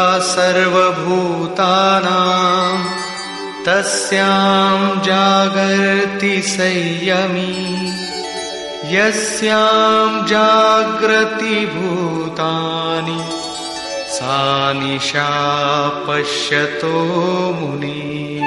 सर्वभूतानां तस्यां जागर्ति संयमी यस्यां जागृति भूतानि सा निशा पश्यतो मुनिः।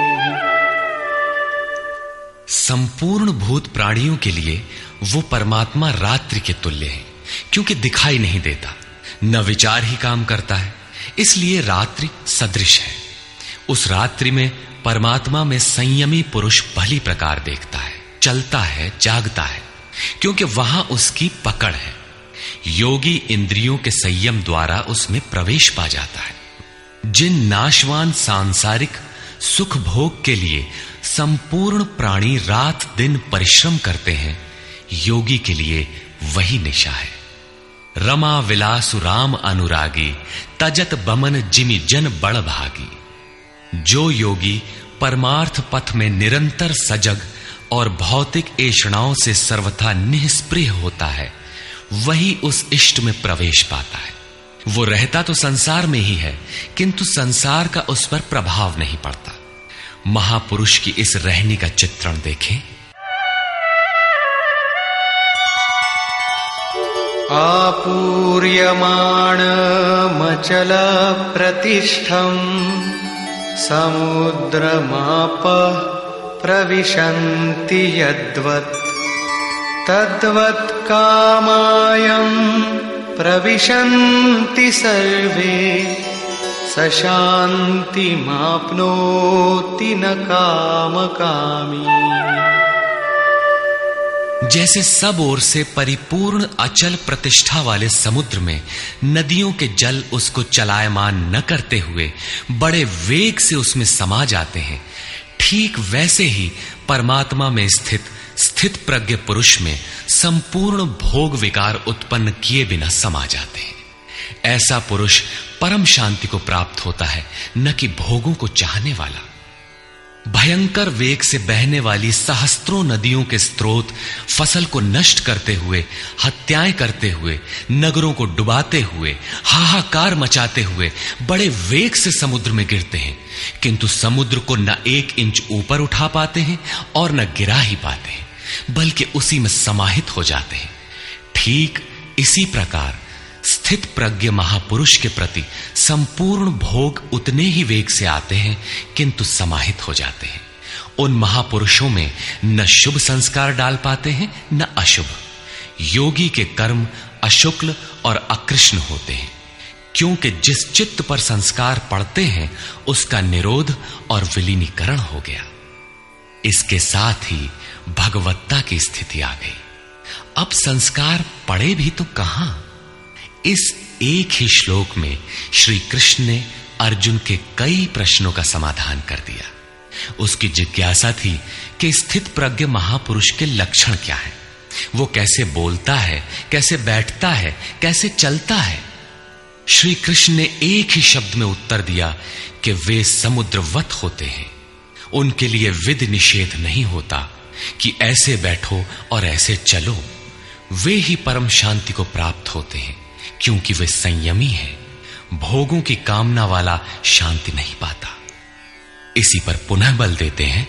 संपूर्ण भूत प्राणियों के लिए वो परमात्मा रात्रि के तुल्य है, क्योंकि दिखाई नहीं देता, न विचार ही काम करता है, इसलिए रात्रि सदृश है। उस रात्रि में परमात्मा में संयमी पुरुष भली प्रकार देखता है, चलता है, जागता है, क्योंकि वहां उसकी पकड़ है। योगी इंद्रियों के संयम द्वारा उसमें प्रवेश पा जाता है। जिन नाशवान सांसारिक सुख भोग के लिए संपूर्ण प्राणी रात दिन परिश्रम करते हैं, योगी के लिए वही निशा है। रमा विलासु राम अनुरागी तजत बमन जिमि जन बड़ भागी। जो योगी परमार्थ पथ में निरंतर सजग और भौतिक ऐषणाओं से सर्वथा निष्प्रिय होता है, वही उस इष्ट में प्रवेश पाता है। वो रहता तो संसार में ही है, किंतु संसार का उस पर प्रभाव नहीं पड़ता। महापुरुष की इस रहनी का चित्रण देखें। आपूर्यमाणमचल प्रतिष्ठम् समुद्रमापः प्रविशन्ति यद्वत् तद्वत् कामायं प्रविशन्ति सर्वे स शान्तिमाप्नोति न कामकामी। जैसे सब ओर से परिपूर्ण अचल प्रतिष्ठा वाले समुद्र में नदियों के जल उसको चलायमान न करते हुए बड़े वेग से उसमें समा जाते हैं, ठीक वैसे ही परमात्मा में स्थित स्थित प्रज्ञ पुरुष में संपूर्ण भोग विकार उत्पन्न किए बिना समा जाते हैं। ऐसा पुरुष परम शांति को प्राप्त होता है, न कि भोगों को चाहने वाला। भयंकर वेग से बहने वाली सहस्त्रों नदियों के स्रोत फसल को नष्ट करते हुए, हत्याएं करते हुए, नगरों को डुबाते हुए, हाहाकार मचाते हुए बड़े वेग से समुद्र में गिरते हैं, किंतु समुद्र को न एक इंच ऊपर उठा पाते हैं और न गिरा ही पाते हैं, बल्कि उसी में समाहित हो जाते हैं। ठीक इसी प्रकार स्थित प्रज्ञ महापुरुष के प्रति संपूर्ण भोग उतने ही वेग से आते हैं, किंतु समाहित हो जाते हैं। उन महापुरुषों में न शुभ संस्कार डाल पाते हैं न अशुभ। योगी के कर्म अशुक्ल और अकृष्ण होते हैं, क्योंकि जिस चित्त पर संस्कार पड़ते हैं उसका निरोध और विलीनीकरण हो गया। इसके साथ ही भगवत्ता की स्थिति आ गई। अब संस्कार पड़े भी तो कहां। इस एक ही श्लोक में श्री कृष्ण ने अर्जुन के कई प्रश्नों का समाधान कर दिया। उसकी जिज्ञासा थी कि स्थित प्रज्ञ महापुरुष के लक्षण क्या है, वो कैसे बोलता है, कैसे बैठता है, कैसे चलता है। श्री कृष्ण ने एक ही शब्द में उत्तर दिया कि वे समुद्रवत होते हैं। उनके लिए विध निषेध नहीं होता कि ऐसे बैठो और ऐसे चलो। वे ही परम शांति को प्राप्त होते हैं, क्योंकि वे संयमी हैं। भोगों की कामना वाला शांति नहीं पाता। इसी पर पुनः बल देते हैं।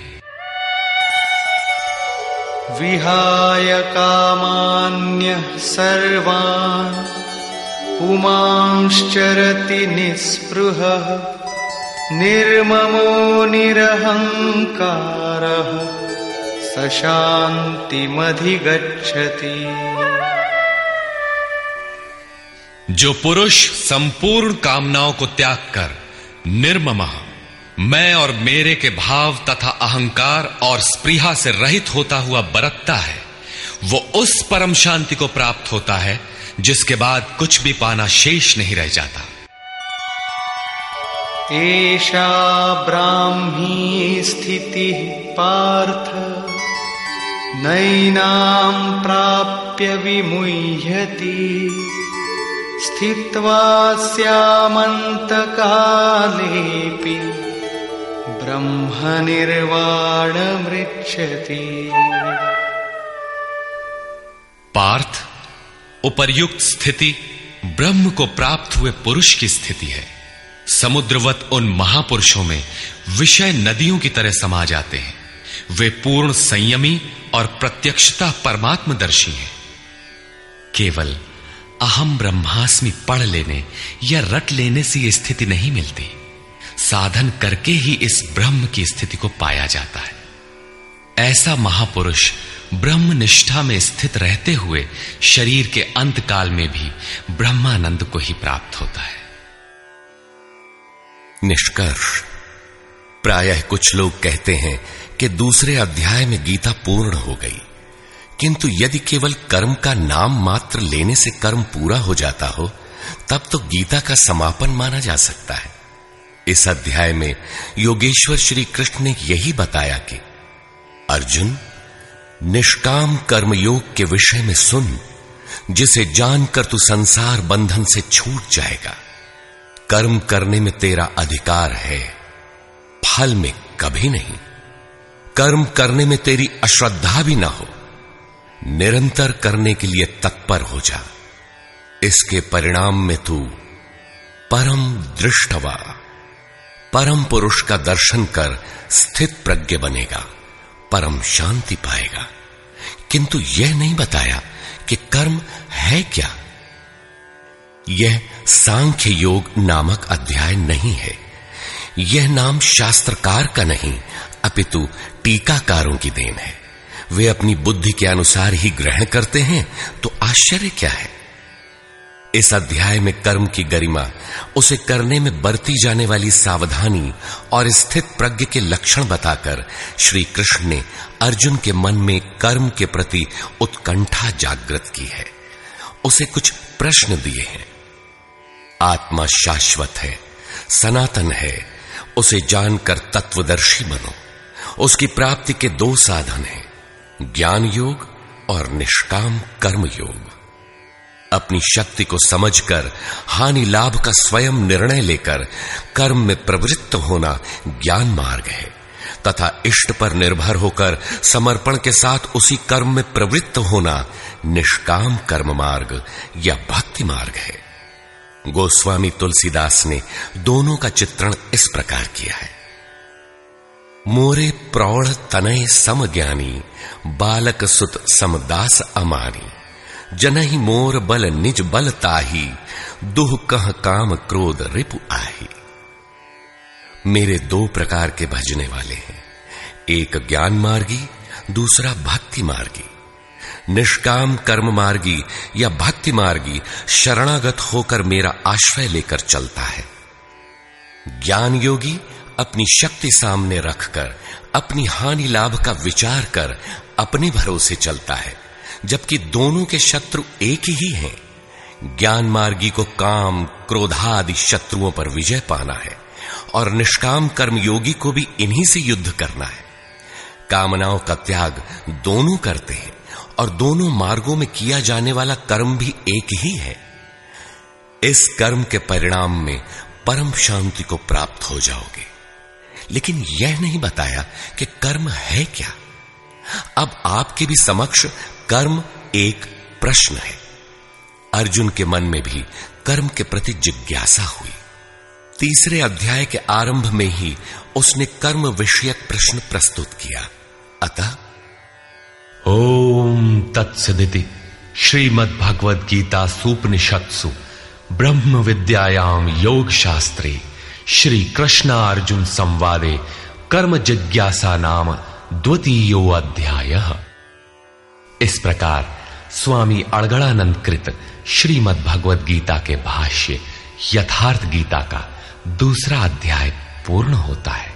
विहाय कामान्यः सर्वान् पुमांश्चरति निःस्पृहः निर्ममो निरहंकारः स शान्तिमधिगच्छति। जो पुरुष संपूर्ण कामनाओं को त्याग कर निर्ममः मैं और मेरे के भाव तथा अहंकार और स्पृहा से रहित होता हुआ बरतता है, वो उस परम शांति को प्राप्त होता है जिसके बाद कुछ भी पाना शेष नहीं रह जाता। एषा ब्राह्मी स्थितिः पार्थ नैनां प्राप्य विमुह्यति स्थित्वा स्यामन्तकालेऽपि ब्रह्मनिर्वाणमृच्छति। पार्थ, उपर्युक्त स्थिति ब्रह्म को प्राप्त हुए पुरुष की स्थिति है। समुद्रवत उन महापुरुषों में विषय नदियों की तरह समा जाते हैं। वे पूर्ण संयमी और प्रत्यक्षता परमात्मदर्शी हैं। केवल अहम ब्रह्मास्मि पढ़ लेने या रट लेने से यह स्थिति नहीं मिलती। साधन करके ही इस ब्रह्म की स्थिति को पाया जाता है। ऐसा महापुरुष ब्रह्म निष्ठा में स्थित रहते हुए शरीर के अंत काल में भी ब्रह्मानंद को ही प्राप्त होता है। निष्कर्ष, प्रायः कुछ लोग कहते हैं कि दूसरे अध्याय में गीता पूर्ण हो गई, किंतु यदि केवल कर्म का नाम मात्र लेने से कर्म पूरा हो जाता हो तब तो गीता का समापन माना जा सकता है। इस अध्याय में योगेश्वर श्री कृष्ण ने यही बताया कि अर्जुन, निष्काम कर्मयोग के विषय में सुन, जिसे जानकर तू संसार बंधन से छूट जाएगा। कर्म करने में तेरा अधिकार है, फल में कभी नहीं। कर्म करने में तेरी अश्रद्धा भी ना हो, निरंतर करने के लिए तत्पर हो जा। इसके परिणाम में तू परम दृष्टवा, परम पुरुष का दर्शन कर स्थित प्रज्ञ बनेगा, परम शांति पाएगा। किंतु यह नहीं बताया कि कर्म है क्या, यह सांख्य योग नामक अध्याय नहीं है। यह नाम शास्त्रकार का नहीं अपितु टीकाकारों की देन है। वे अपनी बुद्धि के अनुसार ही ग्रहण करते हैं, तो आश्चर्य क्या है। इस अध्याय में कर्म की गरिमा, उसे करने में बरती जाने वाली सावधानी और स्थित प्रज्ञ के लक्षण बताकर श्री कृष्ण ने अर्जुन के मन में कर्म के प्रति उत्कंठा जागृत की है। उसे कुछ प्रश्न दिए हैं। आत्मा शाश्वत है, सनातन है, उसे जानकर तत्वदर्शी बनो। उसकी प्राप्ति के दो साधन हैं, ज्ञान योग और निष्काम कर्म योग। अपनी शक्ति को समझकर हानि लाभ का स्वयं निर्णय लेकर कर्म में प्रवृत्त होना ज्ञान मार्ग है, तथा इष्ट पर निर्भर होकर समर्पण के साथ उसी कर्म में प्रवृत्त होना निष्काम कर्म मार्ग या भक्ति मार्ग है। गोस्वामी तुलसीदास ने दोनों का चित्रण इस प्रकार किया है। मोरे प्रौढ़ तनय सम ज्ञानी, बालक सुत समदास अमानी। जनहि मोर बल निज बल ताही, दुह कह काम क्रोध रिपु आही। मेरे दो प्रकार के भजने वाले हैं, एक ज्ञान मार्गी, दूसरा भक्ति मार्गी। निष्काम कर्म मार्गी या भक्ति मार्गी शरणागत होकर मेरा आश्रय लेकर चलता है। ज्ञान योगी अपनी शक्ति सामने रखकर अपनी हानि लाभ का विचार कर अपने भरोसे चलता है, जबकि दोनों के शत्रु एक ही हैं। ज्ञान मार्गी को काम क्रोधादि शत्रुओं पर विजय पाना है और निष्काम कर्म योगी को भी इन्हीं से युद्ध करना है। कामनाओं का त्याग दोनों करते हैं और दोनों मार्गों में किया जाने वाला कर्म भी एक ही है। इस कर्म के परिणाम में परम शांति को प्राप्त हो जाओगे। लेकिन यह नहीं बताया कि कर्म है क्या। अब आपके भी समक्ष कर्म एक प्रश्न है। अर्जुन के मन में भी कर्म के प्रति जिज्ञासा हुई। तीसरे अध्याय के आरंभ में ही उसने कर्म विषयक प्रश्न प्रस्तुत किया। अतः ओम तत्सदिति श्रीमद् भगवद गीता सूपनिषत्सु ब्रह्म विद्यायाम योग शास्त्रे श्री कृष्णार्जुन संवादे कर्म जिज्ञासा नाम द्वितीयो अध्यायः। इस प्रकार स्वामी अड़गड़ानंद कृत श्रीमद् भगवद गीता के भाष्य यथार्थ गीता का दूसरा अध्याय पूर्ण होता है।